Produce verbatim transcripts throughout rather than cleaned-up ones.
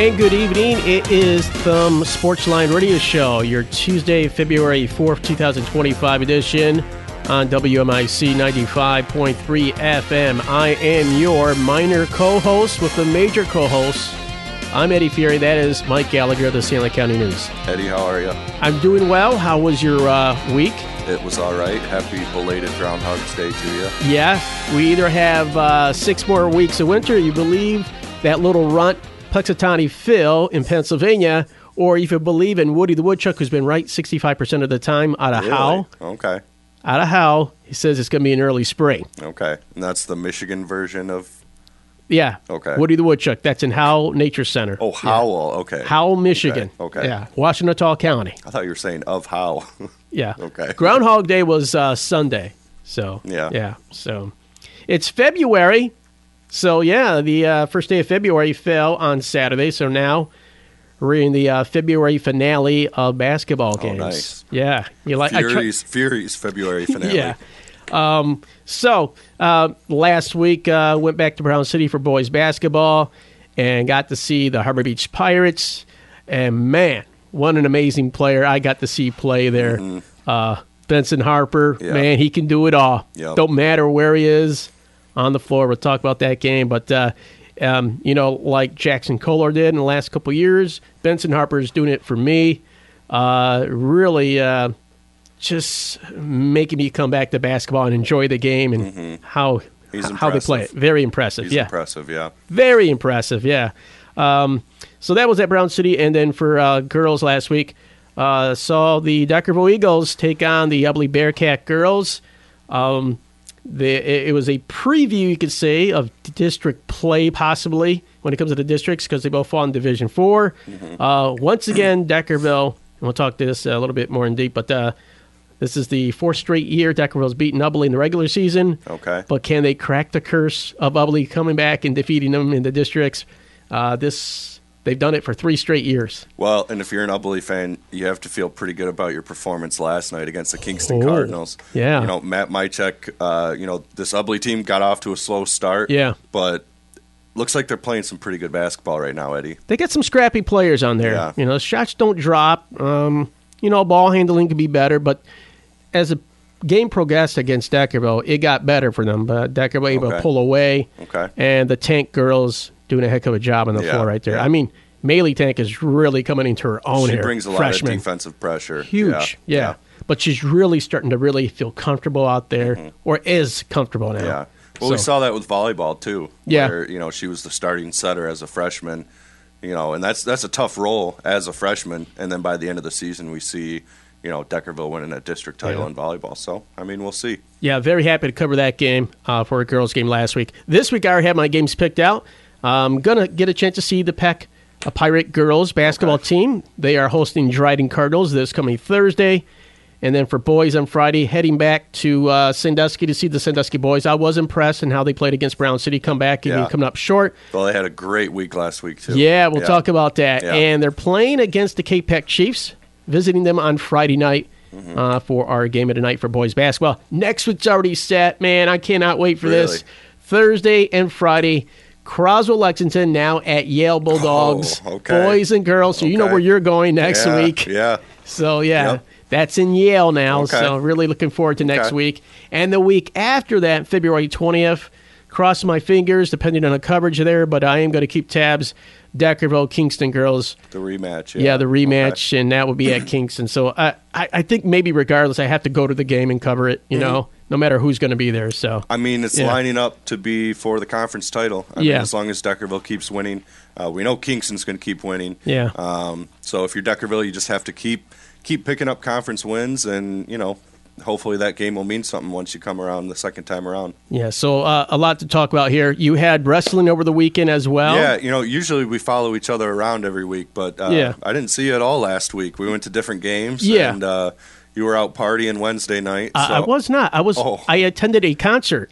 And good evening. It is the Sportsline Radio Show, your Tuesday, February fourth, twenty twenty-five edition on W M I C ninety-five point three F M. I am your minor co-host with the major co-host. I'm Eddie Fury. That is Mike Gallagher of the St. Louis County News. Eddie, how are you? I'm doing well. How was your uh, week? It was all right. Happy belated Groundhog's Day to you. Yeah. We either have uh, six more weeks of winter, you believe that little runt, Puxatawny Phil in Pennsylvania, or if you believe in Woody the Woodchuck, who's been right sixty-five percent of the time out of Really? Howe. Okay. Out of Howe, he says it's going to be an early spring. Okay. And that's the Michigan version of... Yeah. Okay. Woody the Woodchuck. That's in Howell Nature Center. Oh, Howell. Okay. Howell, Michigan. Okay. okay. Yeah. Washtenaw County. I thought you were saying of Howe. Yeah. Okay. Groundhog Day was uh, Sunday. So, yeah. Yeah. So, it's February. So, yeah, the uh, first day of February fell on Saturday. So now we're in the uh, February finale of basketball games. Oh, nice. Yeah. You like Fury's, Fury's February finale. Yeah. Um, so, uh, last week, uh, went back to Brown City for boys basketball and got to see the Harbor Beach Pirates. And, man, what an amazing player I got to see play there. Mm-hmm. Uh, Benson Harper, yeah. man, he can do it all. Yep. Don't matter where he is on the floor. We'll talk about that game. But, uh, um, you know, like Jackson Kohler did in the last couple of years, Benson Harper is doing it for me. Uh, really uh, just making me come back to basketball and enjoy the game and mm-hmm. how He's how they play it. Very impressive. He's yeah. impressive, yeah. Very impressive, yeah. Um, so that was at Brown City. And then for uh, girls last week, uh, saw the Deckerville Eagles take on the Ubly Bearcat girls. Um The, it was a preview, you could say, of district play, possibly, when it comes to the districts, because they both fall in Division Four. Mm-hmm. Uh, once again, Deckerville, and we'll talk this a little bit more in deep, but uh, this is the fourth straight year Deckerville's beaten Ubly in the regular season. Okay. But can they crack the curse of Ubly coming back and defeating them in the districts? Uh, this... They've done it for three straight years. Well, and if you're an Ubly fan, you have to feel pretty good about your performance last night against the Kingston oh, Cardinals. Yeah. You know, Matt Mychek, uh, you know, this Ubly team got off to a slow start. Yeah. But looks like they're playing some pretty good basketball right now, Eddie. They got some scrappy players on there. Yeah. You know, shots don't drop. Um, you know, ball handling could be better, but as a game progressed against Deckerville, it got better for them. But Deckerville able okay. to pull away. Okay. And the Tank girls doing a heck of a job on the yeah, floor right there. yeah. I mean, Maylee Tank is really coming into her own she here. She brings a lot Freshman. of defensive pressure. Huge, yeah. yeah. yeah. But she's really starting to really feel comfortable out there, mm-hmm. or is comfortable now. Yeah. Well, so. we saw that with volleyball, too. Yeah. Where, you know, she was the starting setter as a freshman. You know, and that's that's a tough role as a freshman. And then by the end of the season, we see, you know, Deckerville winning a district title yeah. in volleyball. So, I mean, we'll see. Yeah, very happy to cover that game uh, for a girls' game last week. This week, I already have my games picked out. I'm going to get a chance to see the Peck a Pirate girls basketball okay. team. They are hosting Dryden Cardinals this coming Thursday. And then for boys on Friday, heading back to uh, Sandusky to see the Sandusky boys. I was impressed in how they played against Brown City, come back and yeah. coming up short. Well, they had a great week last week, too. Yeah, we'll yeah. talk about that. Yeah. And they're playing against the Cape Peck Chiefs, visiting them on Friday night mm-hmm. uh, for our game of the night for boys basketball. Next week's already set. Man, I cannot wait for really? this. Thursday and Friday, Croswell Lexington now at Yale Bulldogs, oh, okay. boys and girls. So okay. you know where you're going next yeah, week. Yeah. So, yeah, yep. that's in Yale now. Okay. So really looking forward to next okay. week. And the week after that, February twentieth, cross my fingers, depending on the coverage there, but I am going to keep tabs. Deckerville, Kingston girls. The rematch. Yeah, yeah the rematch, okay. and that will be at Kingston. So I, I, I think maybe regardless, I have to go to the game and cover it, you mm-hmm. know, no matter who's going to be there. So I mean, it's yeah. lining up to be for the conference title. I yeah. mean, as long as Deckerville keeps winning. Uh, we know Kingston's going to keep winning. Yeah. Um, so if you're Deckerville, you just have to keep keep picking up conference wins, and, you know, hopefully that game will mean something once you come around the second time around. Yeah, so uh, a lot to talk about here. You had wrestling over the weekend as well. Yeah, you know, usually we follow each other around every week, but uh, yeah. I didn't see you at all last week. We went to different games, yeah. and uh, you were out partying Wednesday night. Uh, so. I was not. I was. Oh. I attended a concert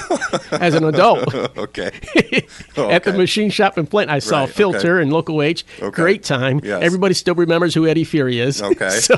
as an adult. okay. At the okay. machine shop in Flint. I saw Right, Filter okay. and Local H. Okay. Great time. Yes. Everybody still remembers who Eddie Fury is. Okay. So,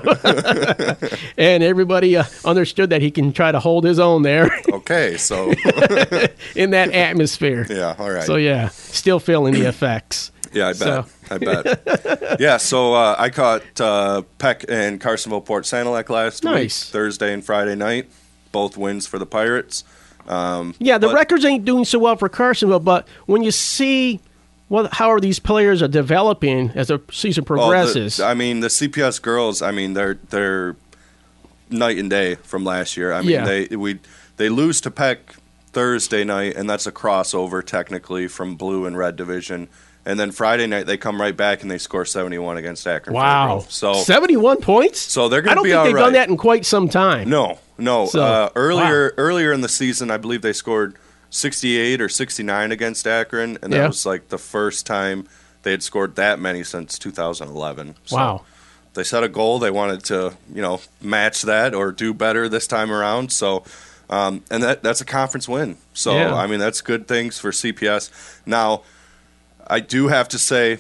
and everybody uh, understood that he can try to hold his own there. Okay, so. in that atmosphere. Yeah, all right. So, yeah, still feeling the effects. Yeah, I bet. So. I bet. Yeah, so uh, I caught uh, Peck and Carsonville Port Sanilac last Nice. week, Thursday and Friday night. Both wins for the Pirates. Um, Yeah, the but- records ain't doing so well for Carsonville, but when you see what how are these players are developing as the season well, the- progresses, I mean, the C P S girls, I mean, they're they're night and day from last year. I mean, Yeah. they we they lose to Peck Thursday night, and that's a crossover technically from blue and red division. And then Friday night they come right back and they score seventy-one against Akron. wow, Fairgrove. So seventy-one points. so they're I going to don't be think all they've right. done that in quite some time. No, no. So, uh, earlier wow. earlier in the season, I believe they scored sixty-eight or sixty-nine against Akron, and that Yeah. was like the first time they had scored that many since two thousand eleven. So Wow. they set a goal. They wanted to, you know, match that or do better this time around. So, um, and that that's a conference win. So, Yeah. I mean, that's good things for C P S. Now, I do have to say,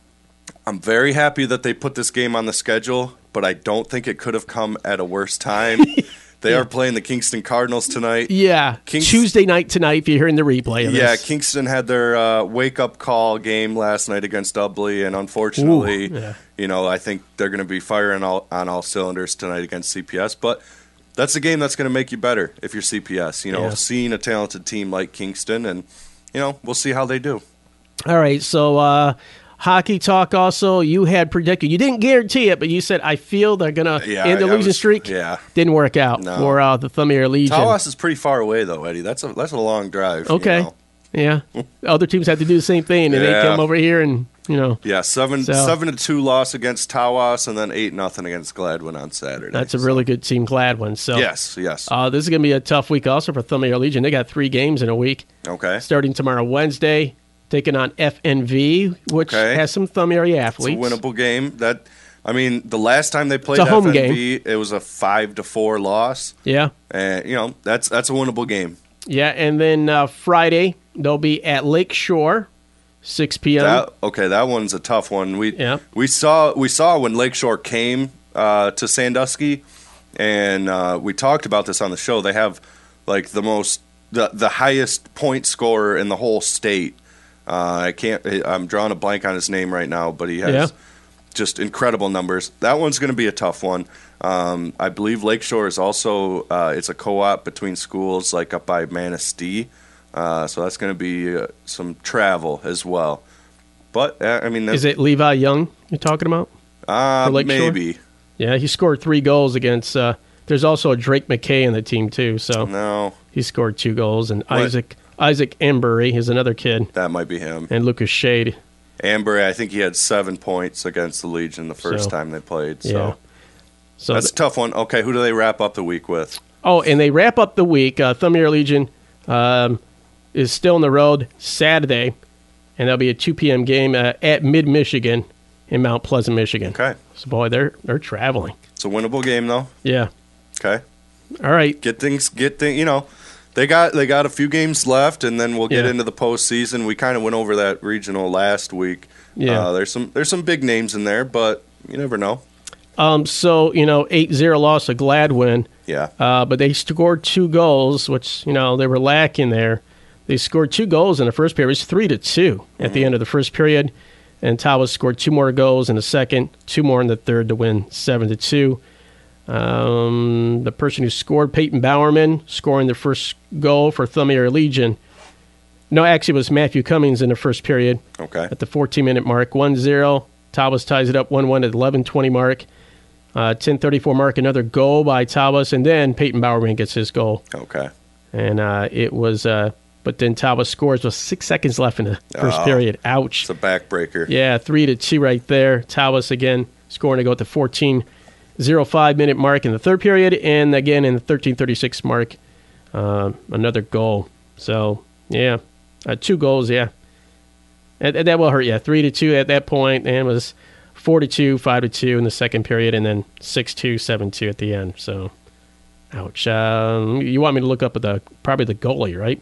I'm very happy that they put this game on the schedule, but I don't think it could have come at a worse time. They are playing the Kingston Cardinals tonight. Yeah, Kings- Tuesday night tonight. If you're hearing the replay of Yeah, this, Kingston had their uh, wake-up call game last night against Dubley, and unfortunately, Ooh, yeah. you know, I think they're going to be firing all, on all cylinders tonight against C P S. But that's a game that's going to make you better if you're C P S. You know, Yeah. seeing a talented team like Kingston, and you know, we'll see how they do. All right, so uh, hockey talk. Also, you had predicted. You didn't guarantee it, but you said I feel they're gonna Yeah, end the I losing was- streak. yeah. didn't work out No. for uh, the Thumier Legion. Tawas is pretty far away, though, Eddie. That's a that's a long drive. you Okay. know. Yeah, other teams have to do the same thing, and Yeah. they come over here and you know Yeah, seven So- seven to two loss against Tawas, and then eight nothing against Gladwin on Saturday. that's a So- really good team, Gladwin. So yes, yes. uh, this is gonna be a tough week also for Thumier Legion. They got three games in a week, okay. starting tomorrow Wednesday, taking on F N V, which Okay. has some Thumier It's a athletes. winnable game. That I mean, the last time they played It's a home F N V, it was a five to four loss, Yeah. and you know that's that's a winnable game. Yeah, and then uh, Friday they'll be at Lake Shore, six p.m. That, okay, that one's a tough one. We Yeah. we saw we saw when Lakeshore came uh, to Sandusky, and uh, we talked about this on the show. They have like the most the the highest point scorer in the whole state. Uh, I can't. I'm drawing a blank on his name right now, but he has Yeah. just incredible numbers. That one's going to be a tough one. Um, I believe Lakeshore is also uh, it's a co-op between schools, like up by Manistee. Uh, so that's going to be uh, some travel as well. But uh, I mean, that's, Is it Levi Young you're talking about? uh, for Lakeshore? maybe Yeah, he scored three goals against. Uh, there's also a Drake McKay in the team too, so no, he scored two goals. And What? Isaac Isaac Embury is another kid, that might be him. and Lucas Shade. Amber, I think he had seven points against the Legion the first So, time they played. So Yeah. So that's a tough one. Okay, who do they wrap up the week with? oh, and they wrap up the week. Uh, Thumier Legion um, is still on the road Saturday, and there'll be a two p.m. game uh, at Mid Michigan in Mount Pleasant, Michigan. Okay, So boy, they're they're traveling. it's a winnable game though. Yeah. Okay. All right. Get things, get things. You know, they got they got a few games left, and then we'll get Yeah. into the postseason. We kind of went over that regional last week. Yeah. uh, there's some there's some big names in there, but you never know. Um. So you know, eight zero loss to Gladwin. Yeah, Uh, but they scored two goals, which you know they were lacking there. They scored two goals in the first period. It was three to two at Mm-hmm. the end of the first period, and Tawas scored two more goals in the second, two more in the third to win seven to two. Um, the person who scored, Peyton Bowerman, scoring the first goal for Thumier Legion. No, actually, it was Matthew Cummings in the first period okay. at the fourteen minute mark, one zero. Tawas ties it up one one at eleven twenty mark. Uh, ten thirty-four mark, another goal by Tawas, and then Peyton Bowerman gets his goal. Okay. And uh, it was, uh, but then Tawas scores with six seconds left in the first Oh. period. Ouch. It's a backbreaker. Yeah, three to two right there. Tawas again scoring to go at the fourteen oh five minute mark in the third period, and again in the thirteen thirty-six mark, uh, another goal. So, yeah, uh, two goals, yeah. That, that will hurt you. Three to two at that point, and it was four to two, five to two in the second period, and then six two, seven two at the end. So, ouch. Um, you want me to look up at the probably the goalie, right?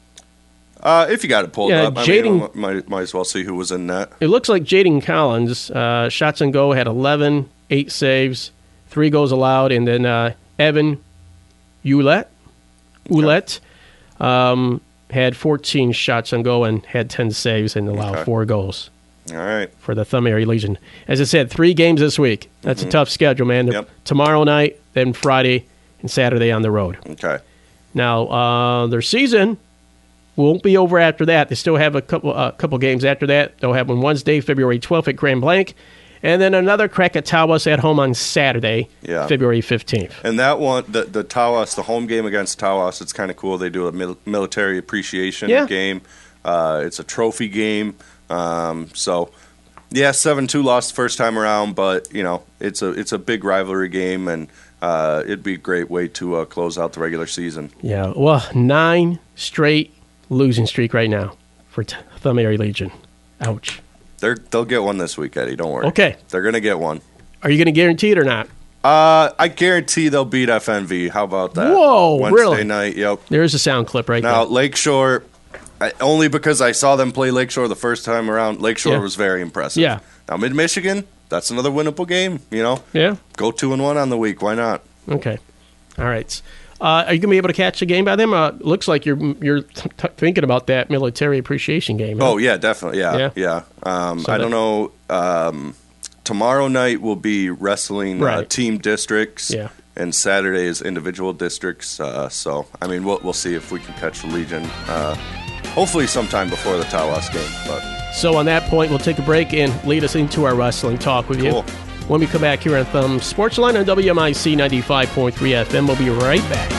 Uh, if you got it pulled Yeah, up, I Jaden- mean, might might as well see who was in net. It looks like Jaden Collins, uh, shots and go, had eleven, eight saves, three goals allowed, and then uh, Evan Ouellette, Ouellette um, had fourteen shots on goal and had ten saves and allowed Okay. four goals. All right. For the Thumb Area Legion. As I said, three games this week. That's mm-hmm. a tough schedule, man. Yep. Tomorrow night, then Friday, and Saturday on the road. Okay. Now, uh, their season won't be over after that. They still have a couple uh, couple games after that. They'll have one Wednesday, February twelfth at Grand Blanc, and then another crack at Tawas at home on Saturday, yeah. February fifteenth. And that one, the, the Tawas, the home game against Tawas, it's kind of cool. They do a mil- military appreciation yeah. game. Uh, it's a trophy game. Um, so, yeah, seven two lost the first time around, but, you know, it's a it's a big rivalry game, and uh, it'd be a great way to uh, close out the regular season. Yeah, well, nine straight losing streak right now for T- Thumb Area Legion. Ouch. They're, they'll get one this week, Eddie. Don't worry. Okay. They're going to get one. Are you going to guarantee it or not? Uh, I guarantee they'll beat F N V. How about that? Whoa, Wednesday really? night, yep. There's a sound clip right now, there. Now, Lakeshore, I, only because I saw them play Lakeshore the first time around, Lakeshore yeah. was very impressive. Yeah. Now, Mid-Michigan, that's another winnable game, you know? Yeah. Go two and one on the week. Why not? Okay. All right. Uh, are you going to be able to catch a game by them? Uh, looks like you're you're t- thinking about that military appreciation game. Huh? Oh, yeah, definitely. Yeah, yeah. yeah. Um, so I don't know. Um, tomorrow night will be wrestling right. uh, team districts. Yeah. And Saturday is individual districts. Uh, so, I mean, we'll, we'll see if we can catch the Legion. Uh, hopefully sometime before the Tawas game. But So on that point, we'll take a break and lead us into our wrestling talk with cool. you. When we come back here on Thumb Sports Line on W M I C ninety-five point three F M, we'll be right back.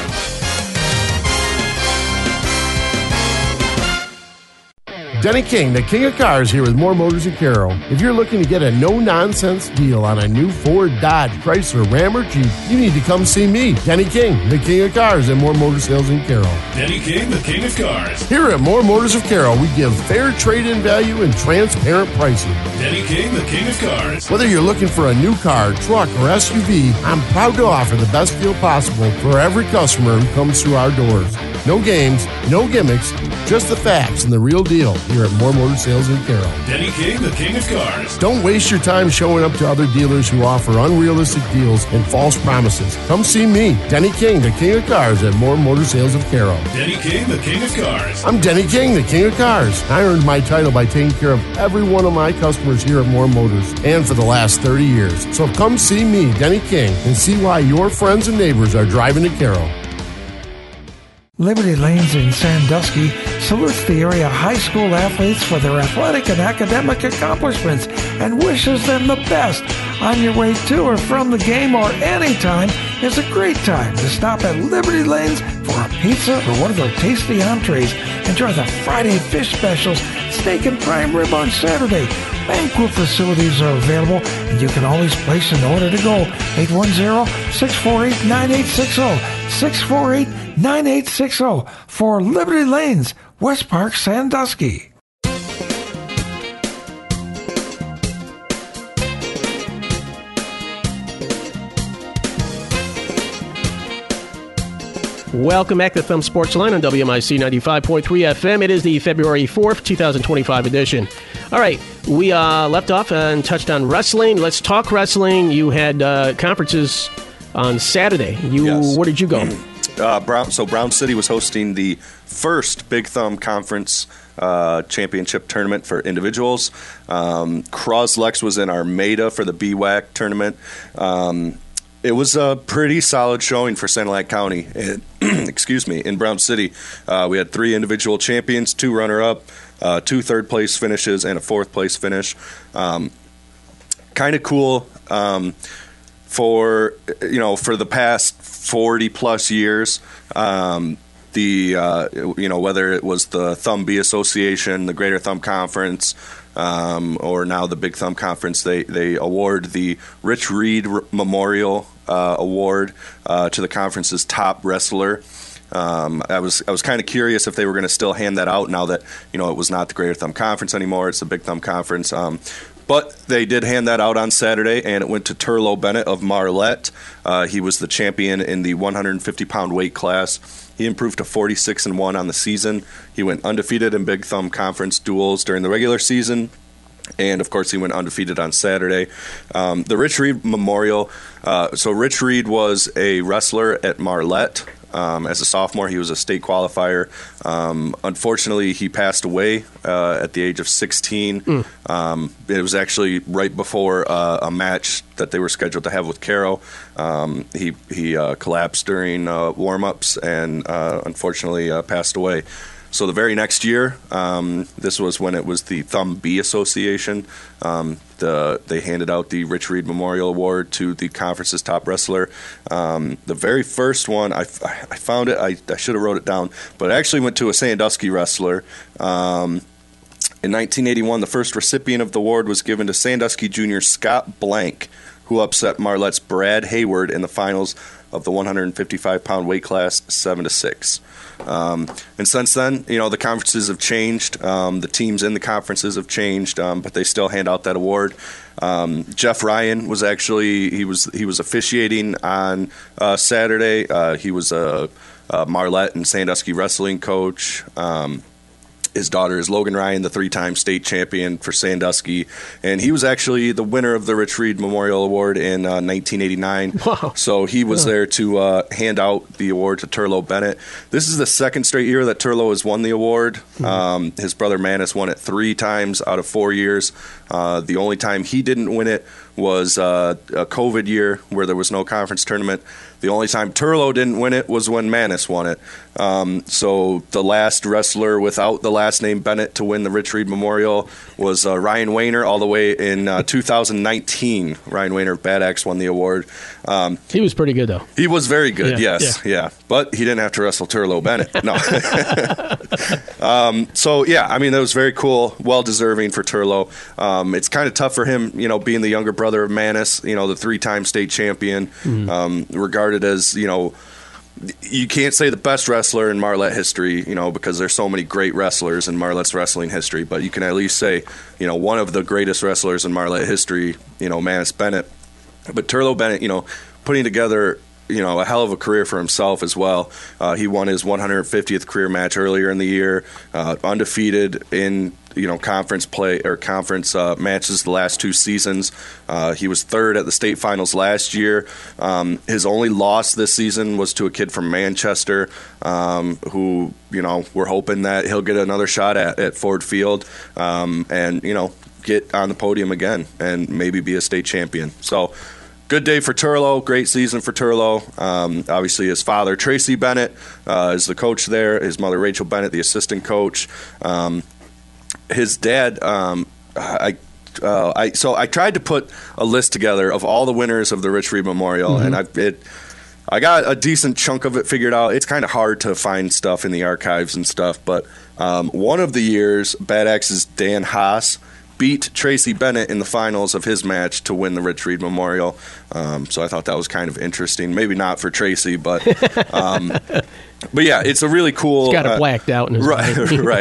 Denny King, the king of cars, here with More Motors in Carroll. If you're looking to get a no-nonsense deal on a new Ford, Dodge, Chrysler, Ram, or Jeep, you need to come see me, Denny King, the king of cars at More Motor Sales in Carroll. Denny King, the king of cars. Here at More Motors of Carroll, we give fair trade-in value and transparent pricing. Denny King, the king of cars. Whether you're looking for a new car, truck, or S U V, I'm proud to offer the best deal possible for every customer who comes through our doors. No games, no gimmicks, just the facts and the real deal here at More Motor Sales in Carroll. Denny King, the king of cars. Don't waste your time showing up to other dealers who offer unrealistic deals and false promises. Come see me, Denny King, the king of cars at More Motor Sales of Carroll. Denny King, the king of cars. I'm Denny King, the king of cars. I earned my title by taking care of every one of my customers here at More Motors, and for the last thirty years. So come see me, Denny King, and see why your friends and neighbors are driving to Carroll. Liberty Lanes in Sandusky salutes the area high school athletes for their athletic and academic accomplishments and wishes them the best. On your way to or from the game or anytime is a great time to stop at Liberty Lanes for a pizza or one of their tasty entrees. Enjoy the Friday fish specials, steak and prime rib on Saturday. Banquet facilities are available, and you can always place an order to go. eight one zero, six four eight, nine eight six zero. six four eight, nine eight six zero for Liberty Lanes, West Park, Sandusky. Welcome back to Thumb Sports Line on W M I C ninety-five point three F M. It is the February fourth, twenty twenty-five edition. All right, we uh, left off and touched on wrestling. Let's talk wrestling. You had uh, conferences on Saturday. You, yes. Where did you go? Uh, Brown, so Brown City was hosting the first Big Thumb Conference uh, Championship tournament for individuals. Um, Croslex was in Armada for the B W A C tournament. Um, it was a pretty solid showing for Sanilac County. It, excuse me, in Brown City. Uh, we had three individual champions, two runner-up, uh, two third-place finishes, and a fourth-place finish. Um, kind of cool. Um, For you know, for the past forty plus years, um, the uh, you know whether it was the Thumb B Association, the Greater Thumb Conference, um, or now the Big Thumb Conference, they they award the Rich Reed Memorial uh, Award uh, to the conference's top wrestler. Um, I was I was kind of curious if they were going to still hand that out now that you know it was not the Greater Thumb Conference anymore; it's the Big Thumb Conference. Um, But they did hand that out on Saturday, and it went to Turlo Bennett of Marlette. Uh, he was the champion in the one hundred fifty pound weight class. He improved to forty-six and one on the season. He went undefeated in Big Thumb Conference duels during the regular season. And, of course, he went undefeated on Saturday. Um, the Rich Reed Memorial, uh, so Rich Reed was a wrestler at Marlette. Um, as a sophomore, he was a state qualifier. Um, unfortunately, he passed away uh, at the age of sixteen. Mm. Um, it was actually right before uh, a match that they were scheduled to have with Caro. Um, he he uh, collapsed during uh, warm-ups and uh, unfortunately uh, passed away. So the very next year, um, this was when it was the Thumb B Association. Um, the, they handed out the Rich Reed Memorial Award to the conference's top wrestler. Um, the very first one, I, I found it, I, I should have wrote it down, but it actually went to a Sandusky wrestler. Um, in nineteen eighty-one, the first recipient of the award was given to Sandusky junior Scott Blank, who upset Marlette's Brad Hayward in the finals of the one fifty-five pound weight class, seven to six. Um, and since then, you know, the conferences have changed. Um, the teams in the conferences have changed, um, but they still hand out that award. Um, Jeff Ryan was actually he was he was officiating on uh, Saturday. Uh, he was a, a Marlette and Sandusky wrestling coach. Um, His daughter is Logan Ryan, the three-time state champion for Sandusky, and he was actually the winner of the Rich Reed Memorial Award in uh, nineteen eighty-nine. Wow. So he was yeah. there to uh, hand out the award to Turlo Bennett. This is the second straight year that Turlo has won the award. Mm-hmm. Um, his brother Manus won it three times out of four years. Uh, the only time he didn't win it was uh, a COVID year where there was no conference tournament. The only time Turlo didn't win it was when Manus won it. Um, so the last wrestler without the last name Bennett to win the Rich Reed Memorial was uh, Ryan Wayner all the way in uh, two thousand nineteen. Ryan Wayner of Bad Axe won the award. Um, he was pretty good, though. He was very good, yeah, yes. Yeah. yeah. But he didn't have to wrestle Turlo Bennett. No. um, so, yeah, I mean, that was very cool, well-deserving for Turlo. Um, it's kind of tough for him, you know, being the younger brother of Manus, you know, the three-time state champion, mm-hmm. um, regarded as, you know, you can't say the best wrestler in Marlette history, you know, because there's so many great wrestlers in Marlette's wrestling history, but you can at least say, you know, one of the greatest wrestlers in Marlette history, you know, Manus Bennett. But Turlo Bennett, you know, putting together, you know, a hell of a career for himself as well. Uh, he won his one hundred fiftieth career match earlier in the year, uh, undefeated in, you know, conference play or conference uh, matches the last two seasons. Uh, he was third at the state finals last year. Um, his only loss this season was to a kid from Manchester, um, who, you know, we're hoping that he'll get another shot at, at Ford Field um, and, you know, get on the podium again and maybe be a state champion. So, good day for Turlo. Great season for Turlo. Um, obviously, his father, Tracy Bennett, uh, is the coach there. His mother, Rachel Bennett, the assistant coach. Um, his dad, um, I, uh, I, so I tried to put a list together of all the winners of the Rich Reed Memorial, mm-hmm. and I, it, I got a decent chunk of it figured out. It's kind of hard to find stuff in the archives and stuff, but um, one of the years, Bad Axe's Dan Haas beat Tracy Bennett in the finals of his match to win the Rich Reed Memorial. Um, so I thought that was kind of interesting. Maybe not for Tracy, but um, but yeah, it's a really cool. He's got it blacked uh, out in his right,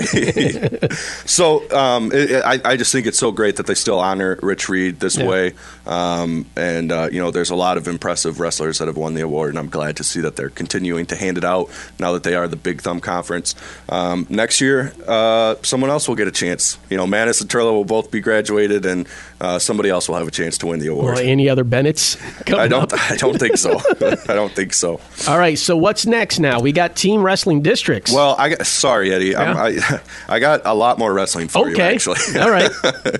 right. So um, it, it, I, I just think it's so great that they still honor Rich Reed this yeah. way. Um, and uh, you know, there's a lot of impressive wrestlers that have won the award, and I'm glad to see that they're continuing to hand it out now that they are the Big Thumb Conference. Um, next year, uh, someone else will get a chance. You know, Manus and Turlo will both be graduated, and uh, somebody else will have a chance to win the award. Well, any other Bennetts? I don't. Up? I don't think so. I don't think so. All right. So what's next now? We got team wrestling districts. Well, I got, sorry, Eddie. Yeah. I I got a lot more wrestling for okay. you. Actually. All right.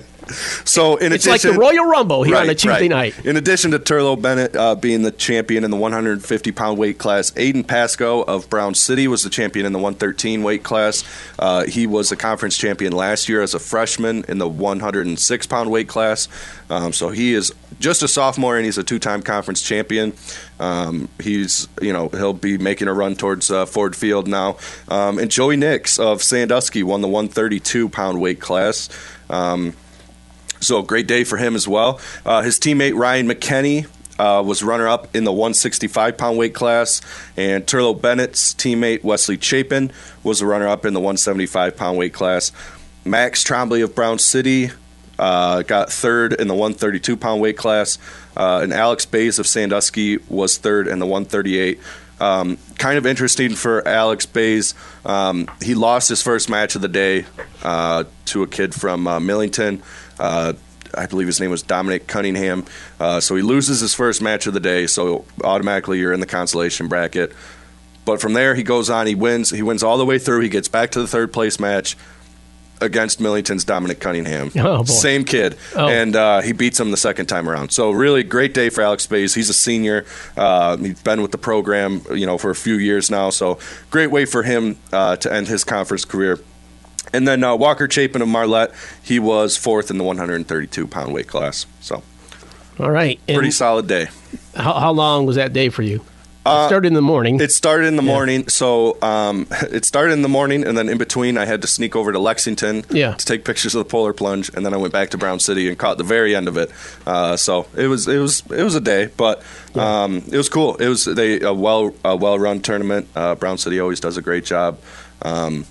So in it's addition, like the Royal Rumble here right, on a Tuesday right. night. In addition to Turlo Bennett uh, being the champion in the one hundred fifty pound weight class, Aiden Pasco of Brown City was the champion in the one thirteen weight class. Uh, he was a conference champion last year as a freshman in the one hundred six pound weight class. Um, so he is just a sophomore, and he's a two-time conference champion. Um, he's, you know, he'll be making a run towards uh, Ford Field now. Um, and Joey Nix of Sandusky won the one thirty-two pound weight class. Um, so great day for him as well. Uh, his teammate Ryan McKenney uh, was runner-up in the one sixty-five pound weight class, and Turlo Bennett's teammate Wesley Chapin was the runner-up in the one seventy-five pound weight class. Max Trombley of Brown City Uh, got third in the one thirty-two pound weight class, uh, and Alex Bays of Sandusky was third in the one thirty-eight. Um, kind of interesting for Alex Bays. Um, he lost his first match of the day uh, to a kid from uh, Millington. Uh, I believe his name was Dominic Cunningham. Uh, so he loses his first match of the day, so automatically you're in the consolation bracket. But from there, he goes on. He wins. He wins all the way through. He gets back to the third place match against Millington's Dominic Cunningham. Oh, boy. Same kid. Oh. And uh, he beats him the second time around. So really great day for Alex Bays. He's a senior. Uh, he's been with the program, you know, for a few years now. So great way for him uh, to end his conference career. And then uh, Walker Chapin of Marlette, he was fourth in the one hundred thirty-two pound weight class. So All right. And pretty solid day. How, how long was that day for you? Uh, It started in the morning. It started in the Yeah. morning, so um, it started in the morning, and then in between, I had to sneak over to Lexington Yeah. to take pictures of the Polar Plunge, and then I went back to Brown City and caught the very end of it. Uh, so it was it was it was a day, but um, it was cool. It was they a well a well run tournament. Uh, Brown City always does a great job. Um,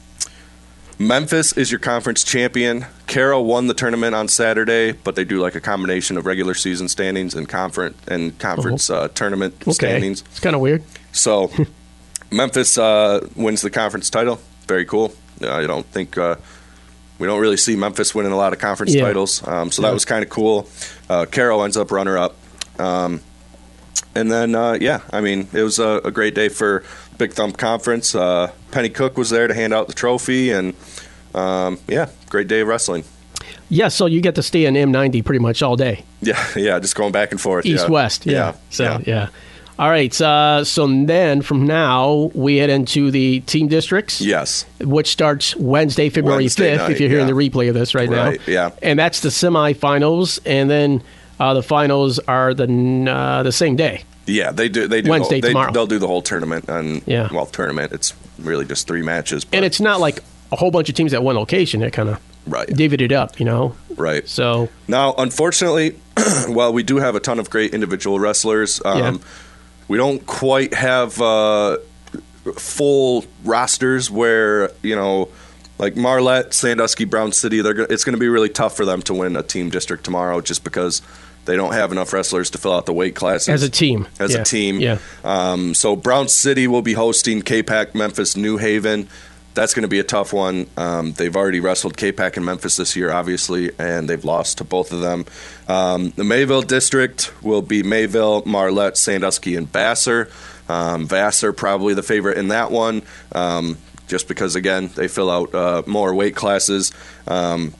Memphis is your conference champion. Carroll won the tournament on Saturday, but they do like a combination of regular season standings and conference and conference uh, tournament okay. standings. It's kind of weird. So Memphis uh, wins the conference title. Very cool. Uh, I don't think uh, we don't really see Memphis winning a lot of conference Yeah. titles. Um, so that Yeah. was kind of cool. Uh, Carroll ends up runner up. Um, and then, uh, yeah, I mean, it was a, a great day for Big Thumb Conference. Uh, Penny Cook was there to hand out the trophy. And, um, yeah, great day of wrestling. Yeah, so you get to stay in M ninety pretty much all day. Yeah, yeah, just going back and forth. East yeah. west, yeah. Yeah, So yeah. yeah. All right. Uh, so then from now we head into the team districts. Yes. Which starts Wednesday, February Wednesday fifth. night, If you're hearing yeah. the replay of this right, Right, now, yeah. and that's the semifinals, and then uh, the finals are the uh, the same day. Yeah, they do. They do. Wednesday, the, they, tomorrow. They'll do the whole tournament, and Yeah. well, tournament. It's really just three matches. But, And it's not like a whole bunch of teams at one location. They're kind of right, divvied up, you know. right. So Now, unfortunately, while we do have a ton of great individual wrestlers, um, Yeah. we don't quite have uh, full rosters where you know, like Marlette, Sandusky, Brown City. They're go- it's going to be really tough for them to win a team district tomorrow, just because they don't have enough wrestlers to fill out the weight classes as a team, as yeah. a team. yeah. Um, so Brown City will be hosting K-Pac, Memphis, New Haven. That's going to be a tough one. Um, they've already wrestled K-Pac and Memphis this year, obviously, and they've lost to both of them. Um, the Mayville district will be Mayville, Marlette, Sandusky, and Vassar. Um, Vassar probably the favorite in that one, um, just because, again, they fill out uh, more weight classes. Um,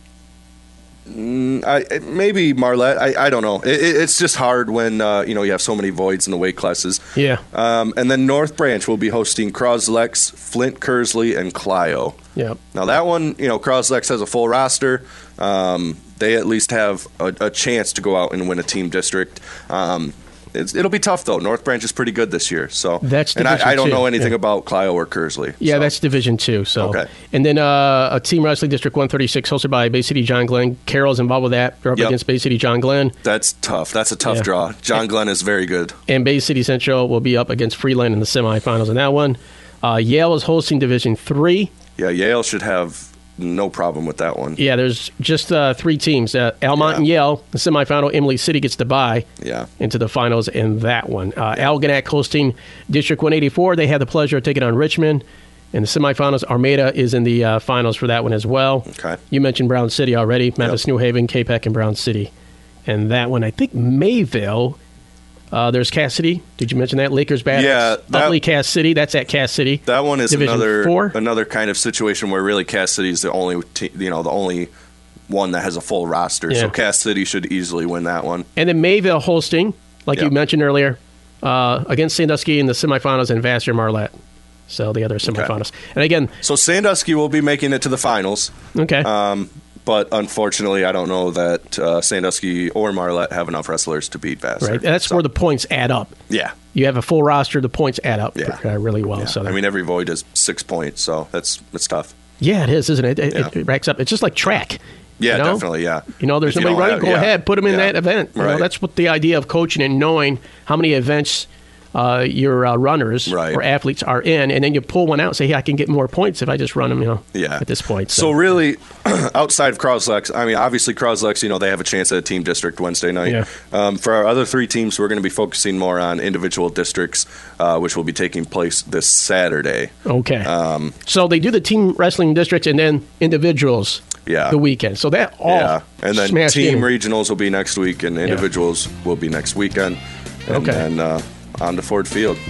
I, maybe Marlette. I, I don't know. It, it, it's just hard when uh, you know you have so many voids in the weight classes. Yeah. Um, and then North Branch will be hosting Croslex, Flint, Kersley, and Clio. Yeah. Now that one, you know, Croslex has a full roster. Um, they at least have a, a chance to go out and win a team district. Um, it's, it'll be tough though. North Branch is pretty good this year. So That's and Division I, I don't two, know anything yeah. about Clio or Kersley. Yeah, so. that's Division Two. So, Okay. and then uh, a team wrestling district one thirty-six hosted by Bay City John Glenn. Carroll's involved with that. They're up Yep. against Bay City John Glenn, that's tough. That's a tough Yeah. draw. John Glenn is very good. and Bay City Central will be up against Freeland in the semifinals in that one. Uh, Yale is hosting Division Three. Yeah, Yale should have no problem with that one. Yeah, there's just uh, three teams: uh, Almont Yeah. and Yale. The semifinal. Emily City gets to bye Yeah. into the finals in that one. Uh, Algonac hosting District one eighty-four. They have the pleasure of taking on Richmond. In the semifinals, Armada is in the uh, finals for that one as well. Okay. You mentioned Brown City already. Memphis, New Haven, K-Pac, and Brown City. And that one, I think Mayville. Uh, there's Cass City. Did you mention that? Lakers Baptist. Yeah, that- Utley Cass City. That's at Cass City. That one is Division another four? another kind of situation where really Cass City is the only te- you know the only one that has a full roster. Yeah. So Cass City should easily win that one. And then Mayville hosting, like Yeah. you mentioned earlier, uh, against Sandusky in the semifinals and Vassar Marlette. So the other semifinals. And again, So Sandusky will be making it to the finals, okay. um, but unfortunately, I don't know that uh, Sandusky or Marlette have enough wrestlers to beat Vassar. right. That's So, where the points add up. yeah. You have a full roster, the points add up Yeah. uh, really well. So I mean, every void is six points, so that's it's tough. yeah, it is, isn't it? It, Yeah. it racks up. It's just like track. Yeah, you know? definitely. Yeah. You know, there's If you somebody don't running, have- go yeah. ahead, put them in Yeah. that event. You know, Right. that's what the idea of coaching and knowing how many events uh, your uh, runners Right. or athletes are in, and then you pull one out and say, hey, I can get more points if I just run them, you know, Yeah. at this point. So really, outside of Croslex, I mean, obviously Croslex, you know, they have a chance at a team district Wednesday night. Yeah. Um, for our other three teams, we're going to be focusing more on individual districts, uh, which will be taking place this Saturday. Okay. Um, so they do the team wrestling districts and then individuals Yeah. the weekend. So that all yeah, and then smashed team in. regionals will be next week, and individuals will be next weekend. And Okay. then uh, on to Ford Field.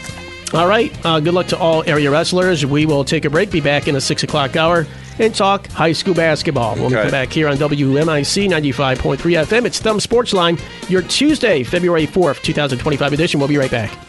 All right. Uh, good luck to all area wrestlers. We will take a break, be back in the six o'clock hour, and talk high school basketball. When we Okay. come back here on W M I C ninety-five point three F M, it's Thumb Sports Line, your Tuesday, February fourth, twenty twenty-five edition. We'll be right back.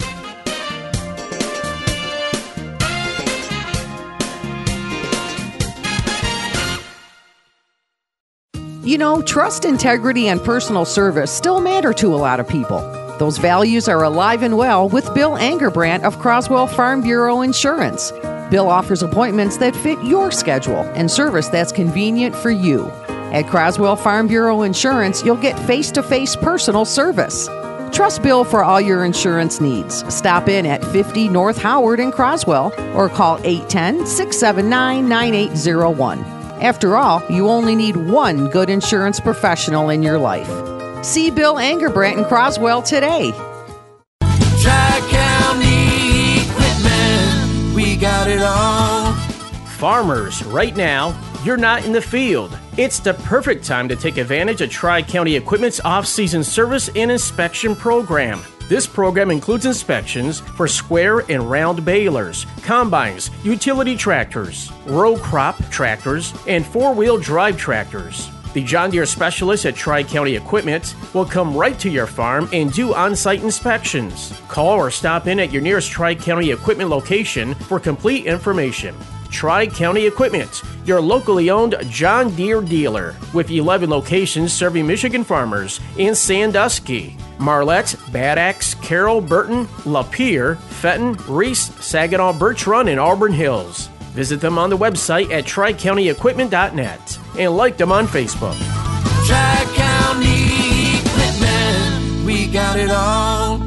You know, trust, integrity, and personal service still matter to a lot of people. Those values are alive and well with Bill Angerbrandt of Croswell Farm Bureau Insurance. Bill offers appointments that fit your schedule and service that's convenient for you. At Croswell Farm Bureau Insurance, you'll get face-to-face personal service. Trust Bill for all your insurance needs. Stop in at fifty North Howard in Croswell or call eight one zero, six seven nine, nine eight zero one. After all, you only need one good insurance professional in your life. See Bill Angerbrandt in Croswell today. Tri-County Equipment, we got it all. Farmers, right now, you're not in the field. It's the perfect time to take advantage of Tri-County Equipment's off-season service and inspection program. This program includes inspections for square and round balers, combines, utility tractors, row crop tractors, and four-wheel drive tractors. The John Deere specialists at Tri-County Equipment will come right to your farm and do on-site inspections. Call or stop in at your nearest Tri-County Equipment location for complete information. Tri-County Equipment, your locally owned John Deere dealer, with eleven locations serving Michigan farmers in Sandusky, Marlette, Bad Axe, Carroll, Burton, Lapeer, Fenton, Reese, Saginaw, Birch Run, and Auburn Hills. Visit them on the website at tri county equipment dot net and like them on Facebook. Tri-County Equipment, we got it all.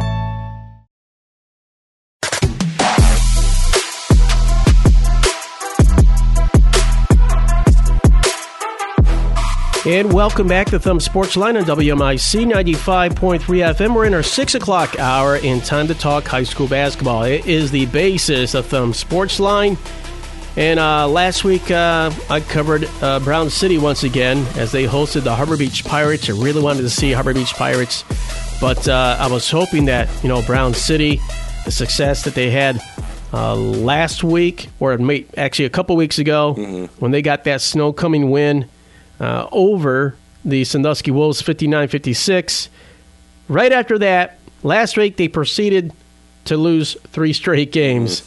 And welcome back to Thumb Sports Line on W M I C ninety-five point three F M. We're in our six o'clock hour and time to talk high school basketball. It is the basis of Thumb Sports Line. And uh, last week uh, I covered uh, Brown City once again as they hosted the Harbor Beach Pirates. I really wanted to see Harbor Beach Pirates, but uh, I was hoping that, you know, Brown City, the success that they had uh, last week, or actually a couple weeks ago, mm-hmm. when they got that snow coming win, Uh, over the Sandusky Wolves fifty-nine fifty-six. Right after that, last week they proceeded to lose three straight games.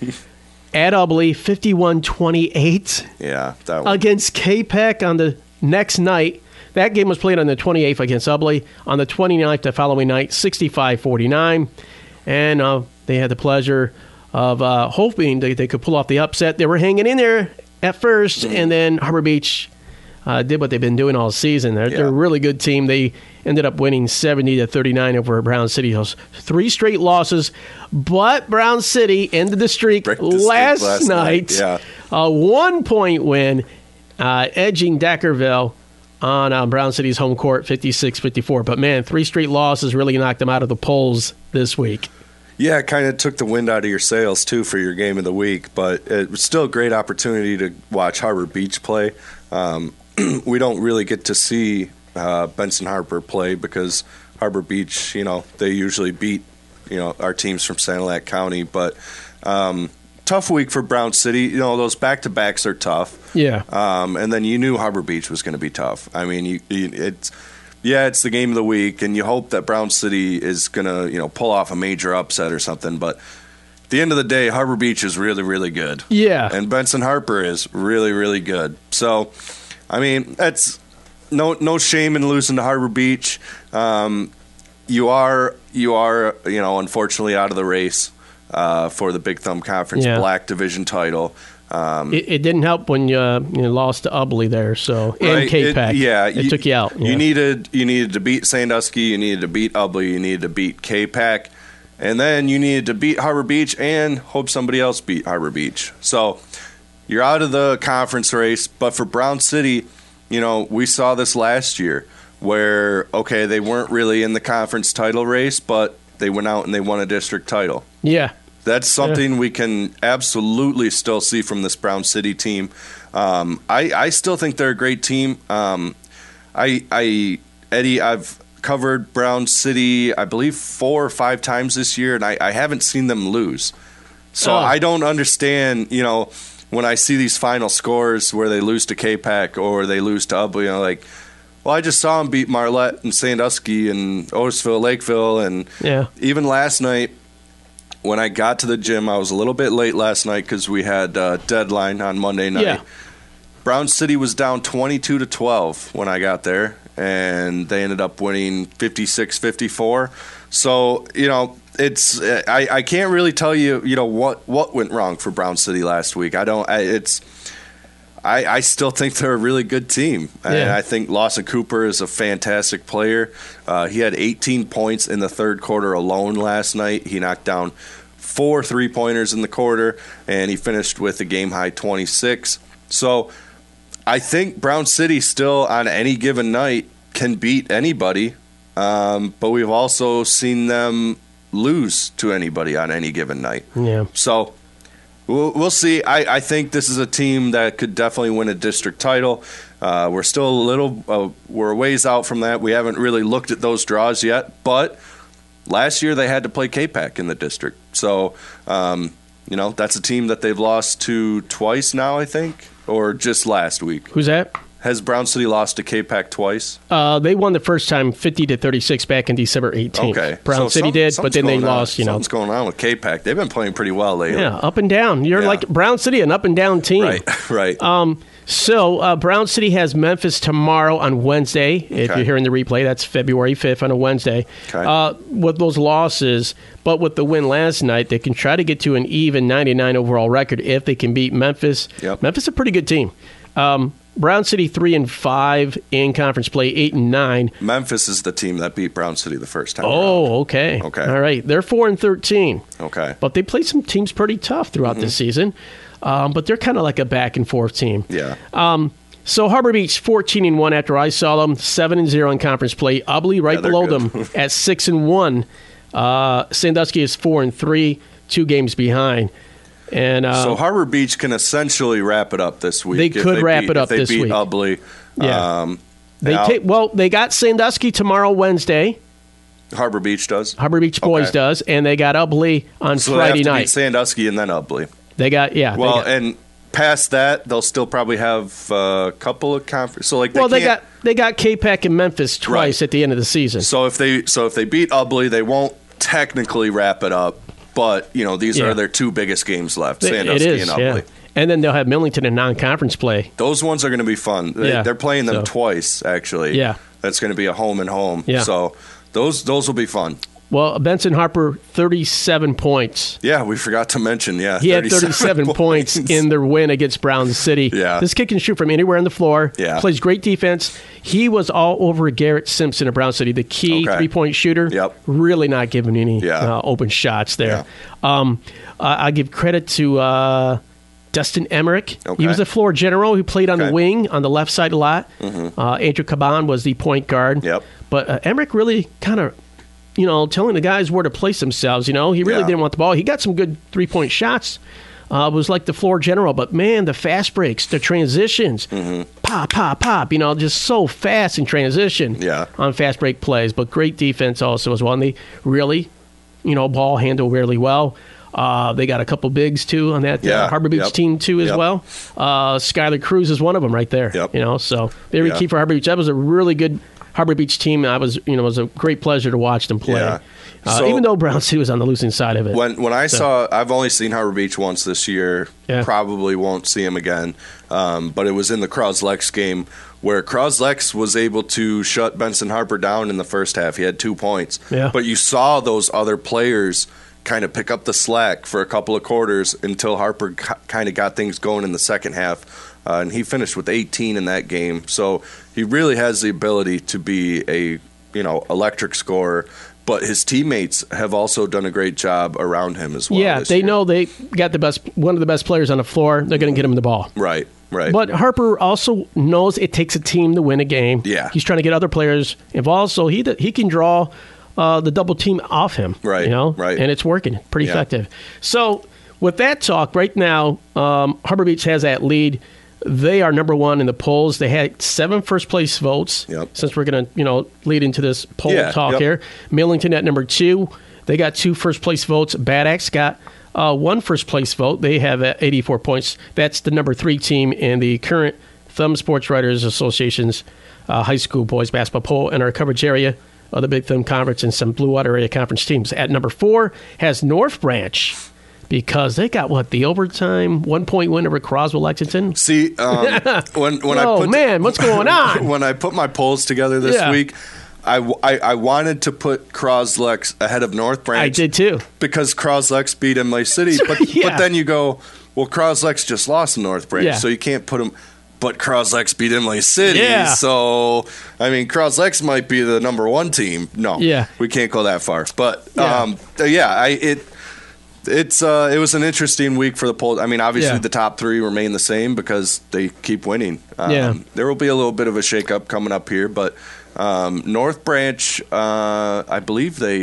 At Ubly, fifty-one twenty-eight Yeah, that one. against K-Pec on the next night. That game was played on the twenty-eighth against Ubly. On the twenty-ninth, the following night, sixty-five forty-nine. And uh, they had the pleasure of uh, hoping they, they could pull off the upset. They were hanging in there at first, mm. and then Harbor Beach Uh, did what they've been doing all season. They're, yeah. they're a really good team. They ended up winning seventy to thirty-nine over Brown City. Three straight losses, but Brown City ended the streak, the last, streak last night. night. Yeah. A one-point win, uh, edging Deckerville on uh, Brown City's home court, fifty-six fifty-four. But, man, three straight losses really knocked them out of the polls this week. Yeah, it kind of took the wind out of your sails, too, for your game of the week. But it was still a great opportunity to watch Harbor Beach play. Um, we don't really get to see uh, Benson Harper play because Harbor Beach, you know, they usually beat, you know, our teams from Sanilac County. But um, tough week for Brown City. You know, those back-to-backs are tough. Yeah. Um, and then you knew Harbor Beach was going to be tough. I mean, you, you, it's yeah, it's the game of the week, and you hope that Brown City is going to, you know, pull off a major upset or something. But at the end of the day, Harbor Beach is really, really good. Yeah. And Benson Harper is really, really good. So, I mean, that's no no shame in losing to Harbor Beach. Um, you are you are you know unfortunately out of the race uh, for the Big Thumb Conference yeah. Black Division title. Um, it, it didn't help when you, uh, you lost to Ubly there, so right, and K-Pac. It, yeah, it you, took you out. You yeah. needed you needed to beat Sandusky, you needed to beat Ubly, you needed to beat K-Pac, and then you needed to beat Harbor Beach and hope somebody else beat Harbor Beach. So you're out of the conference race. But for Brown City, you know, we saw this last year where, okay, they weren't really in the conference title race, but they went out and they won a district title. Yeah. That's something yeah. we can absolutely still see from this Brown City team. Um, I, I still think they're a great team. Um, I, I, Eddie, I've covered Brown City, I believe, four or five times this year, and I, I haven't seen them lose. So Oh. I don't understand, you know, when I see these final scores where they lose to K-Pac or they lose to Ubly, you know, like, well, I just saw them beat Marlette and Sandusky and Otisville, Lakeville, and Yeah. even last night when I got to the gym, I was a little bit late last night because we had a deadline on Monday night. Yeah. Brown City was down twenty-two to twelve when I got there, and they ended up winning fifty-six fifty-four. So, you know, it's I, I can't really tell you, you know, what, what went wrong for Brown City last week. I don't I, it's I, I still think they're a really good team. And Yeah. I think Lawson Cooper is a fantastic player. Uh, he had eighteen points in the third quarter alone last night. He knocked down four three-pointers in the quarter, and he finished with a game-high twenty-six. So I think Brown City still, on any given night, can beat anybody. Um, but we've also seen them lose to anybody on any given night. Yeah. So we'll, we'll see. I, I think this is a team that could definitely win a district title. Uh, we're still a little uh, we're a ways out from that. We haven't really looked at those draws yet. But last year they had to play K-Pac in the district. So, um, you know, that's a team that they've lost to twice now, I think, or just last week. Who's that? Has Brown City lost to K-Pac twice? Uh, they won the first time fifty to thirty-six back in December eighteenth. Okay. Brown So City some- did, but something's then they going on. lost, you know. Something's going on with K-Pac. They've been playing pretty well lately. Yeah, up and down. You're Yeah. like Brown City, an up and down team. Right, right. Um, so uh, Brown City has Memphis tomorrow on Wednesday. If Okay. you're hearing the replay, that's February fifth on a Wednesday. Okay. Uh, with those losses, but with the win last night, they can try to get to an even ninety-nine overall record if they can beat Memphis. Yep. Memphis is a pretty good team. Um, Brown City three and five in conference play, eight and nine. Memphis is the team that beat Brown City the first time around. Oh, okay. Okay. All right. They're four and thirteen. Okay. But they played some teams pretty tough throughout Mm-hmm. this season. Um, but they're kind of like a back and forth team. Yeah. Um, so Harbor Beach fourteen and one after I saw them, seven and zero in conference play. Ubly right Yeah, they're below good. them at six and one. Uh, Sandusky is four and three, two games behind. And uh, So Harbor Beach can essentially wrap it up this week. They if could wrap beat, it up if they this beat week. Ubly. Yeah. Um, they now, take well. They got Sandusky tomorrow, Wednesday. Harbor Beach does. Harbor Beach Boys Okay. does, and they got Ubly on So Friday they have to night. beat Sandusky and then Ubly. They got yeah. they Well, got- and past that, they'll still probably have a couple of conference. So like, they well, they can't- got they got K-Pac and Memphis twice Right. at the end of the season. So if they so if they beat Ubly, they won't technically wrap it up. But you know, these Yeah. are their two biggest games left: It- Sandusky it is, and Ubly. yeah. And then they'll have Millington in non-conference play. Those ones are going to be fun. They, Yeah. They're playing them So- twice, actually. Yeah. That's going to be a home and home. Yeah. So those those will be fun. Well, Benson Harper, thirty-seven points. Yeah, we forgot to mention. Yeah, He had thirty-seven points in their win against Brown City. Yeah. This kid can shoot from anywhere on the floor. Yeah. Plays great defense. He was all over Garrett Simpson of Brown City, the key Okay. three-point shooter. Yep. Really not giving any Yeah. uh, open shots there. Um, uh, I give credit to uh, Dustin Emmerich. Okay. He was the floor general who played on Okay. the wing on the left side a lot. Uh, Andrew Caban was the point guard. Yep. But uh, Emmerich really kind of, you know, telling the guys where to place themselves. You know, he really Yeah. didn't want the ball. He got some good three-point shots. Uh, was like the floor general, but man, the fast breaks, the transitions, Mm-hmm. pop, pop, pop. You know, just so fast in transition. Yeah. On fast break plays, but great defense also as well. And they really, you know, ball handle really well. Uh, they got a couple bigs too on that uh, Yeah. Harbor Beach Yep. team too as Yep. well. Uh, Skylar Cruz is one of them right there. Yep. You know, so very Yeah. key for Harbor Beach. That was a really good Harbor Beach team. I was, you know, it was a great pleasure to watch them play. Yeah. Uh, So- even though Brown City was on the losing side of it. When when I So- saw, I've only seen Harbor Beach once this year. Yeah. Probably won't see him again. Um, but it was in the Croslex game where Croslex was able to shut Benson Harper down in the first half. He had two points. Yeah. But you saw those other players kind of pick up the slack for a couple of quarters until Harper k- kind of got things going in the second half. Uh, and he finished with eighteen in that game. So he really has the ability to be a, you know, electric scorer. But his teammates have also done a great job around him as well. yeah, this they year. know they got the best, one of the best players on the floor. They're going to get him the ball. Right, right. But Harper also knows it takes a team to win a game. Yeah. He's trying to get other players involved, so he he can draw uh, the double team off him. Right, You know, right. and it's working pretty Yeah. effective. So with that talk, right now, um, Harbor Beach has that lead. They are number one in the polls. They had seven first place votes. Yep. Since we're going to, you know, lead into this poll Yeah, talk yep. here. Millington at number two. They got two first place votes. Bad Axe got uh, one first place vote. They have uh, eighty-four points. That's the number three team in the current Thumb Sports Writers Association's uh, high school boys basketball poll in our coverage area of the Big Thumb Conference and some Blue Water Area Conference teams. At number four has North Branch, because they got, what, the overtime one-point win over Croswell Lexington? See, um, when, when oh, I put... man, what's going on? When I put my polls together this Yeah. week, I, I, I wanted to put Croslex ahead of North Branch. I did, too. Because Croslex beat Imlay City. But, Yeah. but then you go, well, Croslex just lost to North Branch, Yeah. so you can't put them... But Croslex beat Imlay City, Yeah. so I mean, Croslex might be the number one team. No, Yeah. we can't go that far. But Yeah. um, yeah, I it it's uh, it was an interesting week for the poll. I mean, obviously Yeah. the top three remain the same because they keep winning. Um, Yeah. there will be a little bit of a shakeup coming up here, but um, North Branch, uh, I believe they,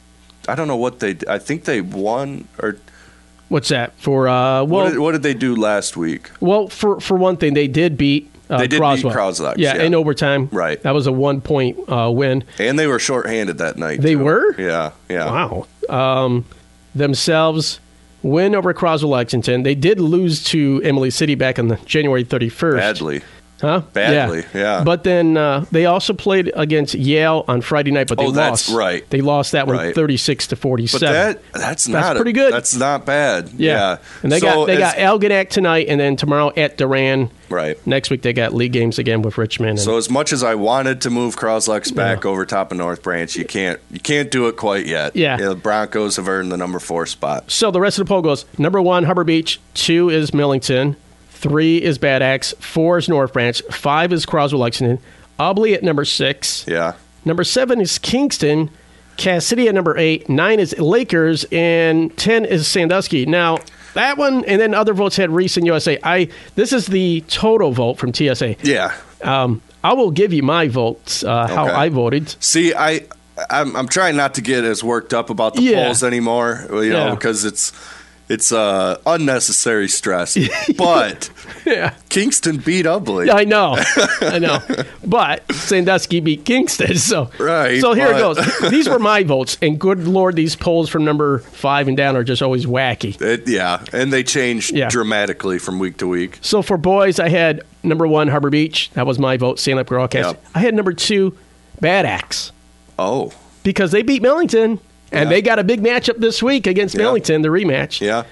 I don't know what they, I think they won or. What's that? For uh, well, What did, what did they do last week? well, for for one thing, they did beat uh, They did beat Croswell. Croslex, Yeah, yeah. in overtime. Right. That was a one-point uh, win. And they were shorthanded that night. They too. were? Yeah, yeah. Wow. Um, themselves win over Croswell Lexington. They did lose to Imlay City back on the January thirty-first. Badly. Huh? Badly, yeah. But then uh, they also played against Yale on Friday night, but they Oh, lost. that's right. They lost that one Right. thirty-six to But forty-seven. that that's not pretty a- good. That's not bad. Yeah. And they So got they as- got Algonac tonight, and then tomorrow at Duran. right. Next week they got league games again with Richmond. And So as much as I wanted to move Croslex back over top of North Branch, you can't you can't do it quite yet. Yeah. You know, the Broncos have earned the number four spot. So the rest of the poll goes: number one, Harbor Beach; two is Millington; three is Bad Axe; four is North Branch; five is Croswell Lexington; Ubley at number six; Yeah. number seven is Kingston; Cass City at number eight; nine is Lakers; and ten is Sandusky. Now that one, and then other votes had Reese and U S A. I this is the total vote from T S A. Yeah. Um, I will give you my votes, uh, how Okay. I voted. See, I I'm, I'm trying not to get as worked up about the Yeah. polls anymore, you know, Yeah. because it's it's uh, unnecessary stress. But Yeah. Kingston beat Ubley. I know, I know, but Sandusky beat Kingston, so Right, So here it but- goes. These were my votes, and good lord, these polls from number five and down are just always wacky. It, yeah, and they changed Yeah. dramatically from week to week. So for boys, I had number one Harbor Beach. That was my vote. Stand Up Broadcast. Yep. I had number two Bad Axe Oh, because they beat Millington, and Yeah. they got a big matchup this week against Yeah. Millington, the rematch. yeah.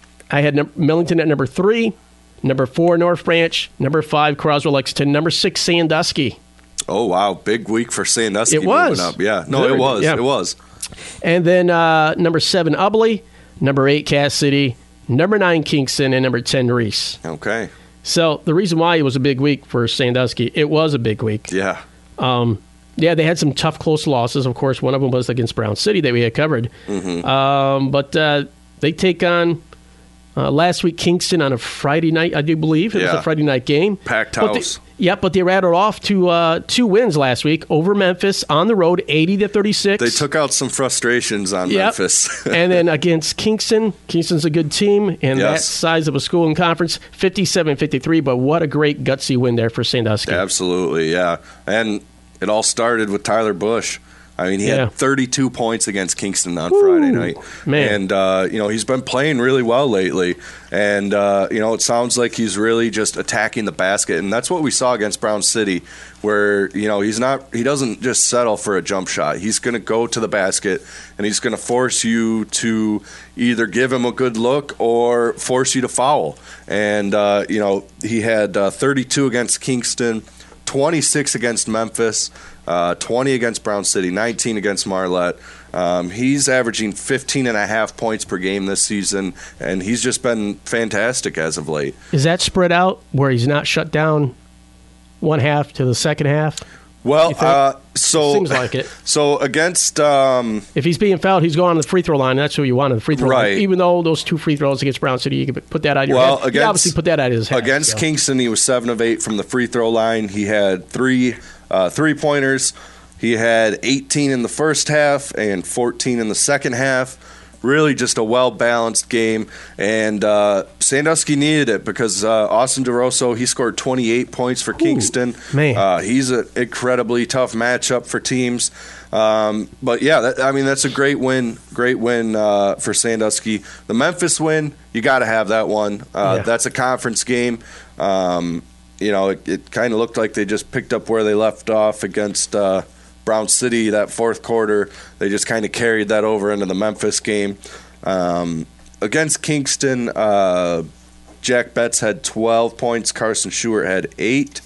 I had num- Millington at number three, number four North Branch, number five Croswell Lexington, number six Sandusky. Oh, wow. Big week for Sandusky It was. moving up. Yeah. No, Good. it was. Yeah. It was. And then uh, number seven, Ubley. Number eight, Cass City. Number nine, Kingston. And number ten, Reese. Okay. So the reason why it was a big week for Sandusky, it was a big week. Yeah. Yeah, they had some tough, close losses. Of course, one of them was against Brown City that we had covered. Mm-hmm. Um, but uh, they take on uh, last week Kingston on a Friday night, I do believe. It was Yeah. a Friday night game. Packed But they- house. yeah, but they rattled off to uh, two wins last week over Memphis on the road, eighty to thirty-six. They took out some frustrations on Yep. Memphis. And then against Kingston, Kingston's a good team, and that Yes. size of a school in conference, fifty-seven fifty-three, but what a great gutsy win there for Sandusky. Absolutely, yeah. And it all started with Tyler Bush. I mean, he Yeah. had thirty-two points against Kingston on Friday night. man. And, uh, you know, he's been playing really well lately. And, uh, you know, it sounds like he's really just attacking the basket. And that's what we saw against Brown City, where, you know, he's not, he doesn't just settle for a jump shot. He's going to go to the basket, and he's going to force you to either give him a good look or force you to foul. And, uh, you know, he had uh, thirty-two against Kingston, twenty-six against Memphis, uh, twenty against Brown City, nineteen against Marlette. Um, he's averaging fifteen and a half points per game this season, and he's just been fantastic as of late. Is that spread out where he's not shut down one half to the second half? Well, You think? uh, so Seems like it. So against um, If he's being fouled, he's going on the free throw line. That's who you want on the free throw line. Right. Even though those two free throws against Brown City, you can put that out of your well head. You against obviously put that out of his head. against so. Kingston, he was seven of eight from the free throw line. He had three uh, three pointers. He had eighteen in the first half and fourteen in the second half. really just a well-balanced game, and uh, Sandusky needed it because uh, Austin DeRosso, he scored twenty-eight points for Kingston. Ooh, man. Uh, he's an incredibly tough matchup for teams. Um, but, yeah, that, I mean, that's a great win, great win uh, for Sandusky. The Memphis win, you got to have that one. Uh, Yeah. That's a conference game. Um, you know, it, it kind of looked like they just picked up where they left off against uh, Brown City that fourth quarter. They just kind of carried that over into the Memphis game. Um, against Kingston, uh, Jack Betts had twelve points. Carson Schubert had eight.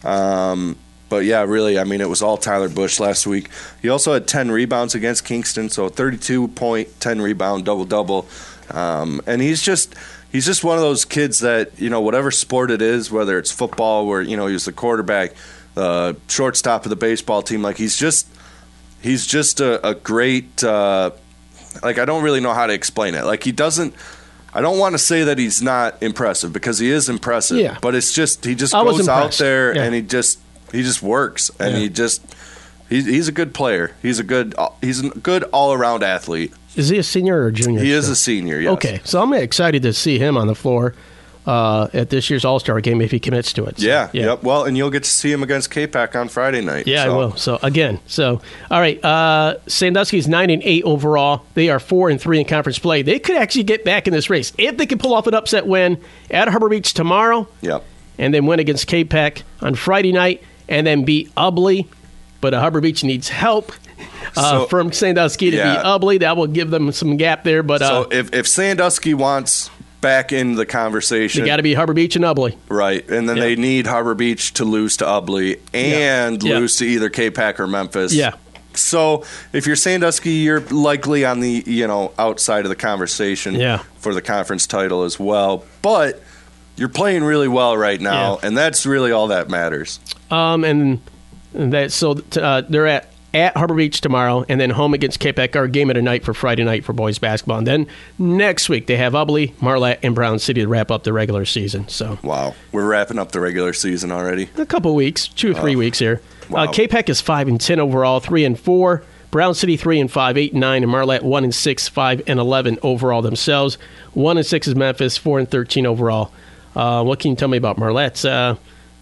Um, but, yeah, really, I mean, it was all Tyler Bush last week. He also had ten rebounds against Kingston, so thirty-two point, ten rebound, double-double. Um, and he's just he's just one of those kids that, you know, whatever sport it is, whether it's football where, you know, he was the quarterback, the shortstop of the baseball team, like he's just he's just a, a great uh, like I don't really know how to explain it. Like he doesn't I don't want to say that he's not impressive because he is impressive, Yeah. but it's just he just I was goes out impressed. there Yeah. and he just he just works and Yeah. he just he's he's a good player. He's a good he's a good all-around athlete. Is he a senior or a junior? He is still? a senior, yes. Okay, so I'm excited to see him on the floor uh, at this year's All-Star game if he commits to it. So, Yeah, yep. Well, and you'll get to see him against K-Pac on Friday night. Yeah, so. I will. So again, so all right. Uh, Sandusky's nine and eight overall. They are four and three in conference play. They could actually get back in this race if they can pull off an upset win at Harbor Beach tomorrow, Yep. and then win against K-Pac on Friday night, and then beat Ubley. But uh, Harbor Beach needs help uh, So- from Sandusky to Yeah. beat Ubley. That will give them some gap there. But uh, So if, if Sandusky wants back in the conversation, they got to be Harbor Beach and Ubley. right, and then Yeah. they need Harbor Beach to lose to Ubley and Yeah. lose to either K-Pac or Memphis. Yeah. So if you're Sandusky, you're likely on the you know outside of the conversation Yeah. for the conference title as well. But you're playing really well right now, Yeah. and that's really all that matters. Um, and and that so uh, they're at at Harbor Beach tomorrow, and then home against K-Pac, our game of the night for Friday night for boys basketball. And then next week they have Ubley, Marlette, and Brown City to wrap up the regular season. So Wow, we're wrapping up the regular season already. a couple weeks, two or three Oh. weeks here. Wow. Uh, K-Pac is five and ten overall, three and four. Brown City three and five, eight and nine, and Marlette one and six, five and eleven overall themselves. One and six is Memphis, four and thirteen overall. Uh, what can you tell me about Marlette? Uh,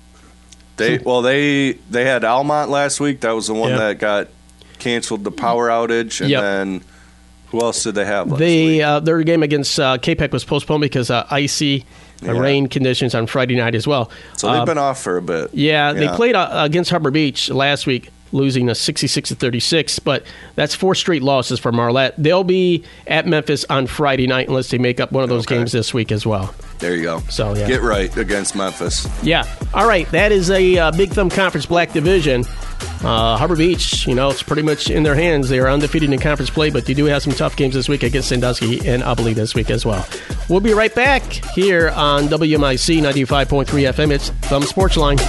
They well they they had Almont last week. That was the one Yeah. that got canceled the power outage, and Yep. then who else did they have last They week? uh, their game against uh, K-Pac was postponed because uh, icy uh, Yeah. rain conditions on Friday night as well. So they've Uh, been off for a bit. yeah, they Yeah. played uh, against Harbor Beach last week, losing a sixty-six to thirty-six. But that's four straight losses for Marlette. They'll be at Memphis on Friday night unless they make up one of those Okay. games this week as well. There you go. So, yeah. Get right against Memphis. Yeah. All right. That is a uh, Big Thumb Conference Black Division. Uh, Harbor Beach, you know, it's pretty much in their hands. They are undefeated in conference play, but they do have some tough games this week against Sandusky and Ubley this week as well. We'll be right back here on W M I C ninety-five point three F M. It's Thumb Sports Line.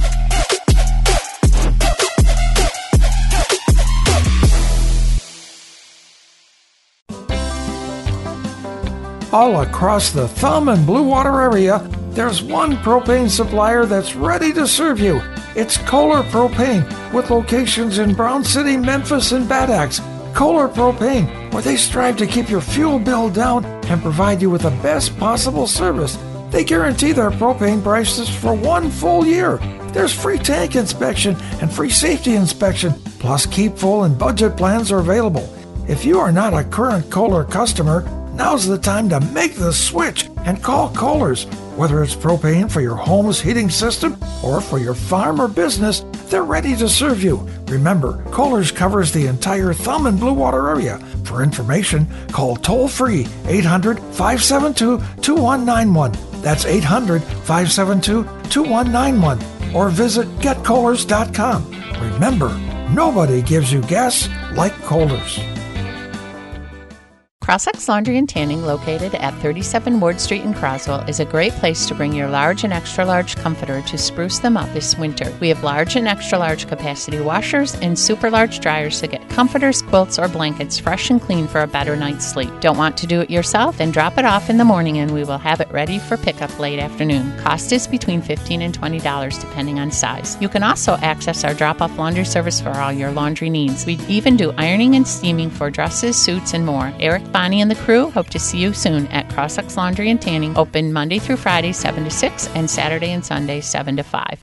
All across the Thumb and Blue Water area, there's one propane supplier that's ready to serve you. It's Kohler Propane, with locations in Brown City, Memphis, and Bad Axe. Kohler Propane, where they strive to keep your fuel bill down and provide you with the best possible service. They guarantee their propane prices for one full year. There's free tank inspection and free safety inspection, plus keep full and budget plans are available. If you are not a current Kohler customer, now's the time to make the switch and call Kohler's. Whether it's propane for your home's heating system or for your farm or business, they're ready to serve you. Remember, Kohler's covers the entire Thumb and Blue Water area. For information, call toll-free eight hundred, five seven two, two one nine one. That's eight hundred, five seven two, two one nine one. Or visit get kohlers dot com. Remember, nobody gives you gas like Kohler's. Crossex Laundry and Tanning, located at thirty-seven Ward Street in Croswell, is a great place to bring your large and extra large comforter to spruce them up this winter. We have large and extra large capacity washers and super large dryers to get comforters, quilts, or blankets fresh and clean for a better night's sleep. Don't want to do it yourself? Then drop it off in the morning and we will have it ready for pickup late afternoon. Cost is between fifteen dollars and twenty dollars depending on size. You can also access our drop-off laundry service for all your laundry needs. We even do ironing and steaming for dresses, suits, and more. Eric Bonnie and the crew hope to see you soon at Crossex Laundry and Tanning, open Monday through Friday, seven to six, and Saturday and Sunday, seven to five.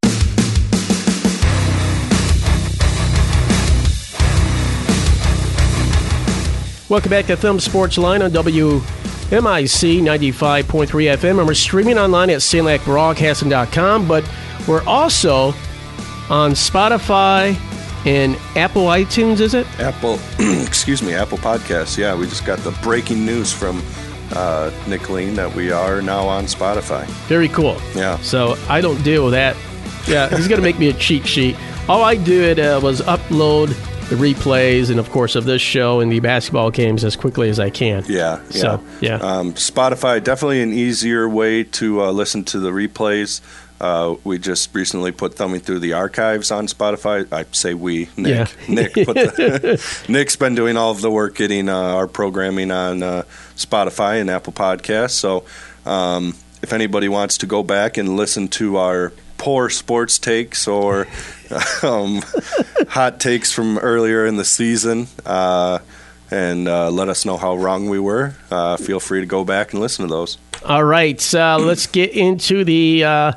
Welcome back to Thumb Sports Line on W M I C ninety-five point three F M, and we're streaming online at Sanilac Broadcasting dot com, but we're also on Spotify and Apple iTunes, is it? Apple, excuse me, Apple Podcasts. Yeah, we just got the breaking news from uh, Nick Lean that we are now on Spotify. Very cool. Yeah. So I don't deal with that. Yeah, he's going to make me a cheat sheet. All I did uh, was upload the replays and, of course, of this show and the basketball games as quickly as I can. Yeah, yeah. So, yeah. Um, Spotify, definitely an easier way to uh, listen to the replays. Uh, we just recently put Thumbing Through the Archives on Spotify. I say we, Nick. Yeah. Nick put the, Nick's been doing all of the work getting uh, our programming on uh, Spotify and Apple Podcasts. So um, if anybody wants to go back and listen to our poor sports takes or um, hot takes from earlier in the season uh, and uh, let us know how wrong we were, uh, feel free to go back and listen to those. All right, uh, let's get into the uh,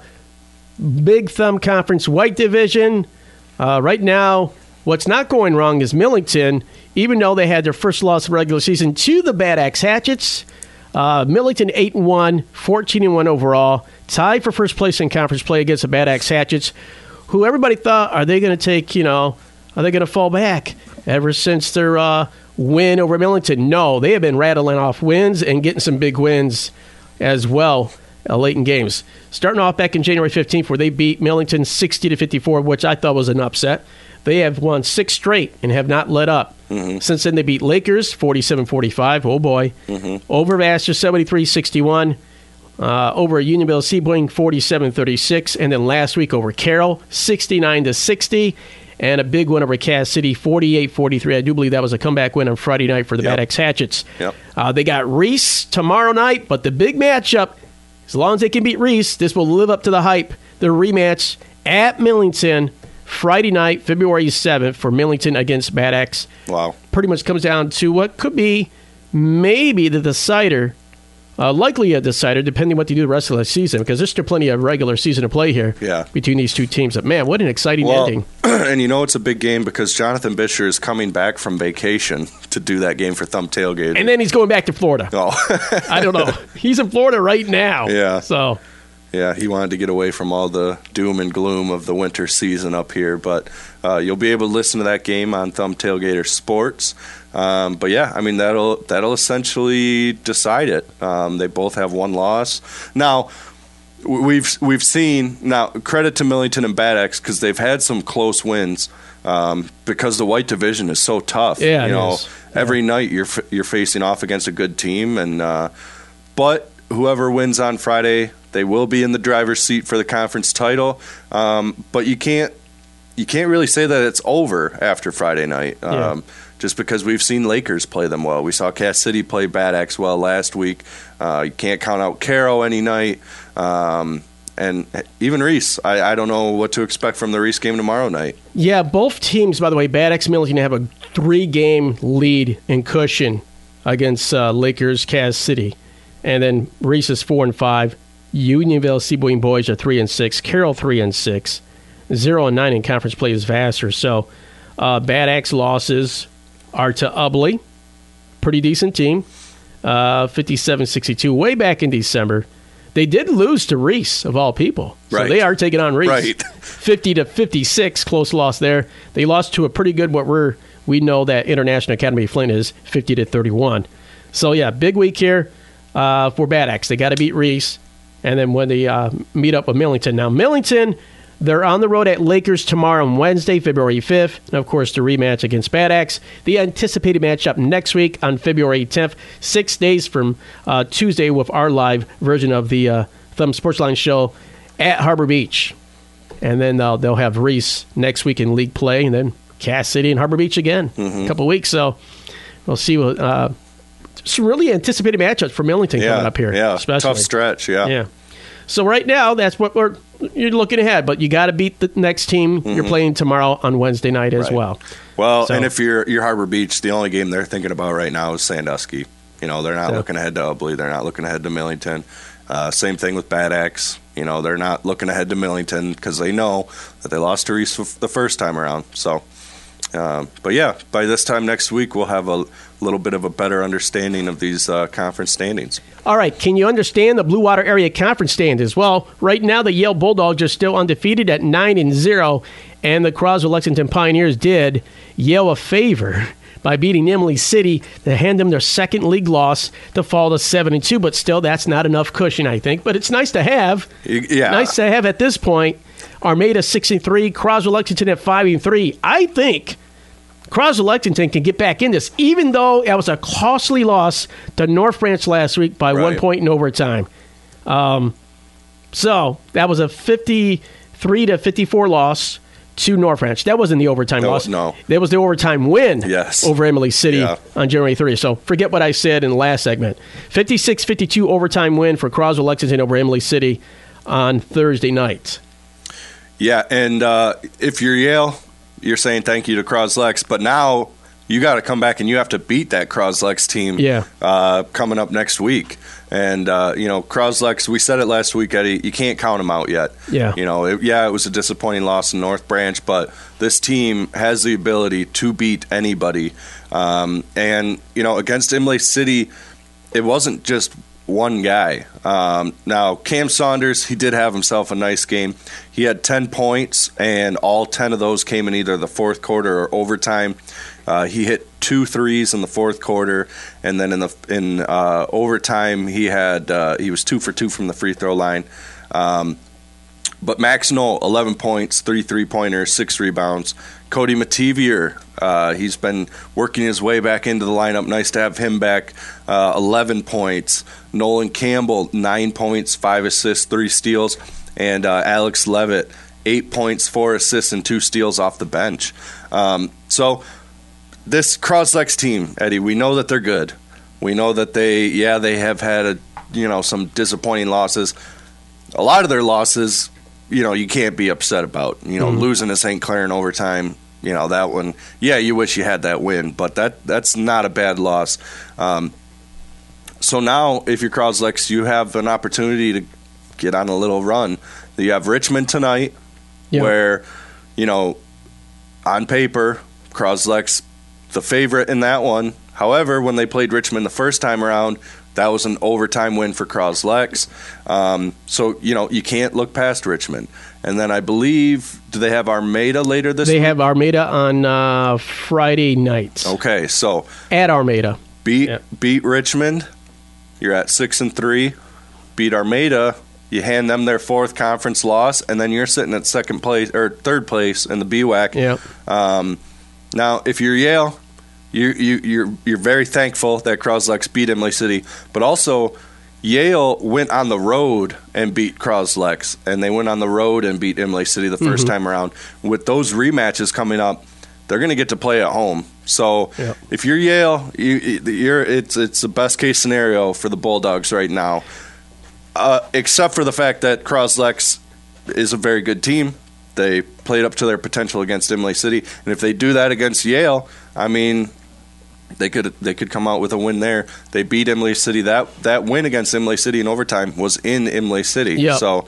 Big Thumb Conference White Division. Uh, right now, what's not going wrong is Millington, even though they had their first loss of regular season to the Bad Axe Hatchets. Uh, Millington eight and one, fourteen and one overall, tied for first place in conference play against the Bad Axe Hatchets, who everybody thought, are they going to take, you know, are they going to fall back ever since their uh, win over Millington? No, they have been rattling off wins and getting some big wins as well uh, late in games. Starting off back in January fifteenth, where they beat Millington sixty to fifty-four, which I thought was an upset. They have won six straight and have not let up. Mm-hmm. Since then, they beat Lakers forty-seven forty-five. Oh, boy. Mm-hmm. Over Vassar seventy-three sixty-one. Uh, over Unionville Sebring forty-seven thirty-six. And then last week over Carroll sixty-nine to sixty. And a big win over Cass City forty-eight forty-three. I do believe that was a comeback win on Friday night for the yep. Bad Axe Hatchets. Yep. Uh, they got Reese tomorrow night, but the big matchup, as long as they can beat Reese, this will live up to the hype. The rematch at Millington Friday night, February seventh, for Millington against Bad Axe. Wow. Pretty much comes down to what could be maybe the decider, uh, likely a decider, depending what they do the rest of the season, because there's still plenty of regular season to play here yeah. between these two teams. But, man, what an exciting well, ending. And you know it's a big game because Jonathan Bisher is coming back from vacation to do that game for Thumb Tailgate. And then he's going back to Florida. Oh. I don't know. He's in Florida right now. Yeah. So... Yeah, he wanted to get away from all the doom and gloom of the winter season up here. But uh, you'll be able to listen to that game on Thumb Tailgater Sports. Um, but, yeah, I mean, that'll that'll essentially decide it. Um, they both have one loss. Now, we've we've seen – now, credit to Millington and Bad Axe because they've had some close wins um, because the White Division is so tough. Yeah, you it know, is. Every yeah. night you're you're facing off against a good team. and uh, But whoever wins on Friday – they will be in the driver's seat for the conference title, um, but you can't you can't really say that it's over after Friday night, um, yeah. just because we've seen Lakers play them well. We saw Cass City play Bad Axe well last week. Uh, you can't count out Carroll any night, um, and even Reese. I, I don't know what to expect from the Reese game tomorrow night. Yeah, both teams, by the way, Bad Axe and Millington have a three-game lead in cushion against uh, Lakers, Cass City, and then Reese is four and five. Unionville Sebring boys are three and six. Carroll three and six. Zero and nine in conference play is Vassar. So, uh, Bad Axe losses are to Ubley, pretty decent team, uh, fifty-seven sixty-two. Way back in December, they did lose to Reese of all people. So right. they are taking on Reese. Right. fifty to fifty-six, close loss there. They lost to a pretty good what we're we know that International Academy of Flint is fifty to thirty-one. So yeah, big week here uh, for Bad Axe. They got to beat Reese. And then when they uh, meet up with Millington. Now, Millington, they're on the road at Lakers tomorrow on Wednesday, February fifth. And, of course, the rematch against Bad Axe. The anticipated matchup next week on February tenth, six days from uh, Tuesday with our live version of the uh, Thumb Sportsline show at Harbor Beach. And then uh, they'll have Reese next week in league play, and then Cass City and Harbor Beach again in mm-hmm. a couple of weeks. So we'll see what uh, some really anticipated matchups for Millington yeah, coming up here. Yeah, especially. tough stretch, yeah. Yeah. So right now, that's what we're you're looking ahead. But you got to beat the next team mm-hmm. you're playing tomorrow on Wednesday night as right. well. Well, so, and if you're you're Harbor Beach, the only game they're thinking about right now is Sandusky. You know, they're not so. looking ahead to Ubley. They're not looking ahead to Millington. Uh, same thing with Bad Axe. You know, they're not looking ahead to Millington because they know that they lost to Reese the first time around. So, uh, but yeah, by this time next week, we'll have a little bit of a better understanding of these uh, conference standings. All right, can you understand the Blue Water Area Conference standings? Well, right now the Yale Bulldogs are still undefeated at nine and zero, and the Croswell Lexington Pioneers did Yale a favor by beating Emily City to hand them their second league loss to fall to seven and two. But still, that's not enough cushion, I think. But it's nice to have. Yeah, nice to have at this point. Armada six and three, Croswell Lexington at five and three. I think Croswell Lexington can get back in this, even though it was a costly loss to North Branch last week by right. one point in overtime. Um, so that was a fifty-three to fifty-four loss to North Branch. That wasn't the overtime no, loss. No, that was the overtime win yes. over Emily City yeah. on January thirtieth. So forget what I said in the last segment. fifty-six fifty-two overtime win for Croswell Lexington over Emily City on Thursday night. Yeah, and uh, if you're Yale, you're saying thank you to Croslex, but now you got to come back and you have to beat that Croslex team yeah. uh, coming up next week. And, uh, you know, Croslex, we said it last week, Eddie, you can't count them out yet. Yeah. You know, it, yeah, it was a disappointing loss in North Branch, but this team has the ability to beat anybody. Um, and, you know, against Imlay City, it wasn't just one guy. Um, now, Cam Saunders, he did have himself a nice game. He had ten points, and all ten of those came in either the fourth quarter or overtime. Uh, he hit two threes in the fourth quarter, and then in the in uh, overtime, he had uh, he was two for two from the free throw line. Um, but Max Knoll, eleven points, three three-pointers, six rebounds. Cody Mativier, uh, he's been working his way back into the lineup. Nice to have him back. Uh, eleven points. Nolan Campbell, nine points, five assists, three steals. And uh, Alex Levitt, eight points, four assists, and two steals off the bench. Um, so this Croslex team, Eddie, we know that they're good. We know that they, yeah, they have had a, you know, some disappointing losses. A lot of their losses, you know, you can't be upset about. You know, mm-hmm. losing to Saint Clair in overtime, you know, that one, yeah, you wish you had that win, but that that's not a bad loss. Um, so now, if you're Croslex, you have an opportunity to get on a little run. You have Richmond tonight, yeah. where, you know, on paper, Croslex the favorite in that one. However, when they played Richmond the first time around, that was an overtime win for Croslex. Um, so, you know, you can't look past Richmond. And then I believe, do they have Armada later this they week? They have Armada on uh, Friday night. Okay, so. At Armada. Beat yeah. beat Richmond. You're at six and three. Beat Armada. You hand them their fourth conference loss, and then you're sitting at second place or third place in the B W A C. Yeah. Um, now, if you're Yale, you you you're you're very thankful that Croslex beat Imlay City, but also Yale went on the road and beat Croslex, and they went on the road and beat Imlay City the first mm-hmm. time around. With those rematches coming up, they're going to get to play at home. So yep. if you're Yale, you, you're it's it's the best case scenario for the Bulldogs right now. Uh, except for the fact that Croslex is a very good team. They played up to their potential against Imlay City, and if they do that against Yale, I mean, they could they could come out with a win there. They beat Imlay City. That that win against Imlay City in overtime was in Imlay City. Yep. So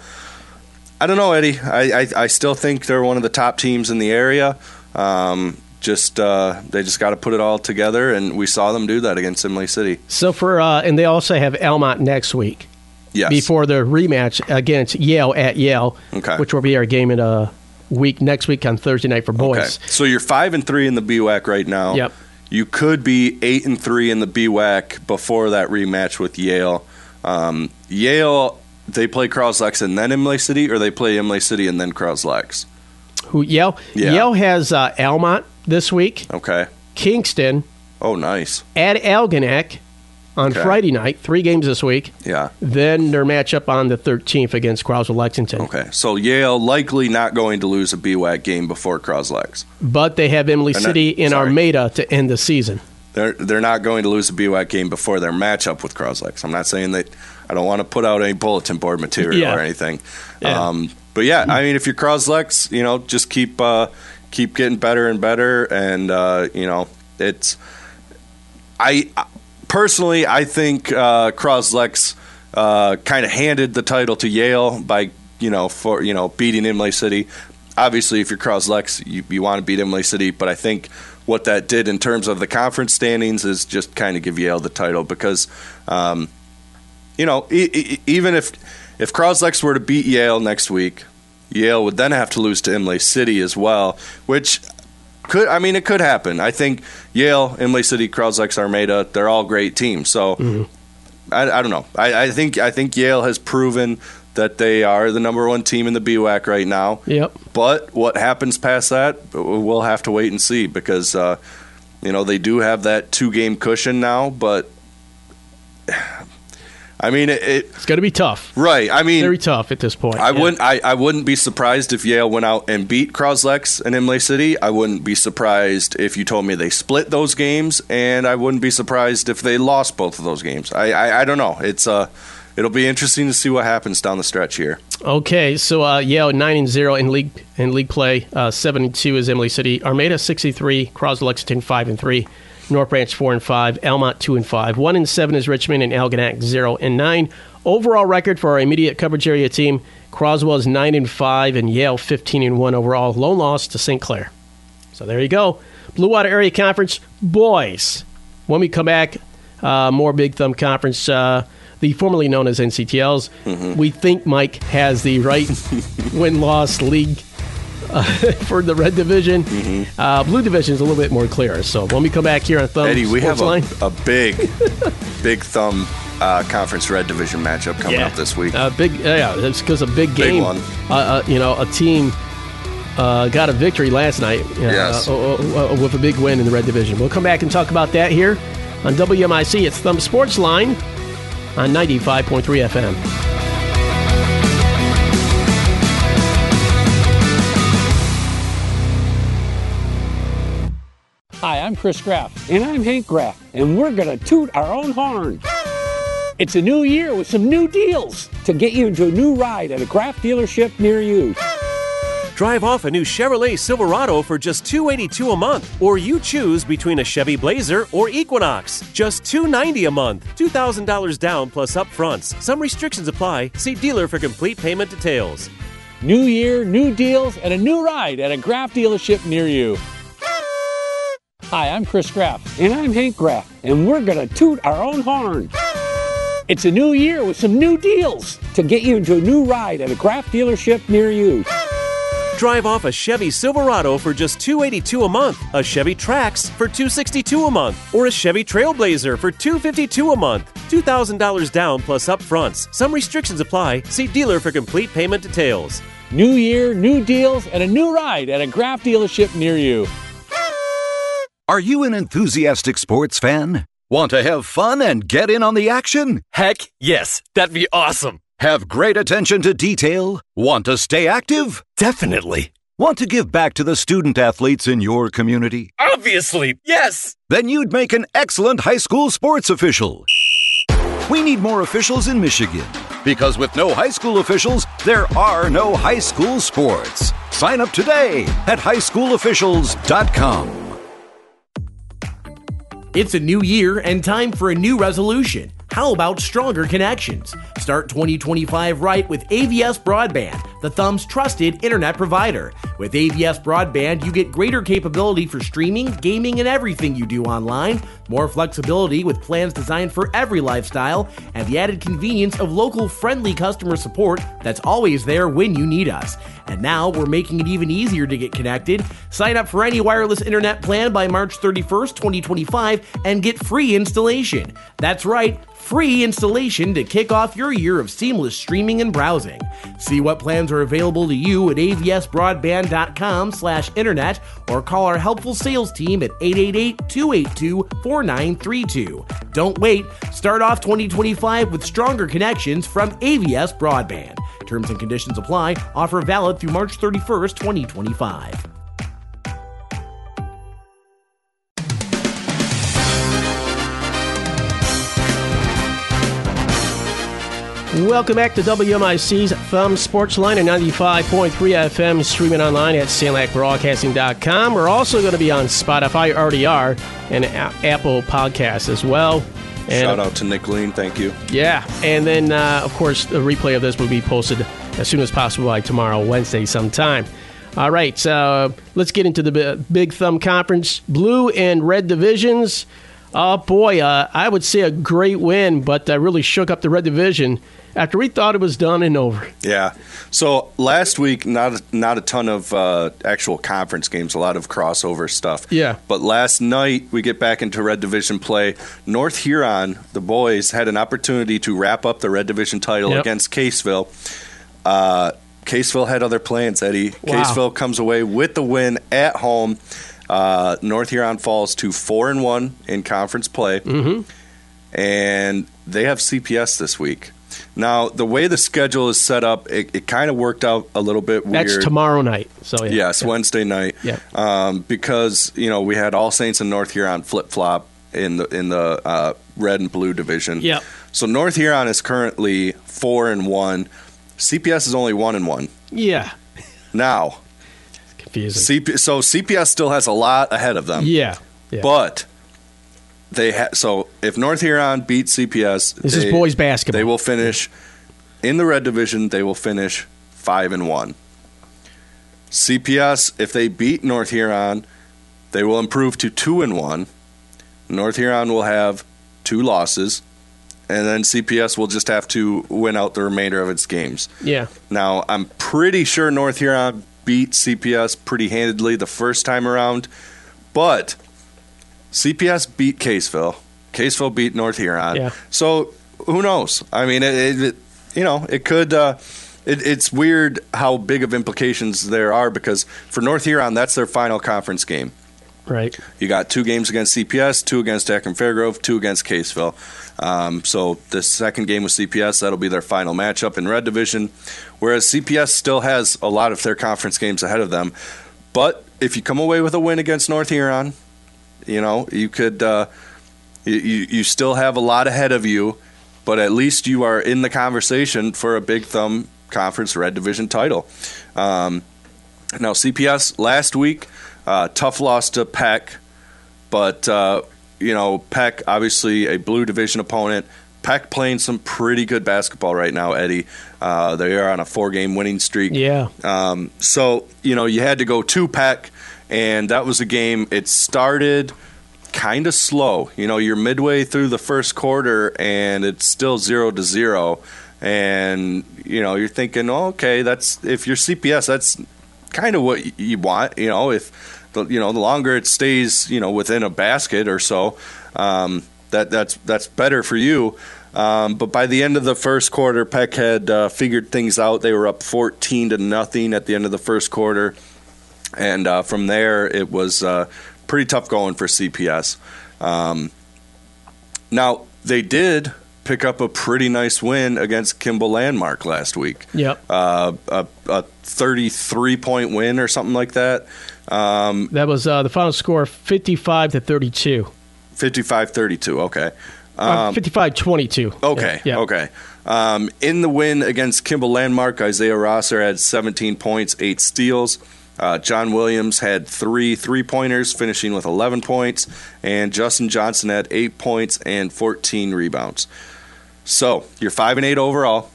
I don't know, Eddie. I, I I still think they're one of the top teams in the area. Um, just uh, they just got to put it all together, and we saw them do that against Imlay City. So for uh, and they also have Almont next week. Yes. Before the rematch against Yale at Yale, okay. which will be our game in a week next week on Thursday night for boys. Okay. So you're five and three in the B W A C right now. Yep. You could be eight and three in the B W A C before that rematch with Yale. Um, Yale, they play Croslex and then Imlay City, or they play Imlay City and then Croslex? Who Yale? Yeah. Yale has uh, Almont this week. Okay. Kingston. Oh, nice. At Algonac. On okay. Friday night, three games this week. Yeah. Then their matchup on the thirteenth against Croswell Lexington. Okay, so Yale likely not going to lose a B W A C game before Croslex. But they have Emily and City that, in sorry. Armada to end the season. they're they're not going to lose a B W A C game before their matchup with Croslex. I'm not saying that I don't want to put out any bulletin board material yeah. or anything. Yeah. Um, but yeah, I mean, if you're Croslex, you know, just keep uh, keep getting better and better, and uh, you know, it's I personally I think uh, Croslex uh, kind of handed the title to Yale by you know for you know beating Imlay City. Obviously, if you're Croslex, you, you want to beat Imlay City, but I think what that did in terms of the conference standings is just kind of give Yale the title because, um, you know, e- e- even if if Croslex were to beat Yale next week, Yale would then have to lose to Imlay City as well, which could, I mean, it could happen. I think Yale, Imlay City, Croslex, Armada, they're all great teams. So mm-hmm. I, I don't know. I, I think I think Yale has proven that they are the number one team in the B W A C right now. Yep. But what happens past that, we'll have to wait and see because, uh, you know, they do have that two-game cushion now. But, I mean, it, it, it's going to be tough. Right. I mean, very tough at this point. I yeah. wouldn't. I, I wouldn't be surprised if Yale went out and beat Croslex and Imlay City. I wouldn't be surprised if you told me they split those games, and I wouldn't be surprised if they lost both of those games. I I, I don't know. It's uh. It'll be interesting to see what happens down the stretch here. Okay, so uh, Yale nine and zero in league in league play. Uh, seven and two is Imlay City. Armada sixty-three. Croswell Lexington five and three. North Branch four and five. Almont two and five. One and seven is Richmond, and Algonac zero and nine. Overall record for our immediate coverage area team: Croswell is nine and five, and Yale fifteen and one overall. Lone loss to Saint Clair. So there you go. Blue Water Area Conference boys. When we come back, uh, more Big Thumb Conference. Uh, The formerly known as N C T Ls. Mm-hmm. We think Mike has the right win-loss league uh, for the red division. Mm-hmm. Uh, blue division is a little bit more clear. So when we come back here on Thumb Eddie, we Sports have Line, a, a big, big Thumb uh, Conference red division matchup coming yeah. up this week. Uh, big, uh, yeah, it's because a big game. Big one. Uh, uh, you know, a team uh, got a victory last night uh, yes. uh, uh, uh, with a big win in the red division. We'll come back and talk about that here on W M I C. It's Thumb Sports Line on ninety-five point three F M. Hi, I'm Chris Graff. And I'm Hank Graff. And we're going to toot our own horn. It's a new year with some new deals to get you into a new ride at a Graff dealership near you. Drive off a new Chevrolet Silverado for just two hundred eighty-two dollars a month, or you choose between a Chevy Blazer or Equinox. Just two hundred ninety dollars a month, two thousand dollars down plus upfronts. Some restrictions apply. See dealer for complete payment details. New year, new deals, and a new ride at a Graff dealership near you. Hi, I'm Chris Graff. And I'm Hank Graff. And we're going to toot our own horn. It's a new year with some new deals to get you into a new ride at a Graff dealership near you. Drive off a Chevy Silverado for just two hundred eighty-two dollars a month, a Chevy Trax for two hundred sixty-two dollars a month, or a Chevy Trailblazer for two hundred fifty-two dollars a month. two thousand dollars down plus upfronts. Some restrictions apply. See dealer for complete payment details. New year, new deals, and a new ride at a Graff dealership near you. Are you an enthusiastic sports fan? Want to have fun and get in on the action? Heck, yes. That'd be awesome. Have great attention to detail? Want to stay active? Definitely. Want to give back to the student athletes in your community? Obviously, yes! Then you'd make an excellent high school sports official. We need more officials in Michigan, because with no high school officials, there are no high school sports. Sign up today at high school officials dot com. It's a new year and time for a new resolution. How about stronger connections? Start twenty twenty-five right with A V S Broadband, the Thumb's trusted internet provider. With A V S Broadband, you get greater capability for streaming, gaming, and everything you do online, more flexibility with plans designed for every lifestyle, and the added convenience of local friendly customer support that's always there when you need us. And now we're making it even easier to get connected. Sign up for any wireless internet plan by March thirty-first, twenty twenty-five and get free installation. That's right, free installation to kick off your year of seamless streaming and browsing. See what plans are available to you at A V S broadband dot com slash internet or call our helpful sales team at eight eight eight, two eight two, four nine three two. Don't wait. Start off twenty twenty-five with stronger connections from A V S Broadband. Terms and conditions apply. Offer valid through March thirty-first, twenty twenty-five. Welcome back to W M I C's Thumb Sports Line at ninety-five point three F M, streaming online at sandlak broadcasting dot com. We're also going to be on Spotify, already are, and a- Apple Podcasts as well. And, shout out to Nick Lean, thank you. Yeah, and then, uh, of course, the replay of this will be posted as soon as possible by tomorrow, Wednesday sometime. All right, so let's get into the Big Thumb Conference. Blue and red divisions. Oh, boy, uh, I would say a great win, but uh, really shook up the red division after we thought it was done and over. Yeah. So last week, not not a ton of uh, actual conference games, a lot of crossover stuff. Yeah. But last night, we get back into Red Division play. North Huron, the boys, had an opportunity to wrap up the Red Division title Yep. against Caseville. Uh, Caseville had other plans, Eddie. Wow. Caseville comes away with the win at home. Uh, North Huron falls to four and one in conference play. Mm-hmm. And they have C P S this week. Now, the way the schedule is set up, it, it kind of worked out a little bit weird. That's tomorrow night. So yeah. Yes, yeah. Wednesday night. Yeah. Um, because, you know, we had All Saints and North Huron flip-flop in the in the uh, red and blue division. Yeah. So North Huron is currently four and one. C P S is only one and one. Yeah. Now, confusing. C P, so C P S still has a lot ahead of them. Yeah. yeah. But they ha- so if North Huron beats C P S, This they, is boys basketball. They will finish in the red division. They will finish five and one. C P S, if they beat North Huron, they will improve to two and one. North Huron will have two losses, and then C P S will just have to win out the remainder of its games. Yeah. Now, I'm pretty sure North Huron beat C P S pretty handedly the first time around, but C P S beat Caseville. Caseville beat North Huron. Yeah. So who knows? I mean, it, it, it you know, it could. Uh, it, it's weird how big of implications there are because for North Huron, that's their final conference game. Right. You got two games against C P S, two against Akron Fairgrove, two against Caseville. Um, so the second game with C P S, that'll be their final matchup in Red Division, whereas C P S still has a lot of their conference games ahead of them. But if you come away with a win against North Huron, you know, you could uh, you, you still have a lot ahead of you, but at least you are in the conversation for a Big Thumb Conference Red Division title. Um, now, C P S last week, uh, tough loss to Peck, but, uh, you know, Peck, obviously a Blue Division opponent. Peck playing some pretty good basketball right now, Eddie. Uh, they are on a four-game winning streak. Yeah. Um, so, you know, you had to go to Peck, and that was a game. It started kind of slow. You know, you're midway through the first quarter, and it's still zero to zero. And, you know, you're thinking, oh, okay, that's if you're C P S, that's kind of what you want. You know, if, the, you know, the longer it stays, you know, within a basket or so, um, that that's that's better for you. Um, but by the end of the first quarter, Peck had uh, figured things out. They were up fourteen to nothing at the end of the first quarter. And uh, from there, it was uh, pretty tough going for C P S. Um, now, they did pick up a pretty nice win against Kimball Landmark last week. Yep. Uh, a, a thirty-three point win or something like that. Um, that was uh, the final score, fifty-five to thirty-two. fifty-five thirty-two, okay. Um, uh, fifty-five twenty-two. Okay, yeah. okay. Um, in the win against Kimball Landmark, Isaiah Rosser had seventeen points, eight steals. Uh, John Williams had three three-pointers, finishing with eleven points. And Justin Johnson had eight points and fourteen rebounds. So, you're five and eight overall.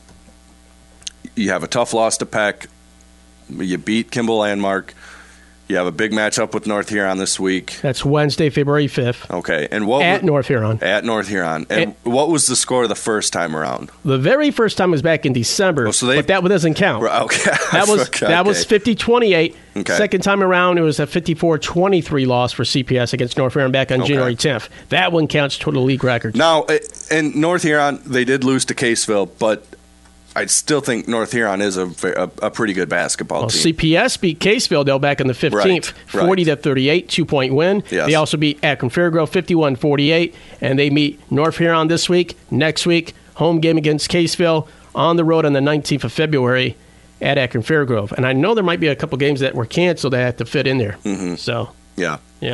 You have a tough loss to Peck. You beat Kimball Landmark. You have a big matchup with North Huron this week. That's Wednesday, February fifth. Okay, and what at was, North Huron. At North Huron, and, and what was the score the first time around? The very first time was back in December, oh, so they, but that doesn't count. Okay, that was okay. that was fifty twenty-eight. Okay. Second time around, it was a fifty-four twenty-three loss for C P S against North Huron back on okay. January tenth. That one counts toward the league record. Now, in North Huron, they did lose to Caseville, but I still think North Huron is a, a, a pretty good basketball well, team. C P S beat Caseville, though, back on the fifteenth, right, forty to thirty-eight, two-point win. Yes. They also beat Akron Fairgrove, fifty-one forty-eight, and they meet North Huron this week. Next week, home game against Caseville on the road on the nineteenth of February at Akron Fairgrove. And I know there might be a couple games that were canceled that have to fit in there. Mm-hmm. So, yeah. Yeah.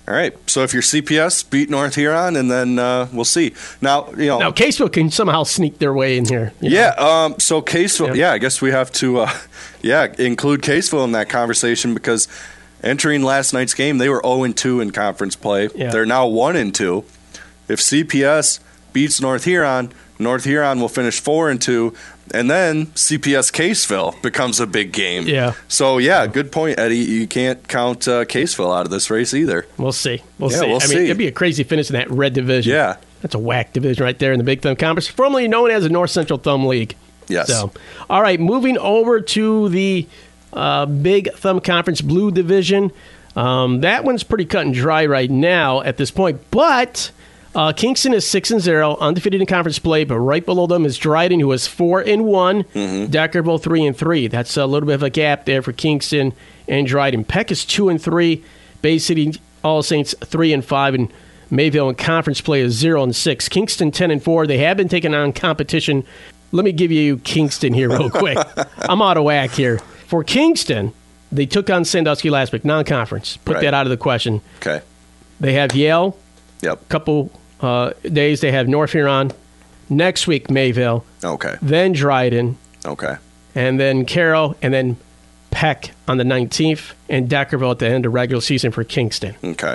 All right. So if you're C P S, beat North Huron, and then uh, we'll see. Now, you know. Now, Caseville can somehow sneak their way in here. you Yeah. know? Um, so Caseville, yeah. Yeah. I guess we have to, uh, yeah, include Caseville in that conversation because entering last night's game, they were oh and two in conference play. Yeah. They're now one and two. If C P S beats North Huron, North Huron will finish four and two, and then C P S Caseville becomes a big game. Yeah. So yeah, good point, Eddie. You can't count uh, Caseville out of this race either. We'll see. We'll Yeah, see. we'll I see. mean, it'd be a crazy finish in that red division. Yeah. That's a whack division right there in the Big Thumb Conference, formerly known as the North Central Thumb League. Yes. So, all right, moving over to the uh, Big Thumb Conference Blue Division. Um, that one's pretty cut and dry right now at this point, but uh, Kingston is six and zero, undefeated in conference play. But right below them is Dryden, who is four and one. Mm-hmm. Deckerville three and three. That's a little bit of a gap there for Kingston and Dryden. Peck is two and three. Bay City All Saints three and five, and Mayville in conference play is zero and six. Kingston ten and four. They have been taking on competition. Let me give you Kingston here real quick. I'm out of whack here. For Kingston, they took on Sandusky last week, non-conference. Put Right. that out of the question. Okay. They have Yale. Yep. Couple uh, days they have North Huron. Next week Mayville. Okay. Then Dryden. Okay. And then Carroll. And then Peck on the nineteenth. And Deckerville at the end of regular season for Kingston. Okay.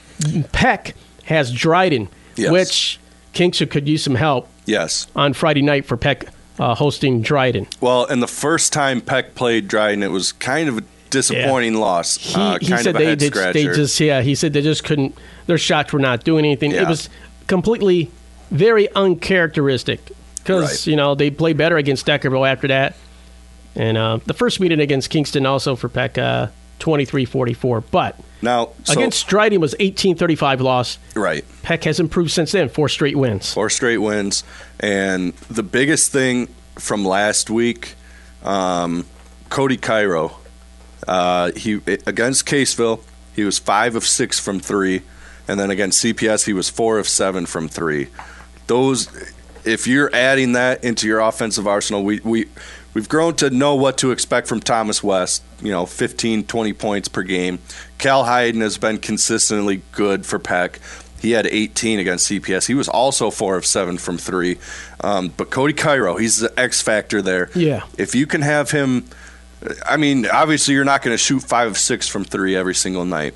Peck has Dryden, Yes. which Kingston could use some help Yes. on Friday night for Peck uh, hosting Dryden. Well, and the first time Peck played Dryden, it was kind of a disappointing loss. He, uh, he kind said of a they, head they, scratcher. they just yeah he said they just couldn't, their shots were not doing anything. Yeah. It was completely very uncharacteristic because Right. you know they played better against Deckerville after that, and uh, the first meeting against Kingston also for Peck uh, twenty-three forty-four, but now so, against Dryden was eighteen thirty-five loss. Right. Peck has improved since then, four straight wins. Four straight wins. And the biggest thing from last week, um, Cody Cairo, uh, he against Caseville, he was five of six from three, and then against C P S, he was four of seven from three. Those, if you're adding that into your offensive arsenal, we we we've grown to know what to expect from Thomas West. You know, fifteen, twenty points per game. Cal Hayden has been consistently good for Peck. He had eighteen against C P S. He was also four of seven from three. Um, but Cody Cairo, he's the X factor there. Yeah. If you can have him, I mean, obviously you're not going to shoot five of six from three every single night.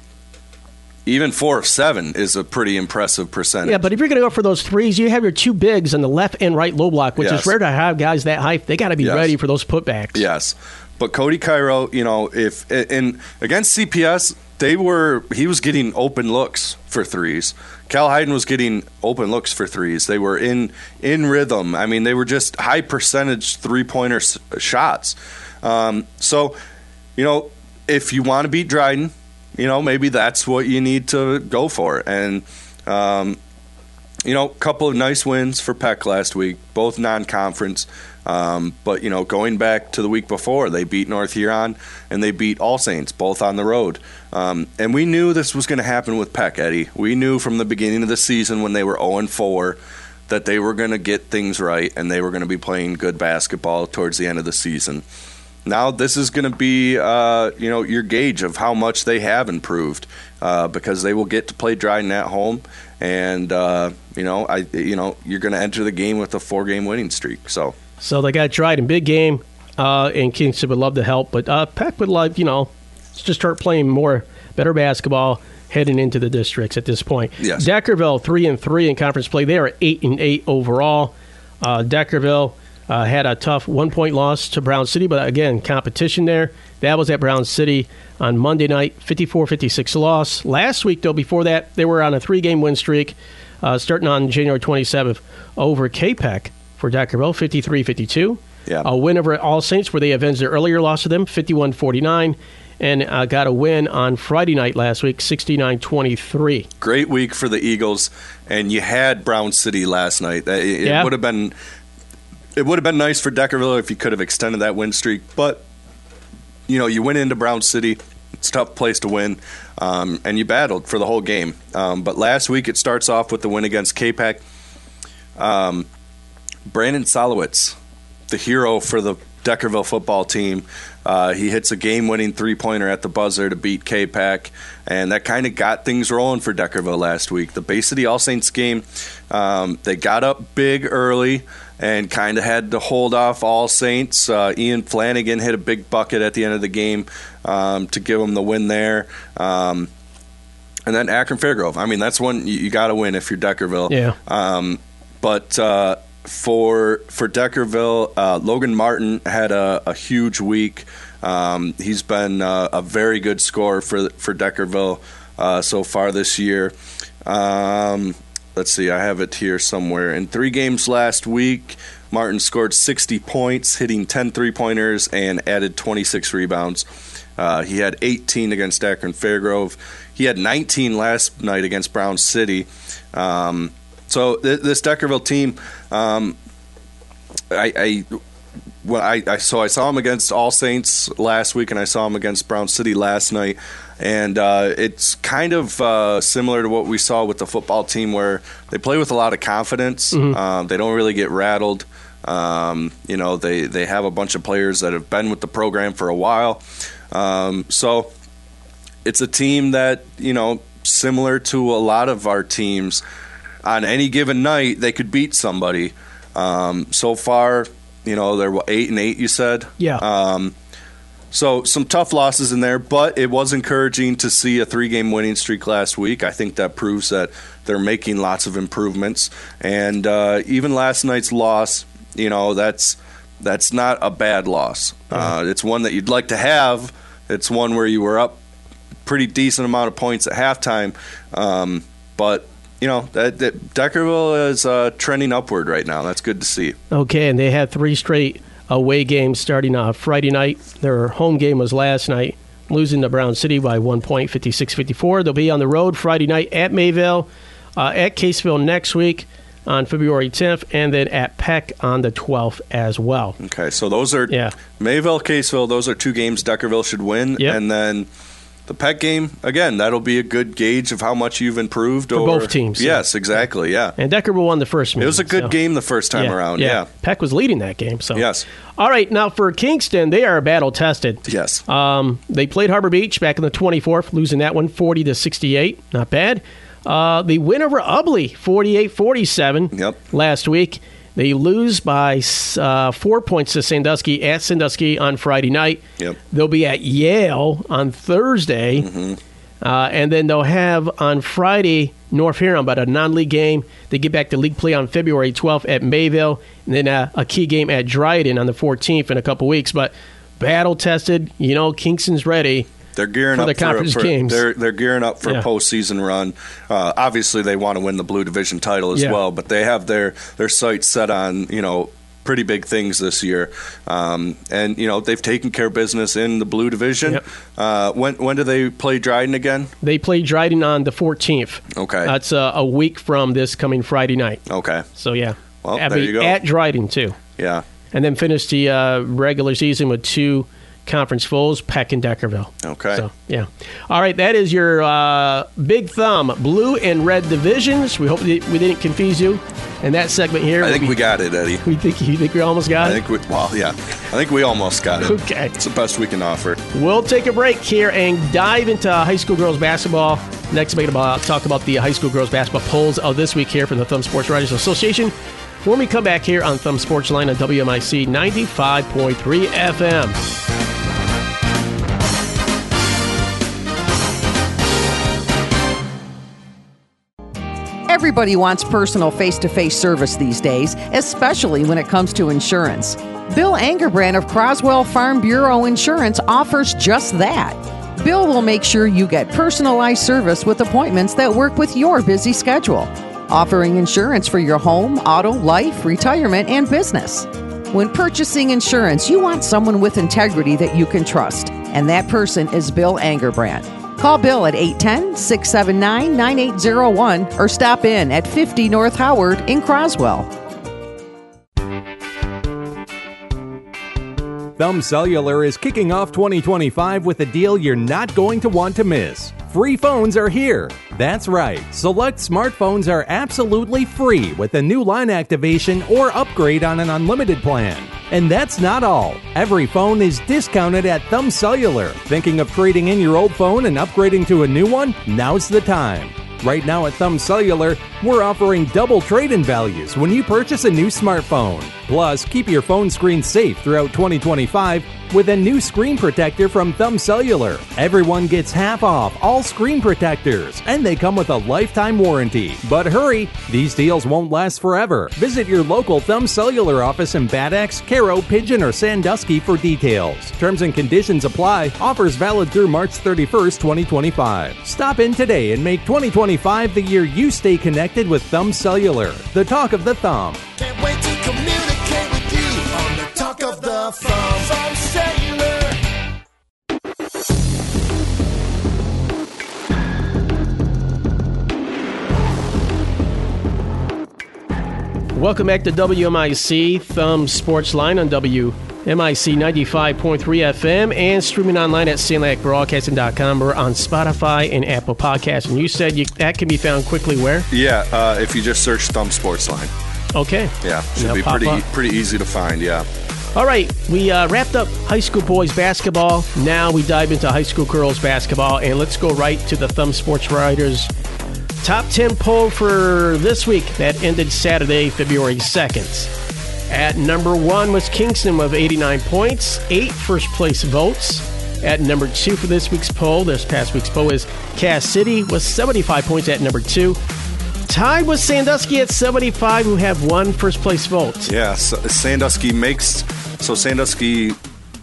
Even four of seven is a pretty impressive percentage. Yeah, but if you're going to go for those threes, you have your two bigs on the left and right low block, which Yes. is rare to have guys that high. They got to be Yes. ready for those putbacks. Yes, but Cody Cairo, you know, if in against C P S, they were he was getting open looks for threes. Cal Hayden was getting open looks for threes. They were in in rhythm. I mean, they were just high percentage three pointer s- shots. Um, so, you know, if you want to beat Dryden, you know, maybe that's what you need to go for. And um, you know, a couple of nice wins for Peck last week, both non-conference. Um, but, you know, going back to the week before, they beat North Huron and they beat All Saints, both on the road. Um, and we knew this was going to happen with Peck, Eddie. We knew from the beginning of the season when they were oh and four that they were going to get things right and they were going to be playing good basketball towards the end of the season. Now this is going to be, uh, you know, your gauge of how much they have improved uh, because they will get to play Dryden at home. And, uh, you know, I, you know, you're going to enter the game with a four-game winning streak. So So they got Dryden, big game, uh, and Kingston would love to help. But uh, Peck would love, you know, just start playing more, better basketball heading into the districts at this point. Yes. Deckerville, three and three in conference play. They are eight and eight overall. Uh, Deckerville uh, had a tough one-point loss to Brown City, but again, competition there. That was at Brown City on Monday night, fifty-four fifty-six loss. Last week, though, before that, they were on a three-game win streak, uh, starting on January twenty-seventh over K-Peck for Deckerville, fifty-three fifty-two. Yeah. A win over All Saints, where they avenged their earlier loss to them, fifty-one forty-nine. And uh, got a win on Friday night last week, sixty-nine twenty-three. great week for the Eagles, and you had Brown City last night. It, it Yeah. would have been it would have been nice for Deckerville if you could have extended that win streak, but you know you went into Brown City. It's a tough place to win, um, and you battled for the whole game. Um, but last week it starts off with the win against K-Pac. Um, Brandon Solowitz, the hero for the Deckerville football team. Uh, he hits a game-winning three-pointer at the buzzer to beat K-Pac, and that kind of got things rolling for Deckerville last week. The Bay City All Saints game, um, they got up big early and kind of had to hold off All Saints. Uh, Ian Flanagan hit a big bucket at the end of the game um, to give them the win there. Um, and then Akron Fairgrove. I mean, that's one you, you got to win if you're Deckerville. Yeah. Um, but uh, for for Deckerville, uh, Logan Martin had a, a huge week. Um, he's been uh, a very good scorer for for Deckerville uh, so far this year. Um, let's see, I have it here somewhere. In three games last week, Martin scored sixty points, hitting ten three-pointers, and added twenty-six rebounds. Uh, he had eighteen against Akron Fairgrove. He had nineteen last night against Brown City. Um, so th- this Deckerville team, um, I, I, well, I, I so I saw him against All Saints last week, and I saw him against Brown City last night. And uh, it's kind of uh, similar to what we saw with the football team, where they play with a lot of confidence. Mm-hmm. Um, they don't really get rattled. Um, you know, they, they have a bunch of players that have been with the program for a while. Um, so it's a team that, you know, similar to a lot of our teams, on any given night, they could beat somebody. Um, so far, you know, they're what, eight and eight, you said? Yeah. Um, so some tough losses in there, but it was encouraging to see a three-game winning streak last week. I think that proves that they're making lots of improvements. And uh, even last night's loss, you know, that's that's not a bad loss. Yeah. Uh, it's one that you'd like to have. It's one where you were up pretty decent amount of points at halftime. Um, but, you know, that, that Deckerville is uh, trending upward right now. That's good to see. Okay, and they had three straight away games starting uh, Friday night. Their home game was last night, losing to Brown City by one point, fifty-six fifty-four. They'll be on the road Friday night at Mayville, uh, at Caseville next week on February tenth, and then at Peck on the twelfth as well. Okay, so those are yeah. Mayville, Caseville, those are two games Deckerville should win. Yep. And then the Peck game, again, that'll be a good gauge of how much you've improved. For or, both teams. Yes, exactly, yeah. And Deckerville won the first meeting. It was a good so. game the first time yeah, around, yeah. yeah. Peck was leading that game. So yes. All right, now for Kingston, they are battle-tested. Yes. Um, they played Harbor Beach back on the twenty-fourth, losing that one forty to sixty-eight. Not bad. Uh, they win over Ubley, forty-eight forty-seven yep. last week. They lose by uh, four points to Sandusky at Sandusky on Friday night. Yep. They'll be at Yale on Thursday. Mm-hmm. Uh, and then they'll have on Friday North Huron, but a non-league game. They get back to league play on February twelfth at Mayville, and then uh, a key game at Dryden on the fourteenth in a couple weeks. But battle-tested, you know, Kingston's ready. They're gearing for up the conference for, for games. They're they're gearing up for yeah. a postseason run. Uh, obviously, they want to win the Blue Division title as yeah. well, but they have their their sights set on, you know, pretty big things this year. Um, and you know, they've taken care of business in the Blue Division. Yep. Uh, when when do they play Dryden again? They play Dryden on the fourteenth. Okay, that's uh, a week from this coming Friday night. Okay, so yeah, well, at, there you go. At Dryden too. Yeah, and then finish the uh, regular season with two conference fulls, Peck and Deckerville. Okay. So, yeah. All right, that is your uh, Big Thumb blue and red divisions. We hope we didn't confuse you in that segment here. I think we, we got it, Eddie. We think you think we almost got I it? think we, well, yeah. I think we almost got it. Okay. It's the best we can offer. We'll take a break here and dive into high school girls basketball. Next, we're going to talk about the high school girls basketball polls of this week here from the Thumb Sports Writers Association when we come back here on Thumb Sports Line on W M I C ninety-five point three F M. Everybody wants personal face-to-face service these days, especially when it comes to insurance. Bill Angerbrand of Croswell Farm Bureau Insurance offers just that. Bill will make sure you get personalized service with appointments that work with your busy schedule, offering insurance for your home, auto, life, retirement, and business. When purchasing insurance, you want someone with integrity that you can trust, and that person is Bill Angerbrand. Call Bill at eight one zero, six seven nine, nine eight zero one or stop in at fifty North Howard in Croswell. Thumb Cellular is kicking off twenty twenty-five with a deal you're not going to want to miss. Free phones are here. That's right. Select smartphones are absolutely free with a new line activation or upgrade on an unlimited plan. And that's not all. Every phone is discounted at Thumb Cellular. Thinking of trading in your old phone and upgrading to a new one? Now's the time. Right now at Thumb Cellular, we're offering double trade-in values when you purchase a new smartphone. Plus, keep your phone screen safe throughout twenty twenty-five with a new screen protector from Thumb Cellular. Everyone gets half off all screen protectors, and they come with a lifetime warranty. But hurry, these deals won't last forever. Visit your local Thumb Cellular office in Bad Axe, Caro, Pigeon, or Sandusky for details. Terms and conditions apply. Offers valid through March thirty-first, twenty twenty-five. Stop in today and make twenty twenty-five the year you stay connected with Thumb Cellular, the talk of the thumb. Can't wait to communicate with you on the talk of the thumb. Thumb Cellular. Welcome back to W M I C Thumb Sports Line on W M I C ninety-five point three F M and streaming online at Sandlac Broadcasting dot com or on Spotify and Apple Podcasts. And you said you, that can be found quickly where? Yeah, uh, if you just search Thumb Sports Line. Okay. Yeah, should That'll be pop pretty up. pretty easy to find, yeah. All right, we uh, wrapped up high school boys basketball. Now we dive into high school girls basketball, and let's go right to the Thumb Sports Writers Top ten poll for this week that ended Saturday, February second. At number one was Kingston with eighty-nine points, eight first place votes. At number two for this week's poll, this past week's poll, is Cass City with seventy-five points at number two. Tied with Sandusky at seventy-five, who have one first place vote. Yeah, so Sandusky makes, so Sandusky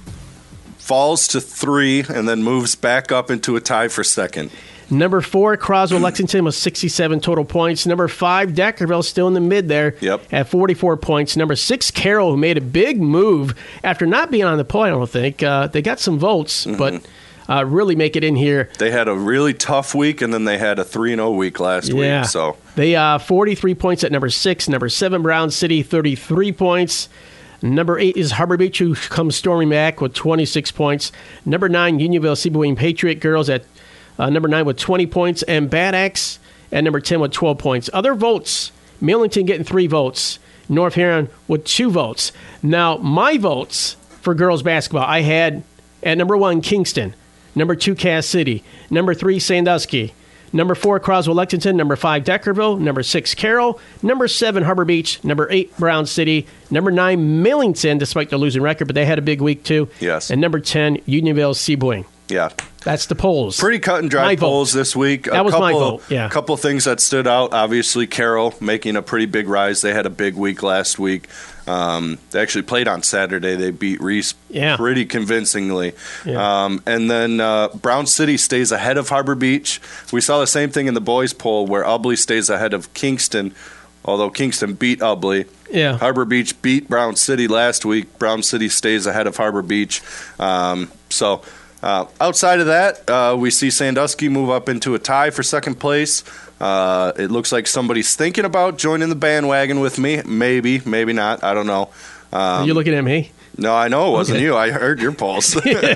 falls to three and then moves back up into a tie for second. Number four, Croswell Lexington with sixty-seven total points. Number five, Deckerville still in the mid there yep. at forty-four points. Number six, Carroll, who made a big move after not being on the poll, I don't think. Uh, they got some votes, mm-hmm. but uh, really make it in here. They had a really tough week, and then they had a three and oh week last yeah. week. So They uh, forty-three points at number six. Number seven, Brown City, thirty-three points. Number eight is Harbor Beach, who comes storming back with twenty-six points. Number nine, Unionville Seaboyne Patriot Girls at Uh, number nine with twenty points, and Bad Axe at number ten with twelve points. Other votes, Millington getting three votes, North Huron with two votes. Now, my votes for girls basketball, I had at number one, Kingston, number two, Cass City, number three, Sandusky, number four, Croswell Lexington, number five, Deckerville, number six, Carroll, number seven, Harbor Beach, number eight, Brown City, number nine, Millington, despite their losing record, but they had a big week too. Yes. And number ten, Unionville Seaboyne. Yeah. That's the polls. Pretty cut and dry my polls vote. this week. That a was couple, my vote, yeah. A couple things that stood out. Obviously, Carroll making a pretty big rise. They had a big week last week. Um, they actually played on Saturday. They beat Reese yeah. pretty convincingly. Yeah. Um, and then uh, Brown City stays ahead of Harbor Beach. We saw the same thing in the boys' poll where Ubley stays ahead of Kingston, although Kingston beat Ubley. Yeah. Harbor Beach beat Brown City last week. Brown City stays ahead of Harbor Beach. Um, so... Uh, outside of that, uh, we see Sandusky move up into a tie for second place. Uh, it looks like somebody's thinking about joining the bandwagon with me. Maybe, maybe not. I don't know. Um, Are you looking at me? No, I know it wasn't Okay. you. I heard your pulse.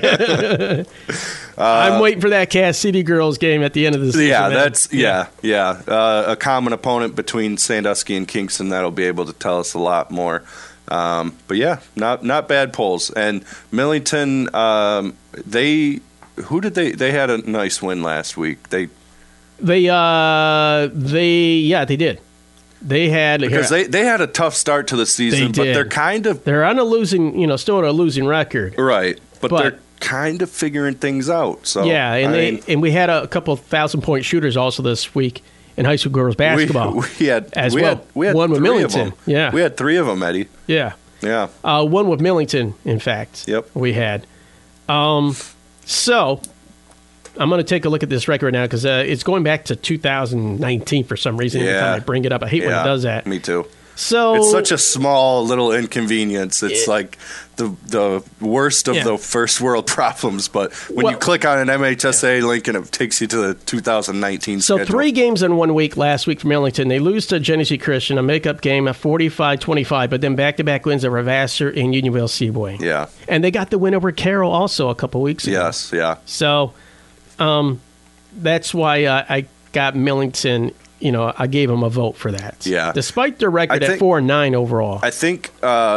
uh, I'm waiting for that Cass City girls game at the end of the season. Yeah, man. that's yeah, yeah. Uh, a common opponent between Sandusky and Kingston that'll be able to tell us a lot more. Um, but yeah, not not bad polls. And Millington, um, they who did they? They had a nice win last week. They They, uh, they, yeah, they did. They had because here, they, they had a tough start to the season, They but did. they're kind of they're on a losing, you know, still on a losing record. right. But, But- they're kind of figuring things out. So yeah, and I they mean, and we had a couple thousand point shooters also this week in high school girls basketball. We, we had as we well. Had, we had one with three Millington. Of them. Yeah, we had three of them, Eddie. yeah, Yeah. uh, one with Millington. In fact, Yep. we had. Um, so I'm going to take a look at this record now because uh, it's going back to two thousand nineteen for some reason. Every Yeah. time I bring it up, I hate when Yeah, it does that. Me too. So It's such a small little inconvenience. It's It- like the the worst of Yeah. the first world problems. But when you Well- click on an M H S A link and it takes you to the two thousand nineteen So schedule. three games in one week last week for Millington. They lose to Genesee Christian, a makeup game at forty-five twenty-five, but then back-to-back wins over Vassar and Unionville Seaboyne. Yeah. And they got the win over Carroll also a couple weeks ago. Yes. Yeah. So um, that's why uh, I got Millington, you know, I gave them a vote for that. Yeah. Despite their record I at think- four and nine overall. I think uh,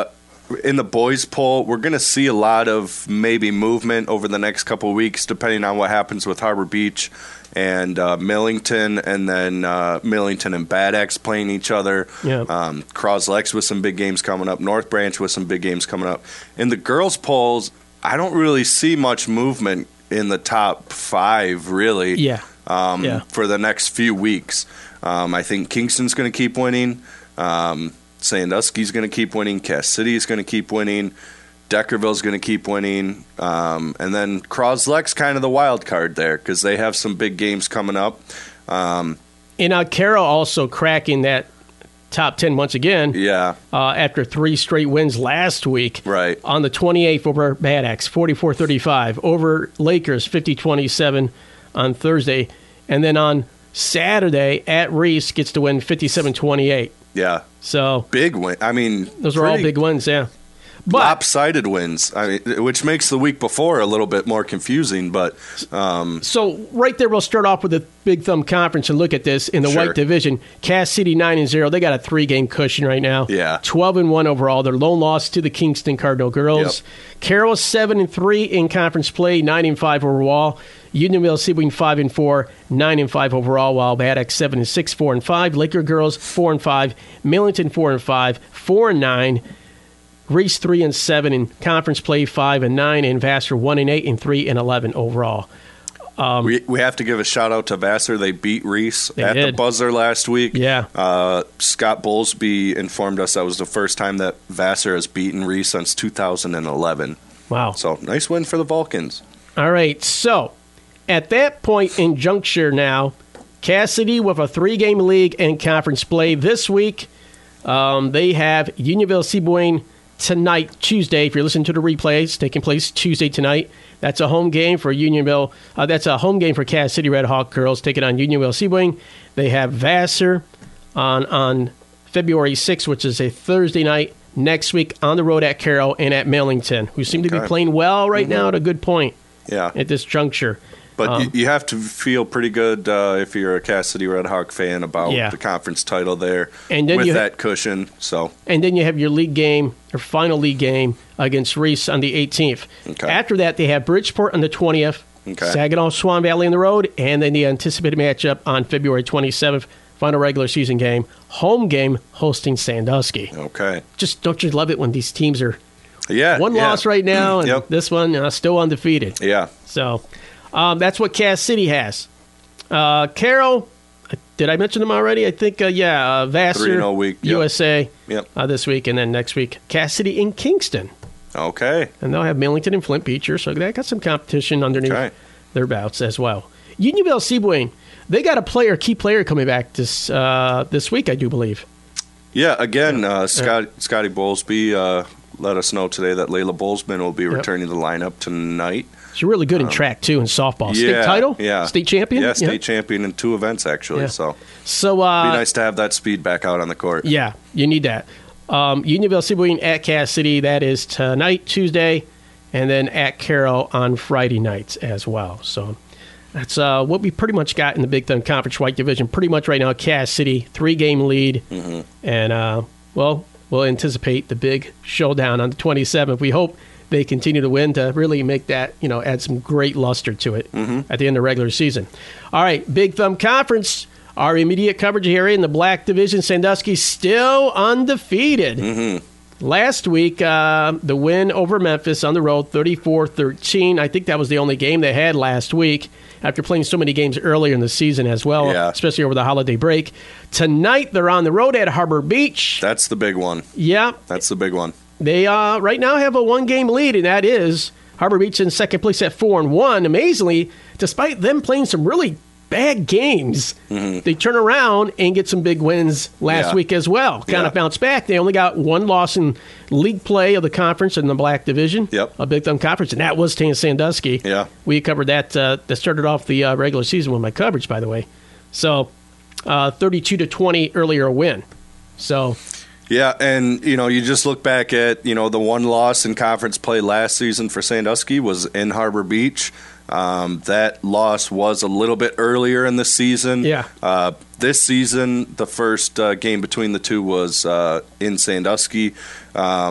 in the boys poll, we're going to see a lot of maybe movement over the next couple of weeks, depending on what happens with Harbor Beach and uh, Millington, and then uh, Millington and Bad Axe playing each other. Yeah. Um, Croslex with some big games coming up. North Branch with some big games coming up. In the girls' polls, I don't really see much movement in the top five, really. Yeah. Um, Yeah. For the next few weeks. Um, I think Kingston's going to keep winning. Um, Sandusky's going to keep winning. Cass City's going to keep winning. Deckerville's going to keep winning. Um, and then Croslex kind of the wild card there because they have some big games coming up. Um, And uh, Carroll also cracking that top ten once again. Yeah. Uh, after three straight wins last week. Right. On the twenty-eighth over Bad Axe, forty-four thirty-five. Over Lakers, fifty twenty-seven on Thursday. And then on Saturday at Reese gets to win fifty-seven twenty-eight. Yeah. So big win. I mean, those are all pretty big wins, yeah. But, lopsided wins. I mean, which makes the week before a little bit more confusing. But um, so right there, we'll start off with the Big Thumb Conference and look at this in the Sure. White Division. Cass City nine and zero. They got a three game cushion right now. Yeah. Twelve and one overall. Their lone loss to the Kingston Cardinal Girls. Yep. Carroll seven and three in conference play. Nine and five overall. Unionville Sebring five and four. Nine and five overall. While Bad Axe seven and six. Four and five. Laker Girls four and five. Millington four and five. Four and nine. Reese three and seven in conference play, five and nine, and Vassar one and eight and three and eleven overall. Um, we we have to give a shout out to Vassar. They beat Reese They at the did. buzzer last week. Yeah. Uh, Scott Bowlesby informed us that was the first time that Vassar has beaten Reese since two thousand eleven. Wow. So nice win for the Vulcans. All right, so at that point in juncture now, Cassidy with a three-game league and conference play this week. Um, they have Unionville Sebring tonight, Tuesday. If you're listening to the replays, taking place Tuesday tonight. That's a home game for Unionville. Uh, that's a home game for Cass City Red Hawk girls taking on Unionville Sebring. They have Vassar on on February sixth, which is a Thursday night. Next week on the road at Carroll and at Millington, who seem to be Okay. playing well right Mhm. now at a good point Yeah. at this juncture. But Um, you, you have to feel pretty good uh, if you're a Cass City Red Hawk fan about Yeah. the conference title there And then with you ha- that cushion. So And then you have your league game, or final league game, against Reese on the eighteenth. Okay. After that, they have Bridgeport on the twentieth, Okay. Saginaw Swan Valley on the road, and then the anticipated matchup on February twenty-seventh, final regular season game, home game hosting Sandusky. okay, Just don't you love it when these teams are yeah, one yeah. loss right now, and Yep. this one uh, still undefeated. Yeah. So um, that's what Cass City has. Uh, Carroll, did I mention them already? I think, uh, yeah, uh, Vassar, three and oh week. Yep. U S A Yep. uh, this week, and then next week, Cass City in Kingston. Okay. And they'll have Millington and Flint Beecher, so they got some competition underneath Okay. their bouts as well. Unionville Sebring, they got a player, key player coming back this uh, this week, I do believe. Yeah, again, uh, Scott, Scotty Bowlesby uh, let us know today that Layla Bowlesman will be Yep. returning to the lineup tonight. She's really good in track, too, in softball. State Yeah, title? yeah. State champion? Yeah, state champion in two events, actually. Yeah. So So, uh, be nice to have that speed back out on the court. yeah, you need that. Um, Unionville Sebring at Cass City, that is tonight, Tuesday, and then at Carroll on Friday nights as well. So that's uh, what we pretty much got in the Big Ten Conference White Division. Pretty much right now, Cass City, three-game lead. Mm-hmm. And, uh, well, we'll anticipate the big showdown on the twenty-seventh. We hope they continue to win to really make that, you know, add some great luster to it Mm-hmm. at the end of the regular season. All right, Big Thumb Conference. Our immediate coverage area in the Black Division, Sandusky still undefeated. Mm-hmm. Last week, uh, the win over Memphis on the road, thirty-four thirteen. I think that was the only game they had last week after playing so many games earlier in the season as well, Yeah. especially over the holiday break. Tonight, they're on the road at Harbor Beach. That's the big one. Yeah, That's the big one. they uh, right now have a one-game lead, and that is Harbor Beach in second place at four and one. Amazingly, despite them playing some really bad games, Mm-hmm. they turn around and get some big wins last Yeah. week as well. Kind Yeah. of bounce back. They only got one loss in league play of the conference in the Black Division, Yep. a Big Thumb Conference, and that was Tan Sandusky. Yeah. We covered that. Uh, that started off the uh, regular season with my coverage, by the way. So, uh, thirty-two to twenty earlier win. So, Yeah, and you know, you just look back at you know the one loss in conference play last season for Sandusky was in Harbor Beach. Um, that loss was a little bit earlier in the season. Yeah. Uh, this season, the first uh, game between the two was uh, in Sandusky. Um,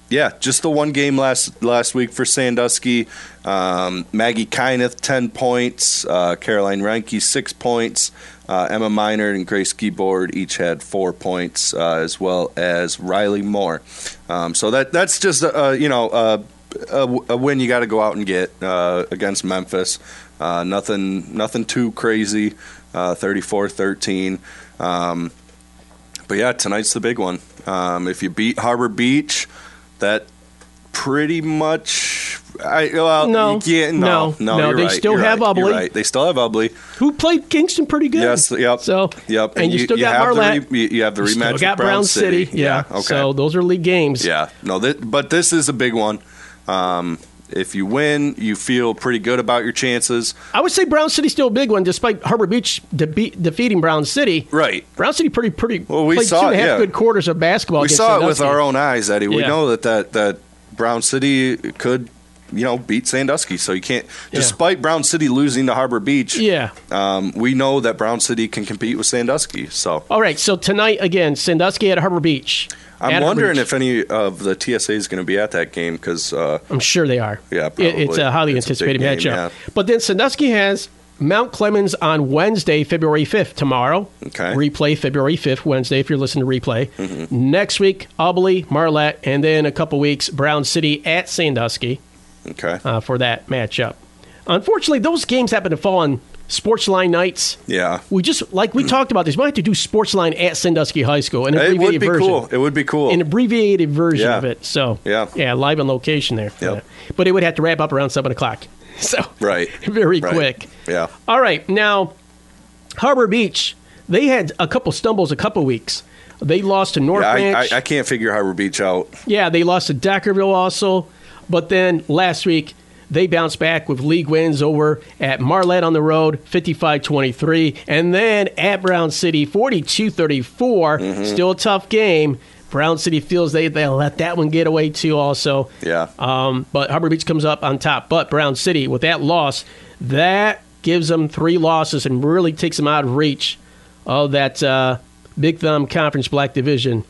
yeah, just the one game last last week for Sandusky. Um, Maggie Kyneth, ten points. Uh, Caroline Reinke, six points. Uh, Emma Minard and Grace Keyboard each had four points, uh, as well as Riley Moore. Um, so that that's just, uh, you know, uh, a, a win you got to go out and get uh, against Memphis. Uh, nothing nothing too crazy, uh, thirty-four thirteen. Um, but, yeah, tonight's the big one. Um, if you beat Harbor Beach, that pretty much I, well, no, you can't, no, no, no, no. you're They right, still you're have right, Ubley. You're right. They still have Ubley, who played Kingston pretty good. Yes, yep. So, yep. and, and you, you still got have Marlette. The re, you have the you rematch still with got Brown, Brown City. City. Yeah. Okay. So those are league games. Yeah. No, that, but this is a big one. Um, if you win, you feel pretty good about your chances. I would say Brown City's still a big one, despite Harbor Beach de- defeating Brown City. Right. Brown City pretty pretty. Well, we played saw two and a it, half yeah. good quarters of basketball. We against saw it Sandusky. with our own eyes, Eddie. We Yeah. know that, that that Brown City could, you know, beat Sandusky. So you can't, Yeah. despite Brown City losing to Harbor Beach. Yeah. Um, we know that Brown City can compete with Sandusky. So All right. So tonight again, Sandusky at Harbor Beach. I'm At wondering Harbor if any of the T S A is going to be at that game because uh, I'm sure they are. Yeah, probably. It- it's a highly It's a anticipated big game, matchup. yeah. But then Sandusky has Mount Clemens on Wednesday, February fifth, tomorrow. Okay. Replay February fifth, Wednesday, if you're listening to replay. Mm-hmm. Next week, Ubley, Marlette, and then a couple weeks, Brown City at Sandusky Okay. uh, for that matchup. Unfortunately, those games happen to fall on Sportsline nights. Yeah. We just, like we talked about this, we might have to do Sportsline at Sandusky High School, an It abbreviated would be version. cool. It would be cool. An abbreviated version Yeah. of it. So, Yeah. yeah, live on location there. for Yep. that. But it would have to wrap up around seven o'clock. So, Right. very Right. quick. Yeah. All right. Now, Harbor Beach, they had a couple stumbles a couple weeks. They lost to North Yeah, Branch. I, I, I can't figure Harbor Beach out. Yeah, they lost to Deckerville also. But then last week, they bounced back with league wins over at Marlette on the road, fifty-five twenty-three. And then at Brown City, forty-two thirty-four. Mm-hmm. Still a tough game. Brown City feels they, they'll let that one get away too also. Yeah. Um, but Harbor Beach comes up on top. But Brown City, with that loss, that gives them three losses and really takes them out of reach of that uh, Big Thumb Conference Black Division.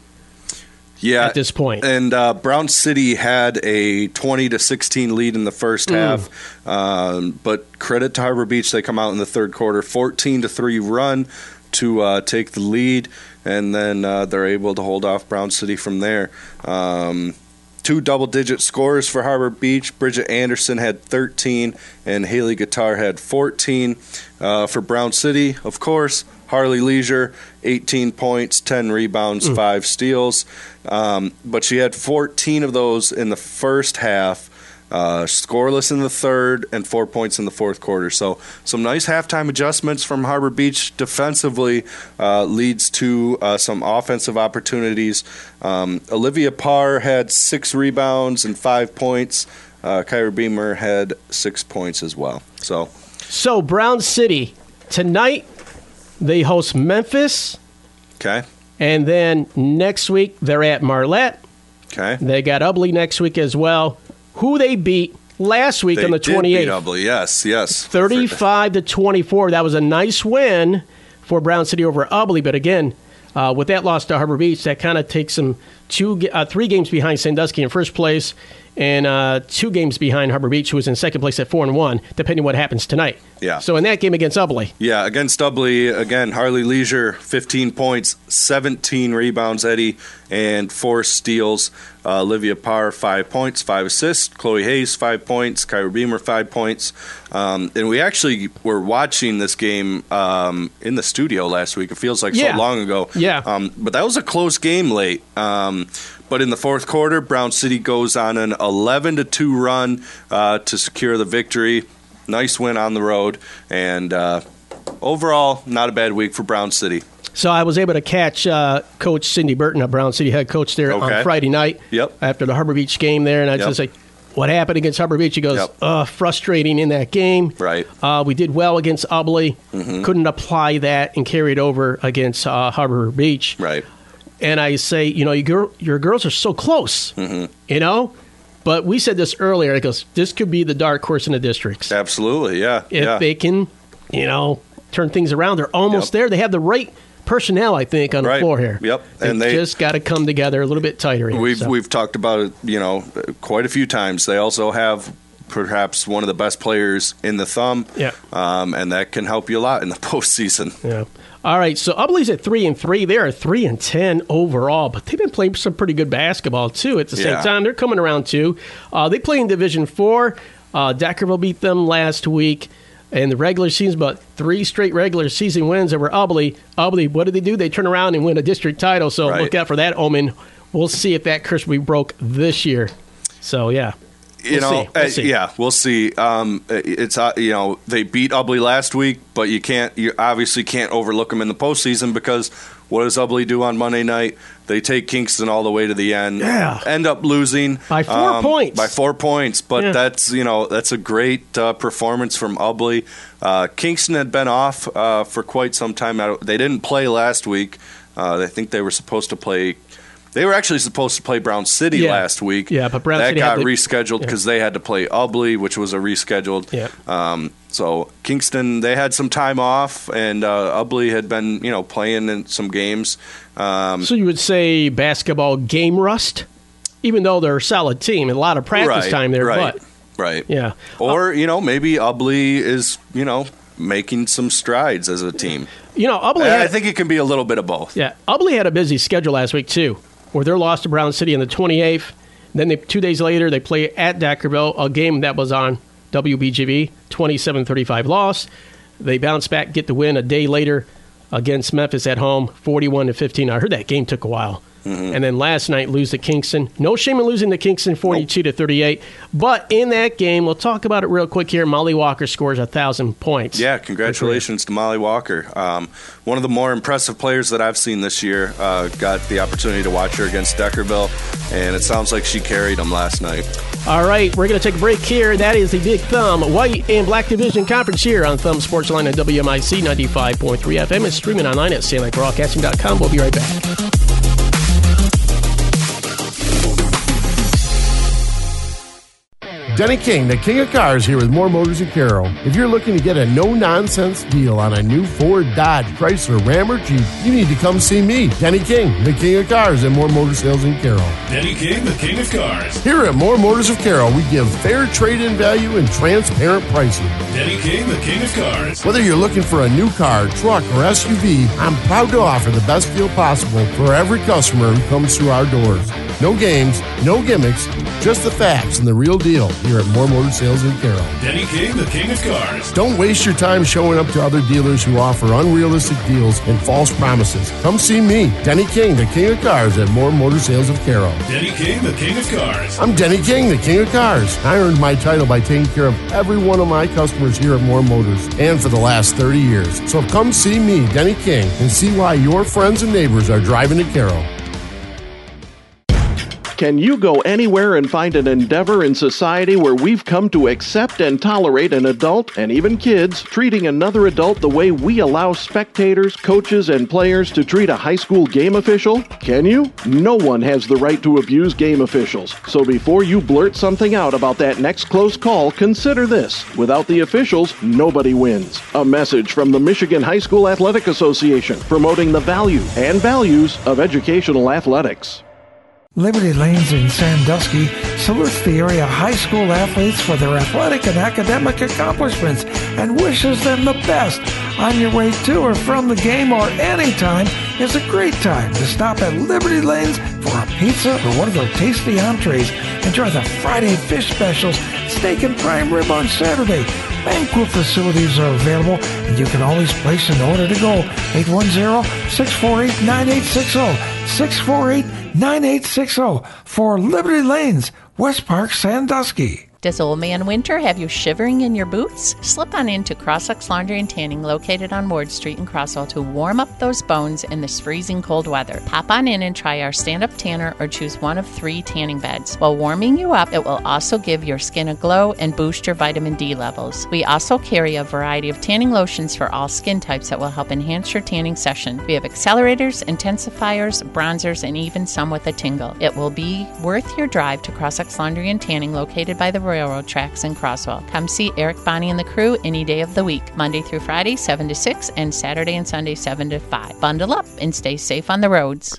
Yeah, at this point. And uh, Brown City had a twenty to sixteen lead in the first Mm. half, um, but credit to Harbor Beach, they come out in the third quarter, fourteen to three run to uh, take the lead, and then uh, they're able to hold off Brown City from there. Um, two double-digit scores for Harbor Beach. Bridget Anderson had thirteen, and Haley Guitar had fourteen. Uh, for Brown City, of course, Harley Leisure, eighteen points, ten rebounds, Mm. five steals. Um, but she had fourteen of those in the first half, uh, scoreless in the third, and four points in the fourth quarter. So some nice halftime adjustments from Harbor Beach defensively uh, leads to uh, some offensive opportunities. Um, Olivia Parr had six rebounds and five points. Uh, Kyra Beamer had six points as well. So, So Brown City, tonight they host Memphis. okay, And then next week, they're at Marlette. okay. They got Ubley next week as well. Who they beat last week They on the did twenty-eighth. beat Ubley, yes, yes. thirty-five to twenty-four. That was a nice win for Brown City over Ubley. But again, uh, with that loss to Harbor Beach, that kind of takes them two, uh, three games behind Sandusky in first place, and uh, two games behind Harbor Beach, who was in second place at four and one, depending what happens tonight. Yeah. So in that game against Ubley, Yeah, against Ubley, again, Harley Leisure, fifteen points, seventeen rebounds, Eddie, and four steals. Uh, Olivia Parr, five points, five assists. Chloe Hayes, five points. Kyra Beamer, five points. Um, and we actually were watching this game um, in the studio last week. It feels like Yeah. so long ago. Yeah. Um, but that was a close game late. Um, but in the fourth quarter, Brown City goes on an eleven to two run uh, to secure the victory. Nice win on the road, and uh, overall, not a bad week for Brown City. so I was able to catch uh, Coach Cindy Burton, a Brown City head coach there Okay. on Friday night Yep. after the Harbor Beach game there, and I Yep. just like, what happened against Harbor Beach? He goes, Yep. uh, frustrating in that game. Right. Uh, we did well against Ubley. Mhm. Couldn't apply that and carry it over against uh, Harbor Beach. Right. And I say, you know, your, girl, your girls are so close, Mm-hmm. you know? But we said this earlier. It goes, this could be the dark horse in the districts. Absolutely, yeah. If yeah. they can, you know, turn things around. They're almost Yep. there. They have the right personnel, I think, on the Right. floor here. Yep. They And they- just got to come together a little bit tighter here. We've so. we've talked about it, you know, quite a few times. They also have perhaps one of the best players in the thumb, Yeah. um, and that can help you a lot in the postseason. Yeah. All right, so Ubly's at three and three. They are three and ten overall, but they've been playing some pretty good basketball too. At the same Yeah. time, they're coming around too. Uh, they play in Division Four. Uh, Deckerville beat them last week in the regular season, but three straight regular season wins over Ubly. Ubly, what did they do? They turn around and win a district title. So Right. look out for that omen. We'll see if that curse will be broke this year. So yeah. You We'll know, see. We'll uh, see. yeah, we'll see. Um, it's uh, you know they beat Ubly last week, but you can't, you obviously can't overlook them in the postseason because what does Ubly do on Monday night? They take Kingston all the way to the end, Yeah. end up losing By four um, points. By four points, but Yeah. that's you know that's a great uh, performance from Ubly. Uh, Kingston had been off uh, for quite some time. Now, they didn't play last week. Uh, I think they were supposed to play. They were actually supposed to play Brown City Yeah. last week. Yeah, but Brown that City got had to- rescheduled yeah. because they had to play Ubly, which was a rescheduled. Yeah. Um, so Kingston, they had some time off, and uh, Ubly had been, you know, playing in some games. Um, So you would say basketball game rust, even though they're a solid team, and a lot of practice right, time there. right, But right. yeah, Or you know, maybe Ubly is, you know, making some strides as a team. you know, Ubly. I Had, think it can be a little bit of both. yeah, Ubly had a busy schedule last week too, where they're lost to Brown City on the twenty-eighth. Then they, two days later, they play at Deckerville, a game that was on W B G V, twenty-seven thirty-five loss. They bounce back, get the win a day later against Memphis at home, forty-one to fifteen. I heard that game took a while. Mm-hmm. And then last night, lose to Kingston. No shame in losing to Kingston, forty-two to thirty-eight. But in that game, we'll talk about it real quick here. Molly Walker scores one thousand points. Yeah, congratulations to Molly Walker. Um, one of the more impressive players that I've seen this year. Uh, got the opportunity to watch her against Deckerville, and it sounds like she carried them last night. All right, we're going to take a break here. That is the Big Thumb White and Black Division Conference here on Thumb Sports Line at W M I C ninety-five point three F M and streaming online at Sand Lake Broadcasting dot com. We'll be right back. Denny King, the king of cars, here with more Motors in Carroll. If you're looking to get a no-nonsense deal on a new Ford, Dodge, Chrysler, Ram, or Jeep, you need to come see me, Denny King, the king of cars, and more motor sales in Carroll. Denny King, the king of cars. Here at More Motors of Carroll, we give fair trade-in value and transparent pricing. Denny King, the king of cars. Whether you're looking for a new car, truck, or S U V, I'm proud to offer the best deal possible for every customer who comes through our doors. No games, no gimmicks, just the facts and the real deal here at More Motor Sales in Carroll. Denny King, the king of cars. Don't waste your time showing up to other dealers who offer unrealistic deals and false promises. Come see me, Denny King, the king of cars at More Motor Sales of Carroll. Denny King, the king of cars. I'm Denny King, the king of cars. I earned my title by taking care of every one of my customers here at More Motors, and for the last thirty years. So come see me, Denny King, and see why your friends and neighbors are driving to Carroll. Can you go anywhere and find an endeavor in society where we've come to accept and tolerate an adult, and even kids, treating another adult the way we allow spectators, coaches, and players to treat a high school game official? Can you? No one has the right to abuse game officials. So before you blurt something out about that next close call, consider this. Without the officials, nobody wins. A message from the Michigan High School Athletic Association, promoting the value and values of educational athletics. Liberty Lanes in Sandusky salutes the area high school athletes for their athletic and academic accomplishments and wishes them the best. On your way to or from the game or anytime is a great time to stop at Liberty Lanes for a pizza or one of their tasty entrees. Enjoy the Friday fish specials, steak and prime rib on Saturday. Banquet facilities are available, and you can always place an order to go. eight one zero, six four eight, nine eight six zero. six four eight, nine eight six zero for Liberty Lanes, West Park, Sandusky. Does Old Man Winter have you shivering in your boots? Slip on into Crossox Laundry and Tanning located on Ward Street in Crossville to warm up those bones in this freezing cold weather. Pop on in and try our stand-up tanner or choose one of three tanning beds. While warming you up, it will also give your skin a glow and boost your vitamin D levels. We also carry a variety of tanning lotions for all skin types that will help enhance your tanning session. We have accelerators, intensifiers, bronzers, and even some with a tingle. It will be worth your drive to Crossox Laundry and Tanning located by the railroad tracks in Croswell. Come see Eric, Bonnie, and the crew any day of the week, Monday through Friday, seven to six, and Saturday and Sunday, seven to five. Bundle up and stay safe on the roads.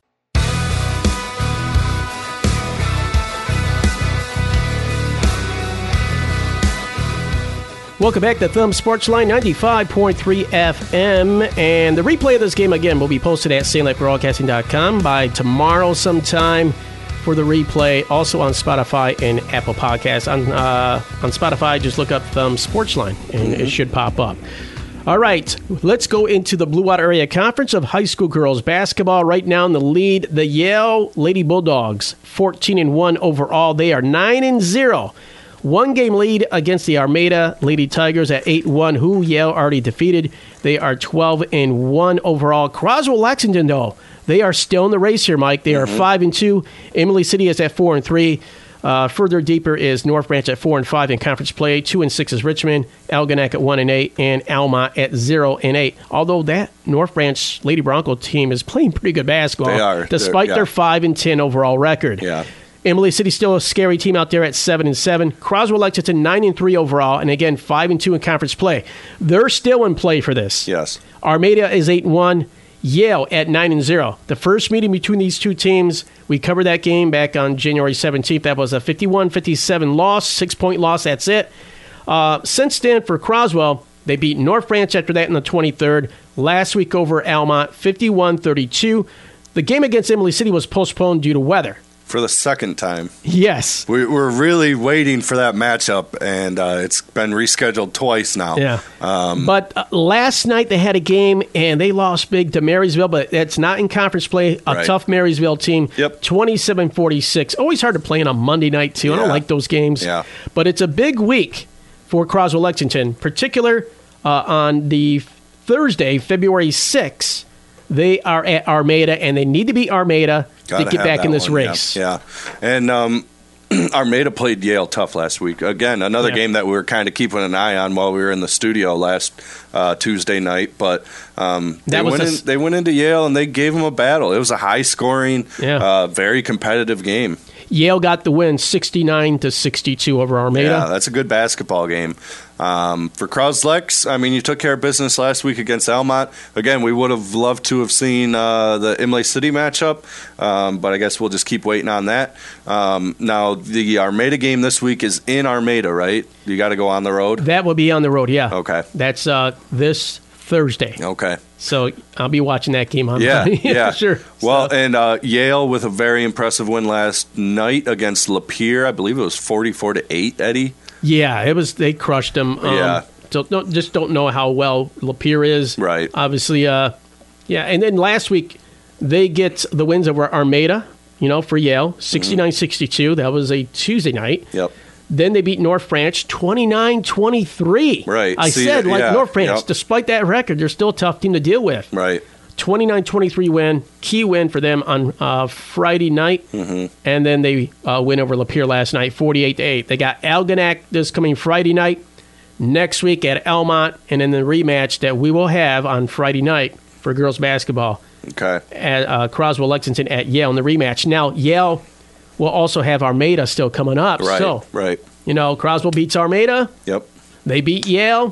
Welcome back to Thumb Sports Line ninety-five point three F M. And the replay of this game, again, will be posted at Saint Life Broadcasting dot com by tomorrow sometime for the replay. Also on Spotify and Apple Podcasts. On, uh, on Spotify, just look up Thumb Sports Line, and mm-hmm. it should pop up. All right, let's go into the Blue Water Area Conference of High School Girls Basketball. Right now in the lead, the Yale Lady Bulldogs, fourteen and one overall. They are nine and zero. One game lead against the Armada Lady Tigers at eight one, who Yale already defeated. They are twelve and one overall. Croswell Lexington, though, they are still in the race here, Mike. They are mm-hmm. five and two. Emily City is at four and three. Uh, further deeper is North Branch at four and five in conference play. two and six is Richmond. Algonac at one and eight, and Alma at zero and eight. Although that North Branch Lady Bronco team is playing pretty good basketball, they are. despite yeah. their five and ten overall record. Yeah. Emily City still a scary team out there at seven and seven. Croswell Lexington nine and three overall, and again five and two in conference play. They're still in play for this. Yes. Armada is eight and one. Yale at nine and zero. The first meeting between these two teams, we covered that game back on January seventeenth. That was a fifty-one fifty-seven loss, six point loss. That's it. Uh, since then, for Croswell, they beat North Branch after that in the twenty-third. Last week over Almont, fifty-one thirty-two. The game against Emily City was postponed due to weather. For the second time. Yes. We, we're really waiting for that matchup, and uh, it's been rescheduled twice now. Yeah. Um, but uh, last night they had a game, and they lost big to Marysville, but that's not in conference play. A right. tough Marysville team. Yep. twenty-seven forty-six. Always hard to play on a Monday night, too. Yeah. I don't like those games. Yeah. But it's a big week for Croswell Lexington, particular uh, on the Thursday, February sixth. They are at Armada, and they need to beat Armada Gotta to get back in this one, race. Yeah, yeah. And um, Armada played Yale tough last week. Again, another yeah. game that we were kind of keeping an eye on while we were in the studio last uh, Tuesday night. But um, they, went in, they went into Yale, and they gave them a battle. It was a high-scoring, yeah. uh, very competitive game. Yale got the win, sixty-nine to sixty-two over Armada. Yeah, that's a good basketball game. Um, for Croslex, I mean, you took care of business last week against Almont. Again, we would have loved to have seen uh, the Imlay City matchup, um, but I guess we'll just keep waiting on that. Um, now, the Armada game this week is in Armada, right? You got to go on the road? That will be on the road, yeah. Okay. That's uh, this Thursday. Okay. So I'll be watching that game on yeah, yeah, sure. Well, so. and uh, Yale with a very impressive win last night against Lapeer. I believe it was forty-four to eight, Eddie. Yeah, it was. They crushed them. Um, yeah. So don't, just don't know how well Lapeer is. Right. Obviously, uh, yeah. And then last week, they get the wins over Armada, you know, for Yale, sixty-nine sixty-two. That was a Tuesday night. Yep. Then they beat North Branch twenty-nine twenty-three. Right. I See, said, like, yeah, North Branch, yep. despite that record, they're still a tough team to deal with. Right. twenty-nine twenty-three win, key win for them on uh, Friday night. Mm-hmm. And then they uh, win over Lapeer last night, forty-eight to eight. They got Algonac this coming Friday night, next week at Almont, and then the rematch that we will have on Friday night for girls basketball. Okay. At uh, Croswell Lexington at Yale in the rematch. Now, Yale will also have Armada still coming up. Right, so, right. You know, Croswell beats Armada. Yep. They beat Yale.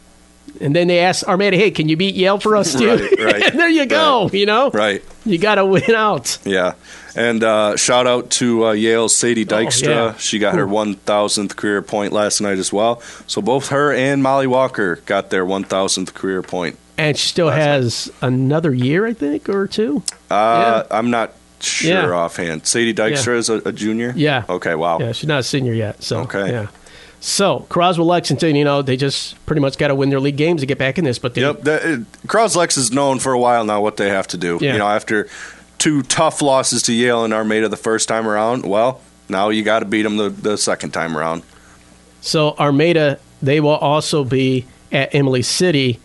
And then they ask Armada, hey, can you beat Yale for us too? Right, right. And there you go, right, you know? Right. You got to win out. Yeah. And uh, shout out to uh, Yale's Sadie Dykstra. Oh, yeah. She got her one thousandth career point last night as well. So both her and Molly Walker got their one thousandth career point. And she still has night. another year, I think, or two? Uh, yeah. I'm not sure yeah. offhand. Sadie Dykstra yeah. is a, a junior? Yeah. Okay, wow. Yeah, she's not a senior yet. So, okay. Yeah. So, Croswell Lexington, you know, they just pretty much got to win their league games to get back in this. But they, Yep. That, Croslex is known for a while now what they have to do. Yeah. You know, after two tough losses to Yale and Armada the first time around, well, now you got to beat them the, the second time around. So, Armada, they will also be at Emily City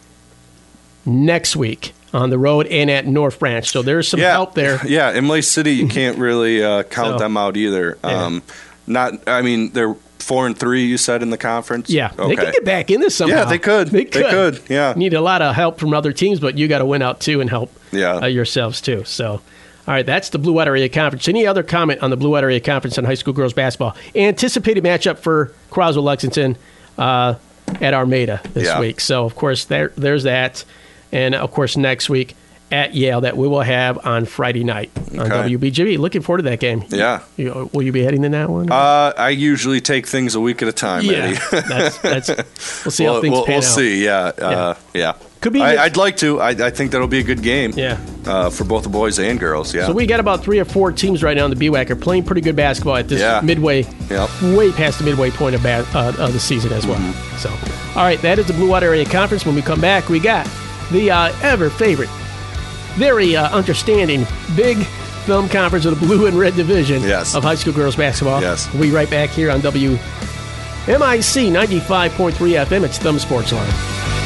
next week on the road and at North Branch. So, there's some yeah. help there. Yeah, Emily City, you can't really uh, count so, them out either. Yeah. Um, not, I mean, they're four and three. You said in the conference. Yeah, okay. They could get back in this somehow. Yeah, they could. They could. They could. Yeah, need a lot of help from other teams, but you got to win out too and help. Yeah. Uh, yourselves too. So, All right, that's the Blue Water Area Conference. Any other comment on the Blue Water Area Conference on high school girls basketball? Anticipated matchup for Croswell Lexington uh, at Armada this Yeah. week. So, of course, there there's that. And, of course, next week at Yale that we will have on Friday night on Okay. W B G B. Looking forward to that game. Yeah. You, will you be heading in that one? Uh, I usually take things a week at a time, Yeah, Eddie. that's, that's, we'll see how we'll, things we'll, pan we'll out. see, yeah. Uh, yeah. Could be I, next- I'd like to. I, I think that'll be a good game. Yeah. Uh, for both the boys and girls, yeah. So we got about three or four teams right now in the B W A C are playing pretty good basketball at this Yeah. midway, Yep. way past the midway point of, ba- uh, of the season as well. Mm-hmm. So, all right, that is the Blue Water Area Conference. When we come back, we got the uh, ever favorite, very uh, understanding Big Thumb Conference of the Blue and Red Division Yes. of high school girls basketball. Yes. We'll be right back here on W M I C ninety-five point three F M. It's Thumb Sports Line.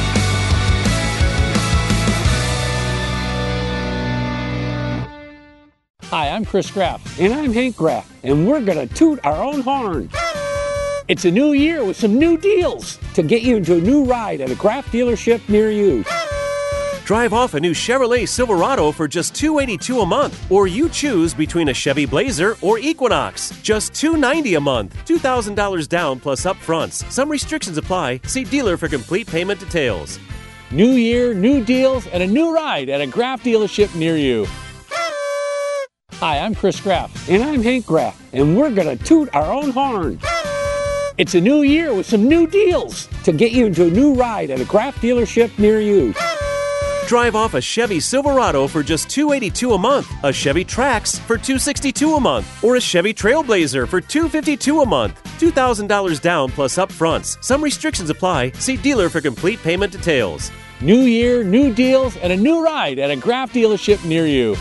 Hi, I'm Chris Graff. And I'm Hank Graff. And we're going to toot our own horn. It's a new year with some new deals to get you into a new ride at a Graff dealership near you. Drive off a new Chevrolet Silverado for just two hundred eighty-two dollars a month, or you choose between a Chevy Blazer or Equinox, just two hundred ninety dollars a month, two thousand dollars down plus upfronts. Some restrictions apply. See dealer for complete payment details. New year, new deals, and a new ride at a Graff dealership near you. Hi, I'm Chris Graff. And I'm Hank Graff. And we're going to toot our own horn. It's a new year with some new deals to get you into a new ride at a Graff dealership near you. Drive off a Chevy Silverado for just two hundred eighty-two dollars a month, a Chevy Trax for two hundred sixty-two dollars a month, or a Chevy Trailblazer for two hundred fifty-two dollars a month, two thousand dollars down plus upfronts. Some restrictions apply. See dealer for complete payment details. New year, new deals, and a new ride at a Graff dealership near you.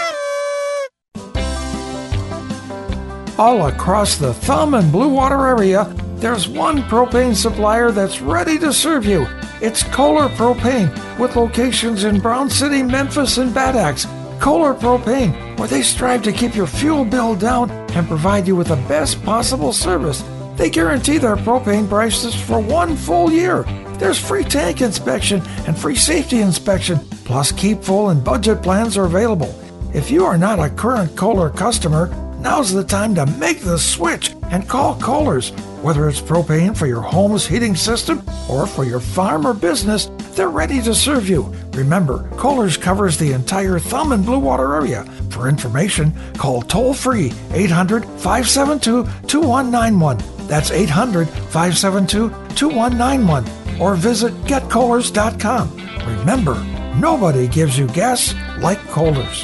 All across the Thumb and Blue Water area, there's one propane supplier that's ready to serve you. It's Kohler Propane, with locations in Brown City, Memphis, and Bad Axe. Kohler Propane, where they strive to keep your fuel bill down and provide you with the best possible service. They guarantee their propane prices for one full year. There's free tank inspection and free safety inspection, plus keep full and budget plans are available. If you are not a current Kohler customer, now's the time to make the switch and call Kohler's. Whether it's propane for your home's heating system or for your farm or business, they're ready to serve you. Remember, Kohler's covers the entire Thumb and Blue Water area. For information, call toll-free eight hundred, five seven two, two one nine one. That's eight hundred, five seven two, two one nine one. Or visit get kohlers dot com. Remember, nobody gives you gas like Kohler's.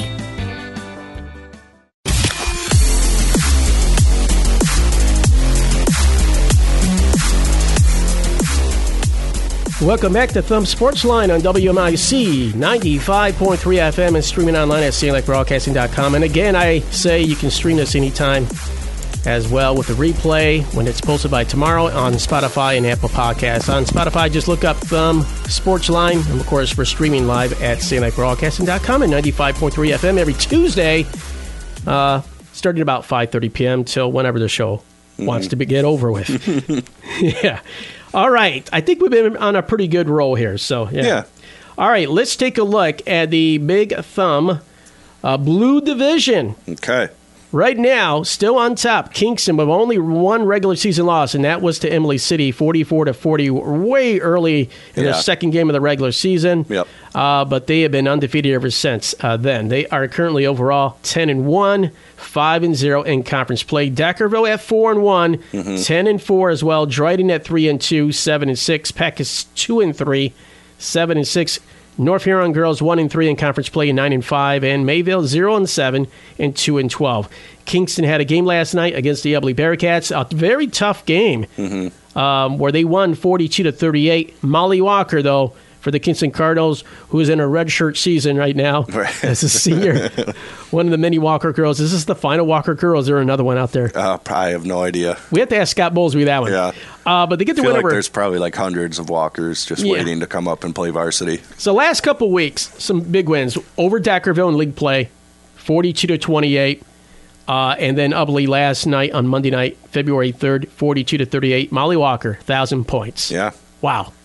Welcome back to Thumb Sports Line on W M I C ninety-five point three F M and streaming online at C N Lake Broadcasting dot com. And again, I say you can stream this anytime as well with the replay when it's posted by tomorrow on Spotify and Apple Podcasts. On Spotify, just look up Thumb Sports Line. And of course, we're streaming live at C N Lake Broadcasting dot com and ninety-five point three F M every Tuesday, uh, starting about five thirty p.m. till whenever the show mm-hmm. wants to be, get over with. Yeah. All right. I think we've been on a pretty good roll here. So, yeah. Yeah. All right. Let's take a look at the Big Thumb uh, Blue Division. Okay. Right now, still on top, Kingston with only one regular season loss, and that was to Emily City, forty-four to forty, way early in Yeah. the second game of the regular season. Yep. Uh, but they have been undefeated ever since uh, then. They are currently overall ten and one, five and zero in conference play. Deckerville at four and one, Mhm. ten and four as well. Dryden at three and two, seven and six. Peck is two and three, seven and six. North Huron girls one and three in conference play, nine and five, and Mayville zero and seven and two and twelve. Kingston had a game last night against the Ubly Bearcats, a very tough game Mm-hmm. um, where they won forty-two to thirty-eight. Molly Walker, though, for the Kingston Cardinals, who is in a redshirt season right now Right. as a senior, one of the many Walker girls. Is this the final Walker girl? Is there another one out there? Uh, I have no idea. We have to ask Scott Bowlesby that one. Yeah. Uh, but they get I the feel win like over. there's probably like hundreds of walkers just Yeah. waiting to come up and play varsity. So last couple weeks, some big wins over Deckerville in league play, forty-two to twenty-eight, uh, and then Ubly last night on Monday night, February third, forty-two to thirty-eight. Molly Walker, thousand points. Yeah. Wow.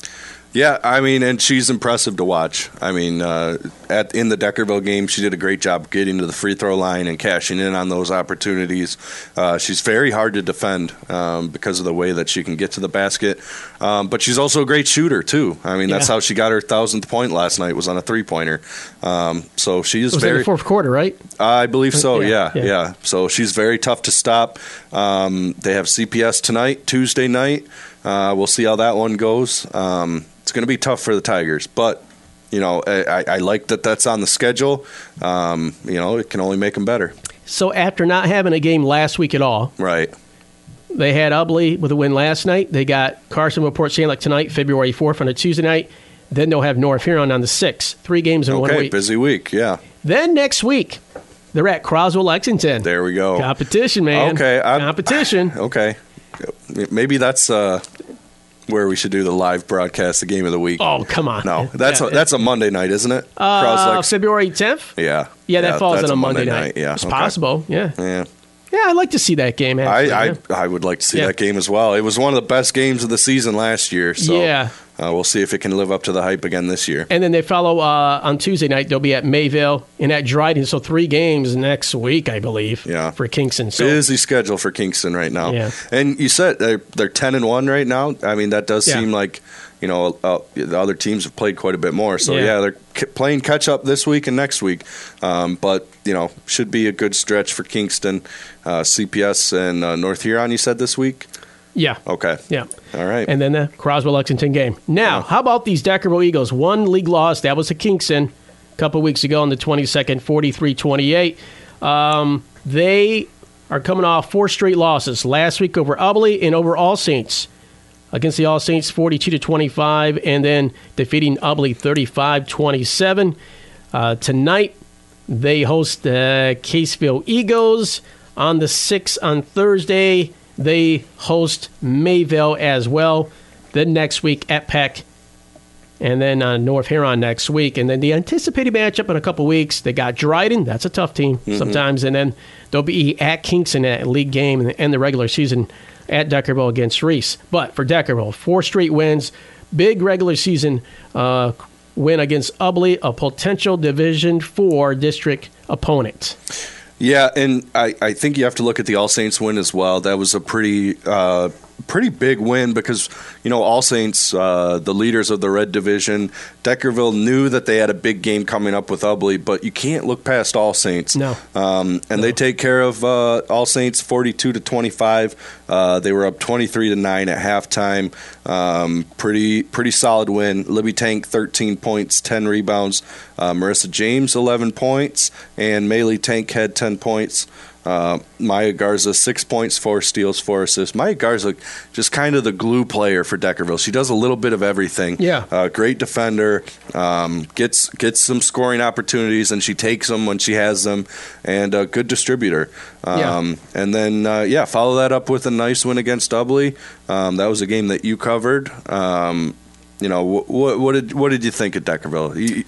Yeah, I mean, and she's impressive to watch. I mean, uh, at in the Deckerville game, she did a great job getting to the free throw line and cashing in on those opportunities. Uh, she's very hard to defend um, because of the way that she can get to the basket, um, but she's also a great shooter too. I mean, that's Yeah. how she got her thousandth point last night, was on a three pointer. Um, so she is It was very in the fourth quarter, right? I believe so, Yeah, yeah, yeah. yeah. So she's very tough to stop. Um, they have C P S tonight, Tuesday night. Uh, we'll see how that one goes. Um, it's going to be tough for the Tigers, but, you know, I, I like that that's on the schedule. Um, you know, it can only make them better. So after not having a game last week at all, Right. they had Ubley with a win last night. They got Carson with Port Saint Lucie tonight, February fourth on a Tuesday night. Then they'll have North Huron on the sixth. Three games in one Okay, week. busy week, yeah. Then next week, they're at Croswell, Lexington. There we go. Competition, man. Okay. I'm- Competition. Okay. Maybe that's uh, where we should do the live broadcast, the game of the week. Oh, come on. No, that's Yeah. a, that's a Monday night, isn't it? Uh, Cross-Lex- February tenth? Yeah. Yeah, that falls that's on a Monday night. Yeah, It's okay. possible, yeah. Yeah. Yeah, I'd like to see that game, actually. I, yeah. I I would like to see Yeah. that game as well. It was one of the best games of the season last year. So Yeah. uh, we'll see if it can live up to the hype again this year. And then they follow uh, on Tuesday night. They'll be at Mayville and at Dryden. So three games next week, I believe. Yeah. For Kingston. So Busy schedule for Kingston right now. Yeah. And you said they're they're ten and one right now. I mean, that does Yeah. seem like, you know, uh, the other teams have played quite a bit more. So Yeah. yeah, they're c- playing catch up this week and next week. Um, but you know, should be a good stretch for Kingston, uh, C P S, and uh, North Huron. You said this week. yeah. Okay. Yeah. All right. And then the Croswell Lexington game. Now, how about these Deckerville Eagles? One league loss. That was to Kingston a couple weeks ago on the twenty-second, forty-three twenty-eight. Um, they are coming off four straight losses. Last week over Ubley and over All Saints. Against the All Saints, forty-two to twenty-five, and then defeating Ubley thirty-five twenty-seven. Uh, tonight, they host the Caseville Eagles. On the sixth, on Thursday, they host Mayville as well. Then next week at Peck, and then uh, North Huron next week. And then the anticipated matchup in a couple weeks, they got Dryden. That's a tough team Mm-hmm. sometimes. And then they'll be at Kingston at league game and end the regular season at Deckerville against Reese. But for Deckerville, four straight wins, big regular season uh, win against Ubley, a potential Division Four district opponent. Yeah, and I, I think you have to look at the All Saints win as well. That was a pretty uh, pretty big win because, you know, All Saints, uh, the leaders of the Red Division, Deckerville knew that they had a big game coming up with Ubley, but you can't look past All Saints. No. Um, and they take care of uh, All Saints forty-two to twenty-five. Uh, they were up twenty-three to nine at halftime. Um, pretty pretty solid win. Libby Tank thirteen points, ten rebounds. Uh, Marissa James eleven points, and Maylee Tank had ten points. Uh, Maya Garza six points, four steals, four assists. Maya Garza just kind of the glue player for Deckerville. She does a little bit of everything. Yeah. Uh, great defender. Um, gets gets some scoring opportunities, and she takes them when she has them. And a good distributor. Um, Yeah. And then uh, yeah, follow that up with a nice win against Ubley. Um, that was a game that you covered. Um, you know, what what did what did you think of Deckerville? You,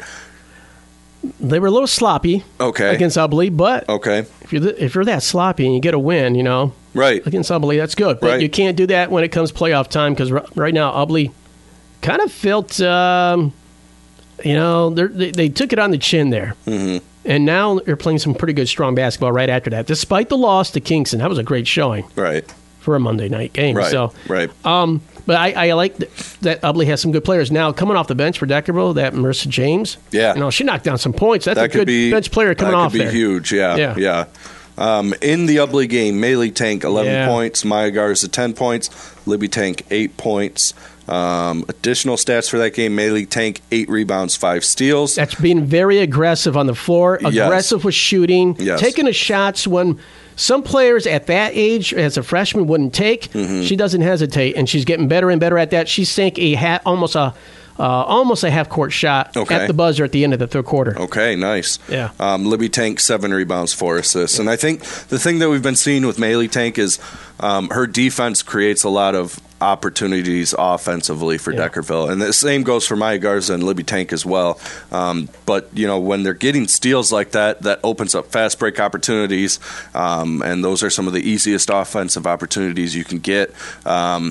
They were a little sloppy Okay. against Ubley, but okay. if you're th- if you're that sloppy and you get a win, you know, Right. against Ubley, that's good. But Right. you can't do that when it comes playoff time because r- right now Ubley kind of felt, um, you know, they're- they they took it on the chin there, Mm-hmm. and now they're playing some pretty good, strong basketball right after that. Despite the loss to Kingston, that was a great showing Right. for a Monday night game. Right. So, right. um, but I, I like th- that Ubley has some good players now coming off the bench for Deckerville. That Marissa James, Yeah. you know, she knocked down some points. That's that a could good be bench player coming that off could be there. huge. Yeah, Yeah. yeah. Um, in the Ubley game, Maylee Tank eleven Yeah. points, Maya Garza ten points, Libby Tank eight points. Um, additional stats for that game: Maylee Tank eight rebounds, five steals. That's being very aggressive on the floor, Yes. aggressive with shooting, Yes. taking the shots when some players at that age, as a freshman, wouldn't take. Mm-hmm. She doesn't hesitate, and she's getting better and better at that. She sank a ha- almost a uh, almost a half court shot Okay. at the buzzer at the end of the third quarter. Okay, nice. Yeah. Um, Libby Tank, seven rebounds, four assists. And I think the thing that we've been seeing with Maylee Tank is um, her defense creates a lot of opportunities offensively for Yeah. Deckerville. And the same goes for Maya Garza and Libby Tank as well. Um, but, you know, when they're getting steals like that, that opens up fast break opportunities. Um, and those are some of the easiest offensive opportunities you can get. Um,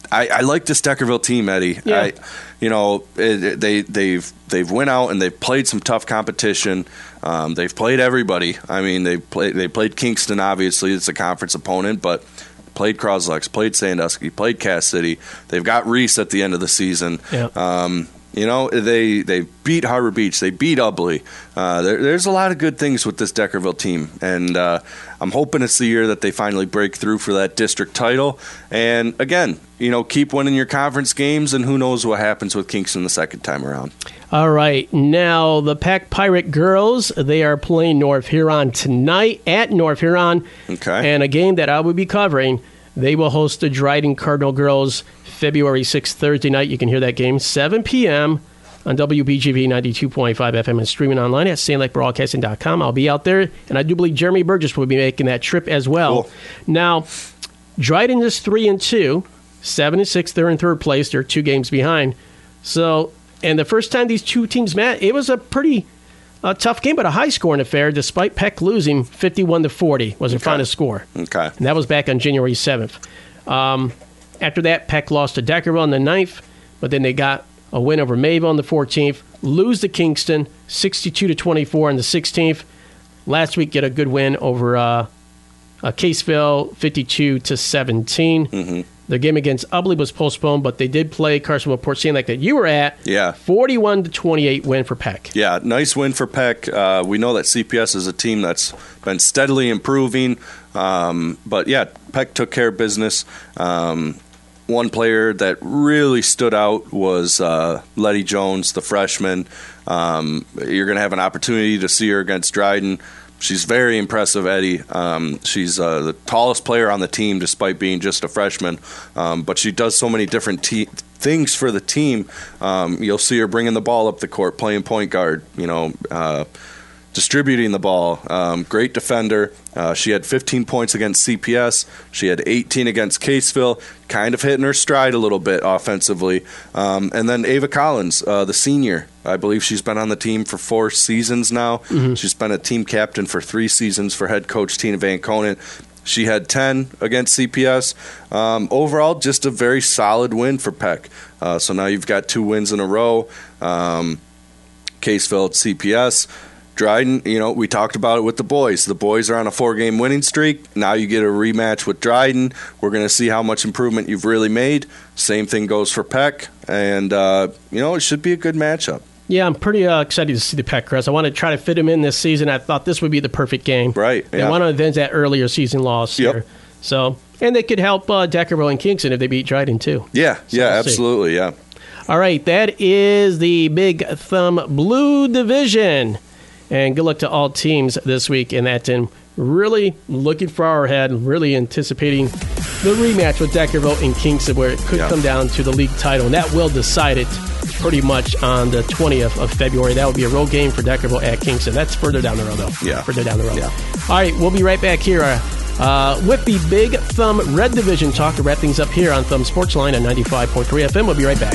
I, I like this Deckerville team, Eddie. Yeah. I, you know, it, they they've they've went out and they've played some tough competition. Um, they've played everybody. I mean, they played they played Kingston. Obviously, it's a conference opponent, but played Croslex, played Sandusky, played Cass City. They've got Reese at the end of the season. Yeah. Um, You know, they they beat Harbor Beach. They beat Ubley. Uh, there, there's a lot of good things with this Deckerville team. And uh, I'm hoping it's the year that they finally break through for that district title. And, again, you know, keep winning your conference games, and who knows what happens with Kingston the second time around. All right. Now, the Pack Pirate girls, they are playing North Huron tonight at North Huron. Okay. And a game that I will be covering, they will host the Dryden Cardinal girls February sixth, Thursday night. You can hear that game, seven p.m. on W B G V ninety-two point five F M and streaming online at sand lake broadcasting dot com. I'll be out there, and I do believe Jeremy Burgess will be making that trip as well. Cool. Now, Dryden is three and two, seven and six. They're in third place. They're two games behind. So, and the first time these two teams met, it was a pretty uh, tough game, but a high-scoring affair. Despite Peck losing, fifty-one to forty was the Okay. final score. Okay. And that was back on January seventh. Um, after that, Peck lost to Deckerville on the ninth, but then they got a win over Mayville on the fourteenth, lose to Kingston, sixty-two to twenty-four on the sixteenth. Last week, get a good win over uh, uh, Caseville, fifty-two to seventeen. Mm-hmm. The game against Ubley was postponed, but they did play Carsonville Port Saint Lake that you were at. Yeah. forty-one to twenty-eight win for Peck. Yeah, nice win for Peck. Uh, we know that C P S is a team that's been steadily improving. Um, but, yeah, Peck took care of business. Um, one player that really stood out was uh, Letty Jones, the freshman. Um, you're going to have an opportunity to see her against Dryden. She's very impressive, Eddie. Um, she's uh, the tallest player on the team despite being just a freshman. Um, but she does so many different te- things for the team. Um, you'll see her bringing the ball up the court, playing point guard, you know, uh, distributing the ball. Um, great defender. Uh, she had fifteen points against C P S. She had eighteen against Caseville, kind of hitting her stride a little bit offensively. Um, and then Ava Collins, uh, the senior. I believe she's been on the team for four seasons now. Mm-hmm. She's been a team captain for three seasons for head coach Tina Van Conen. She had ten against C P S. Um, overall, just a very solid win for Peck. Uh, so now you've got two wins in a row. Um, Caseville, C P S. Dryden, you know, we talked about it with the boys. The boys are on a four-game winning streak. Now you get a rematch with Dryden. We're going to see how much improvement you've really made. Same thing goes for Peck. And, uh, you know, it should be a good matchup. Yeah, I'm pretty uh, excited to see the Peck girls. I want to try to fit them in this season. I thought this would be the perfect game. Right. They yeah. want to avenge that earlier season loss Yep. here. So, and they could help uh, Deckerville and Kingston if they beat Dryden, too. Yeah, So yeah, we'll see. absolutely, yeah. All right, that is the Big Thumb Blue Division. And good luck to all teams this week in that. And really looking far ahead, really anticipating the rematch with Deckerville and Kingston, where it could Yeah. come down to the league title. And that will decide it pretty much on the twentieth of February. That will be a road game for Deckerville at Kingston. That's further down the road, though. Yeah. Further down the road. Yeah. All right, we'll be right back here uh, uh, with the Big Thumb Red Division talk to wrap things up here on Thumb Sports Line at ninety-five point three F M. We'll be right back.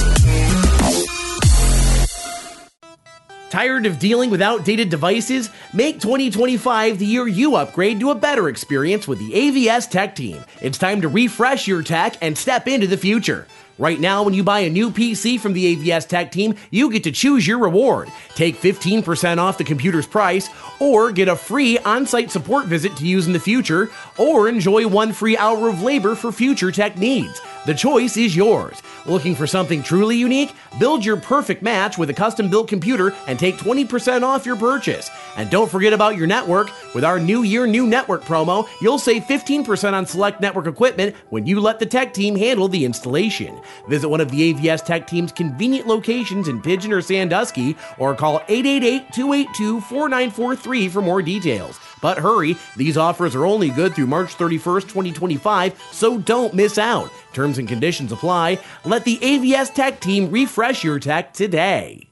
Tired of dealing with outdated devices? Make twenty twenty-five the year you upgrade to a better experience with the A V S Tech Team. It's time to refresh your tech and step into the future. Right now, when you buy a new P C from the A V S Tech Team, you get to choose your reward. Take fifteen percent off the computer's price, or get a free on-site support visit to use in the future, or enjoy one free hour of labor for future tech needs. The choice is yours. Looking for something truly unique? Build your perfect match with a custom-built computer and take twenty percent off your purchase. And don't forget about your network. With our New Year New Network promo, you'll save fifteen percent on select network equipment when you let the tech team handle the installation. Visit one of the A V S Tech Team's convenient locations in Pigeon or Sandusky, or call eight eight eight, two eight two, four nine four three for more details. But hurry, these offers are only good through March thirty-first, twenty twenty-five, so don't miss out. Terms and conditions apply. Let the A V S Tech Team refresh your tech today.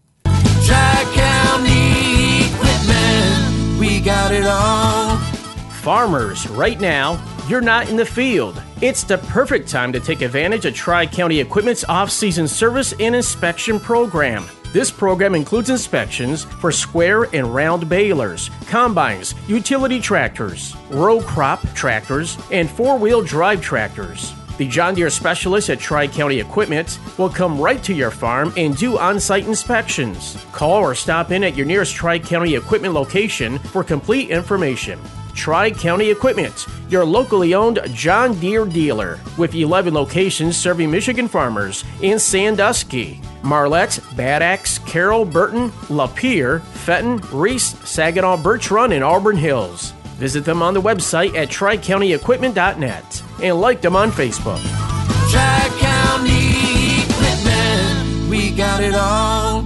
Tri-County Equipment, we got it all. Farmers, right now, you're not in the field. It's the perfect time to take advantage of Tri-County Equipment's off-season service and inspection program. This program includes inspections for square and round balers, combines, utility tractors, row crop tractors, and four-wheel drive tractors. The John Deere specialists at Tri-County Equipment will come right to your farm and do on-site inspections. Call or stop in at your nearest Tri-County Equipment location for complete information. Tri-County Equipment, your locally owned John Deere dealer, with eleven locations serving Michigan farmers in Sandusky, Marlette, Bad Axe, Carroll, Burton, Lapeer, Fenton, Reese, Saginaw, Birch Run, and Auburn Hills. Visit them on the website at tri county equipment dot net and like them on Facebook. Tri-County Equipment, we got it all.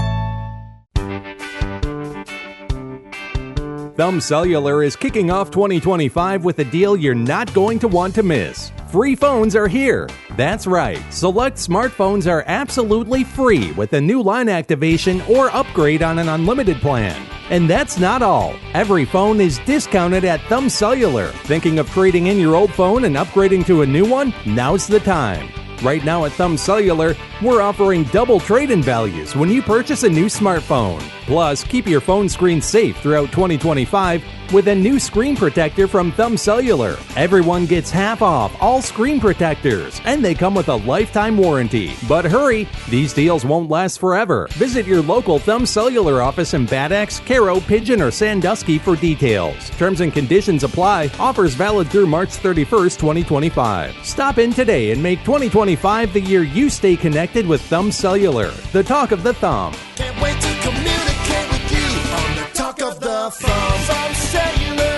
Thumb Cellular is kicking off twenty twenty-five with a deal you're not going to want to miss. Free phones are here. That's right. Select smartphones are absolutely free with a new line activation or upgrade on an unlimited plan. And that's not all. Every phone is discounted at Thumb Cellular. Thinking of trading in your old phone and upgrading to a new one? Now's the time. Right now at Thumb Cellular, we're offering double trade-in values when you purchase a new smartphone. Plus, keep your phone screen safe throughout twenty twenty-five with a new screen protector from Thumb Cellular. Everyone gets half off all screen protectors, and they come with a lifetime warranty. But hurry, these deals won't last forever. Visit your local Thumb Cellular office in Bad Axe, Caro, Pigeon, or Sandusky for details. Terms and conditions apply. Offers valid through March thirty-first, twenty twenty-five. Stop in today and make twenty twenty-five the year you stay connected with Thumb Cellular, the talk of the thumb. Can't wait to communicate with you on the Talk of the Thumb from Cellular.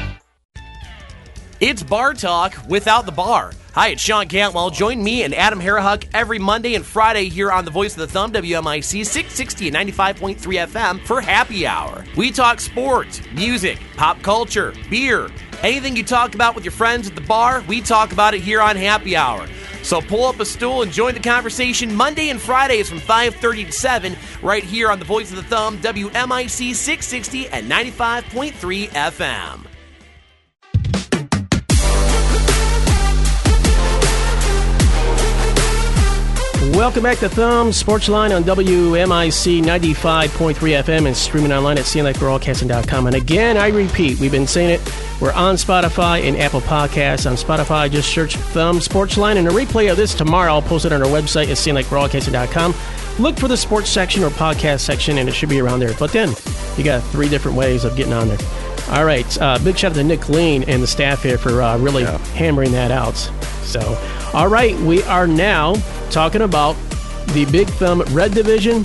It's Bar Talk without the bar. Hi, it's Sean Cantwell. Join me and Adam Harahuck every Monday and Friday here on the Voice of the Thumb, W M I C six sixty and ninety-five point three F M for Happy Hour. We talk sports, music, pop culture, beer. Anything you talk about with your friends at the bar, we talk about it here on Happy Hour. So pull up a stool and join the conversation Monday and Fridays from five thirty to seven right here on the Voice of the Thumb, W M I C six sixty and ninety-five point three F M. Welcome back to Thumb Sports Line on W M I C ninety-five point three F M and streaming online at C N Like Broadcasting dot com. And again, I repeat, we've been saying it, we're on Spotify and Apple Podcasts. On Spotify, just search Thumb Sports Line. And a replay of this tomorrow, I'll post it on our website at C N Like Broadcasting dot com. Look for the sports section or podcast section, and it should be around there. But then, you got three different ways of getting on there. All right, uh, big shout out to Nick Lean and the staff here for uh, really yeah. hammering that out. So, all right, we are now talking about the Big Thumb Red Division.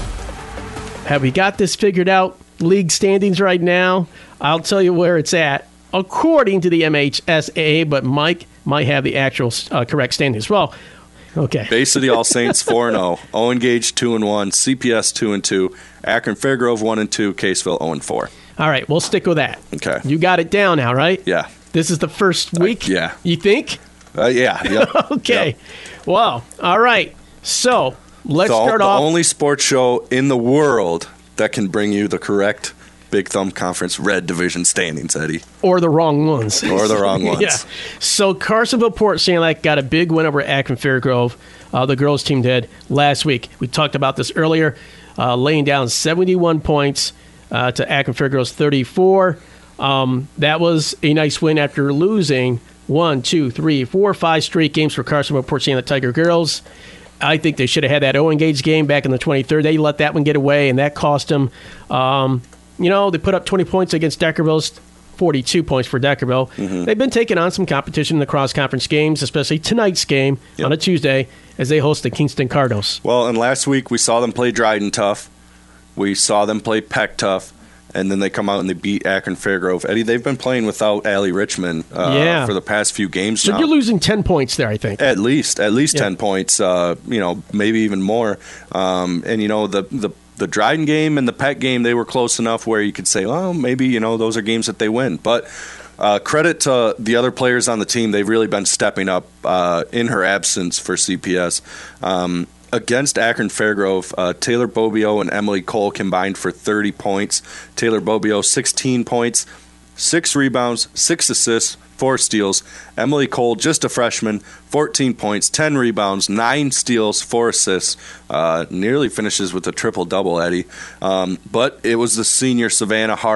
Have we got this figured out? League standings right now. I'll tell you where it's at according to the M H S A A, but Mike might have the actual uh, correct standings. Well, okay. Bay City All Saints four and oh, Owen Gage two and one, C P S two and two, Akron Fairgrove one and two, Caseville oh and four. All right, we'll stick with that. Okay. You got it down now, right? Yeah. This is the first week? Uh, yeah. You think? Uh, yeah. Yep. Okay. Yep. Wow. All right. So, let's the, start the off. The only sports show in the world that can bring you the correct Big Thumb Conference Red Division standings, Eddie. Or the wrong ones. Or the wrong ones. Yeah. So, Carsonville Port Saint Lac got a big win over Akron Fairgrove. Uh, the girls' team did last week. We talked about this earlier, uh, laying down seventy-one points uh, to Akron Fairgrove's thirty-four. Um, that was a nice win after losing one, two, three, four, five straight games for Carsonville Port Saint Lac Tiger girls. I think they should have had that Owen Gage game back in the twenty-third. They let that one get away, and that cost them. Um, you know, they put up twenty points against Deckerville's forty-two points for Deckerville. Mm-hmm. They've been taking on some competition in the cross-conference games, especially tonight's game yep. on a Tuesday as they host the Kingston Cardinals. Well, and last week we saw them play Dryden tough. We saw them play Peck tough. And then they come out and they beat Akron Fairgrove. Eddie, they've been playing without Allie Richmond uh, yeah. for the past few games so now. So you're losing ten points there, I think. At least. At least yeah. ten points, uh, you know, maybe even more. Um, and, you know, the, the the Dryden game and the Peck game, they were close enough where you could say, well, maybe, you know, those are games that they win. But uh, credit to the other players on the team. They've really been stepping up uh, in her absence for C P S. Um Against Akron Fairgrove, uh, Taylor Bobio and Emily Cole combined for thirty points. Taylor Bobio, sixteen points, six rebounds, six assists, four steals. Emily Cole, just a freshman, fourteen points, ten rebounds, nine steals, four assists. Uh, nearly finishes with a triple-double, Eddie. Um, but it was the senior Savannah Hart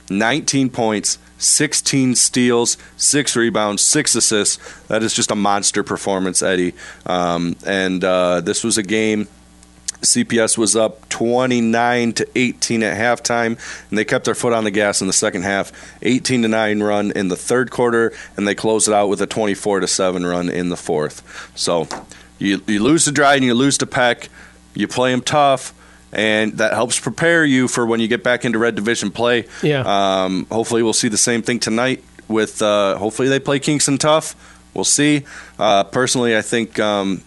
nineteen points, sixteen steals, six rebounds, six assists. That is just a monster performance, Eddie. Um, and uh, this was a game. C P S was up twenty-nine to eighteen at halftime, and they kept their foot on the gas in the second half. eighteen to nine run in the third quarter, and they closed it out with a twenty-four to seven run in the fourth. So you you lose to Dryden, you lose to Peck, you play them tough, and that helps prepare you for when you get back into Red Division play. Yeah. Um, hopefully we'll see the same thing tonight with uh, hopefully they play Kingston tough. We'll see. Uh, personally, I think um,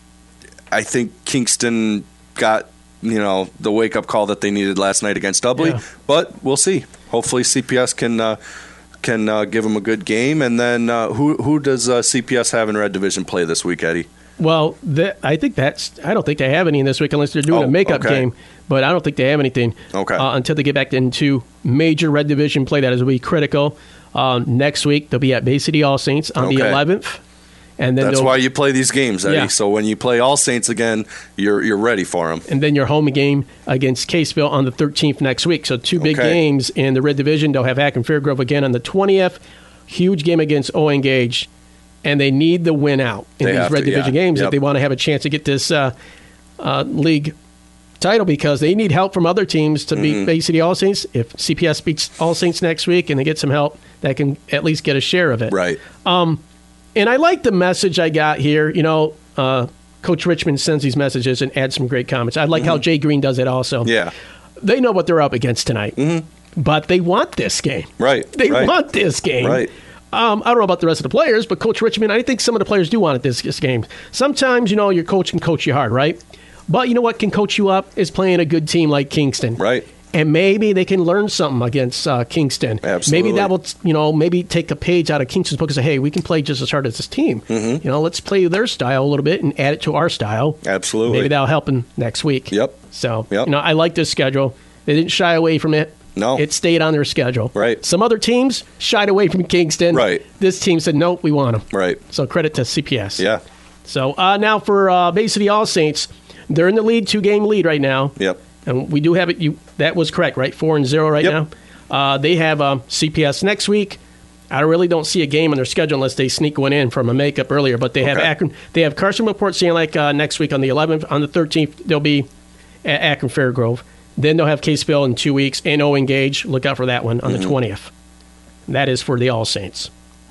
I think Kingston got, you know, the wake-up call that they needed last night against Dudley, Yeah. but we'll see. Hopefully C P S can uh, can uh, give them a good game. And then uh, who who does uh, C P S have in Red Division play this week, Eddie? Well, the, I think that's. I don't think they have any in this week unless they're doing Oh, a makeup okay. game. But I don't think they have anything Okay. uh, until they get back into major Red Division play. That is will be critical. Uh, next week they'll be at Bay City All Saints on the Okay. eleventh, and then That's they'll- why you play these games, Eddie. Yeah. So when you play All Saints again, you're you're ready for them. and then your home game against Caseville on the thirteenth next week. So two big Okay. games in the Red Division. They'll have Akron Fairgrove again on the twentieth. Huge game against Owen Gage, and they need the win out in They these have Red to, Division yeah. games Yep. if they want to have a chance to get this uh, uh, league title, because they need help from other teams to beat Mhm. Bay City All Saints. If C P S beats All Saints next week and they get some help, that can at least get a share of it. Right. Um, and I like the message I got here. You know, uh, Coach Richmond sends these messages and adds some great comments. I like how Jay Green does it also. Yeah. They know what they're up against tonight, but they want this game. Right. They right. want this game. Right. Um, I don't know about the rest of the players, but Coach Richmond, I think some of the players do want it this, this game. Sometimes, you know, your coach can coach you hard, right? But you know what can coach you up is playing a good team like Kingston. Right. And maybe they can learn something against uh, Kingston. Absolutely. Maybe that will, you know, maybe take a page out of Kingston's book and say, hey, we can play just as hard as this team. Mm-hmm. You know, let's play their style a little bit and add it to our style. Absolutely. Maybe that'll help them next week. Yep. So, Yep. you know, I like this schedule. They didn't shy away from it. No. It stayed on their schedule. Right. Some other teams shied away from Kingston. Right. This team said, nope, we want them. Right. So credit to C P S. Yeah. So uh, now for uh, Bay City All Saints, they're in the lead, two-game lead right now. Yep. And we do have it. You that was correct, right? Four and zero right Yep. now. Uh, they have um, C P S next week. I really don't see a game on their schedule unless they sneak one in from a makeup earlier. But they have Okay. Akron. They have Carson Report Sand Lake uh, next week on the eleventh. On the thirteenth, they'll be at Akron Fairgrove. Then they'll have Caseville in two weeks and Owen Gage. Look out for that one on Mhm. the twentieth. That is for the All Saints.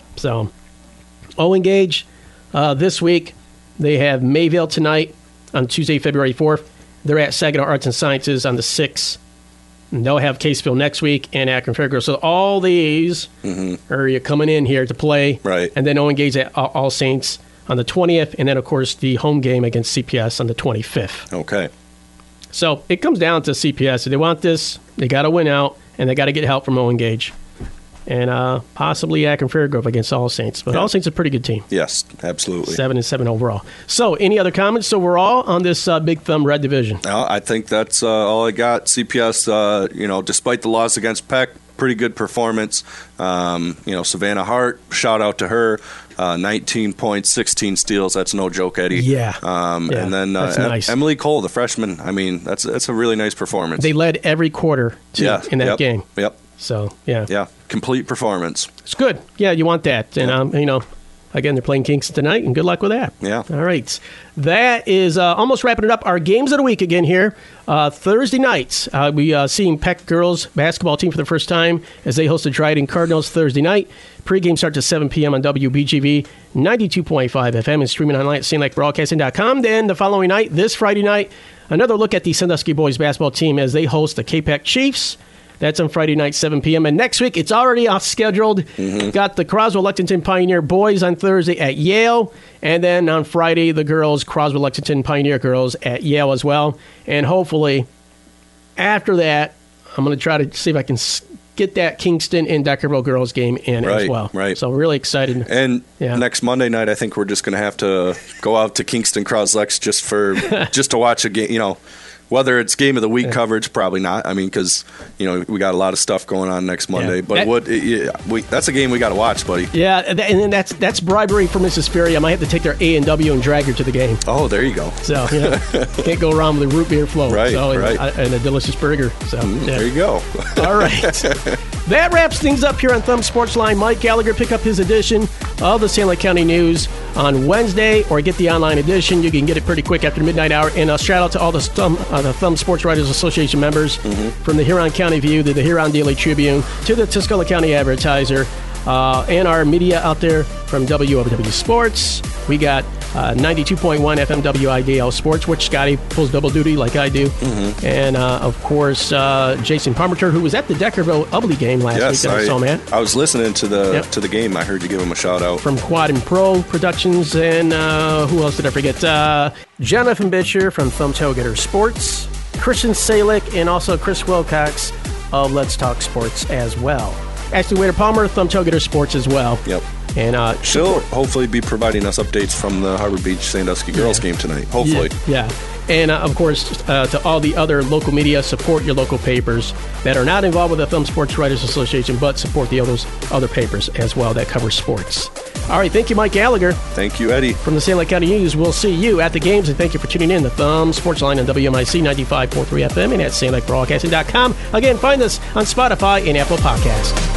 So Owen Gage uh, this week. They have Mayville tonight on Tuesday, February fourth. They're at Saginaw Arts and Sciences on the sixth. And they'll have Caseville next week and Akron Fairgrove. So all these Mm-hmm. are you coming in here to play. Right. And then Owen Gage at All All Saints on the twentieth. And then, of course, the home game against C P S on the twenty-fifth. Okay. So it comes down to C P S. If they want this, they got to win out, and they got to get help from Owen Gage. And uh, possibly Akron Fairgrove against All Saints. But Yeah. All Saints is a pretty good team. Yes, absolutely. Seven and seven overall. So, any other comments overall on this uh, Big Thumb Red Division? No, I think that's uh, all I got. C P S, uh, you know, despite the loss against Peck, pretty good performance. Um, you know, Savannah Hart, shout out to her. Uh, nineteen points, sixteen steals. That's no joke, Eddie. Yeah. Um, Yeah, and then uh, that's Em- nice. Emily Cole, the freshman. I mean, that's that's a really nice performance. They led every quarter too, yeah, in that yep, game. Yep. So, yeah. Yeah. Complete performance. It's good. Yeah, you want that. And, um, you know, again, they're playing Kingston tonight, and good luck with that. Yeah. All right. That is uh, almost wrapping it up. Our games of the week again here. Uh, Thursday nights, uh, we uh, seeing Peck girls basketball team for the first time as they host the Dryden Cardinals Thursday night. Pre-game starts at seven p.m. on W B G V ninety-two point five F M and streaming online at Sand Lake Broadcasting dot com. Then the following night, this Friday night, another look at the Sandusky boys basketball team as they host the K PAC Chiefs. That's on Friday night, seven p.m. And next week, it's already off scheduled. Mm-hmm. Got the Croswell-Lexington Pioneer boys on Thursday at Yale. And then on Friday, the girls, Croswell-Lexington Pioneer girls at Yale as well. And hopefully, after that, I'm going to try to see if I can s- get that Kingston and Deckerville girls game in as Right, well. right. So really excited. And Yeah. next Monday night, I think we're just going to have to go out to Kingston Croslex just for just to watch a game. You know, Whether it's game of the week yeah. coverage, probably not. I mean, because you know we got a lot of stuff going on next Monday. Yeah. But that, what it, yeah, we, that's a game we got to watch, buddy. Yeah, and then that's that's bribery for Missus Ferry. I might have to take their A and W and drag her to the game. Oh, there you go. So you know, can't go wrong with a root beer float. Right, so, right. And, and a delicious burger. So mm, yeah. there you go. All right. That wraps things up here on Thumb Sports Line. Mike Gallagher, pick up his edition of the Saint Clair County News on Wednesday, or get the online edition. You can get it pretty quick after the midnight hour. And a shout out to all the Thumb, uh, the Thumb Sports Writers Association members, mm-hmm. from the Huron County View to the Huron Daily Tribune to the Tuscola County Advertiser, uh, and our media out there from W O W Sports. We got uh, ninety-two point one F M W I D L Sports, which Scotty pulls double duty like I do. Mm-hmm. And, uh, of course, uh, Jason Parmenter, who was at the Deckerville Ubley game last yes, week that I, I saw, man. I was listening to the yep. to the game. I heard you give him a shout-out. From Quad and Pro Productions, and uh, who else did I forget? Uh, Jonathan Bitcher from Thumb Tailgater Sports, Christian Salick, and also Chris Wilcox of Let's Talk Sports as well. Ashley Wader-Palmer, Thumb Tailgater Sports as well. Yep. And uh, she'll hopefully be providing us updates from the Harbor Beach Sandusky girls yeah. game tonight. Hopefully. Yeah. yeah. And, uh, of course, uh, to all the other local media, support your local papers that are not involved with the Thumb Sports Writers Association, but support the others, other papers as well that cover sports. All right. Thank you, Mike Gallagher. Thank you, Eddie. From the Saint Clair County News, we'll see you at the games, and thank you for tuning in. The Thumb Sports Line on W M I C ninety-five point three F M and at Saint Clair Broadcasting dot com. Again, find us on Spotify and Apple Podcasts.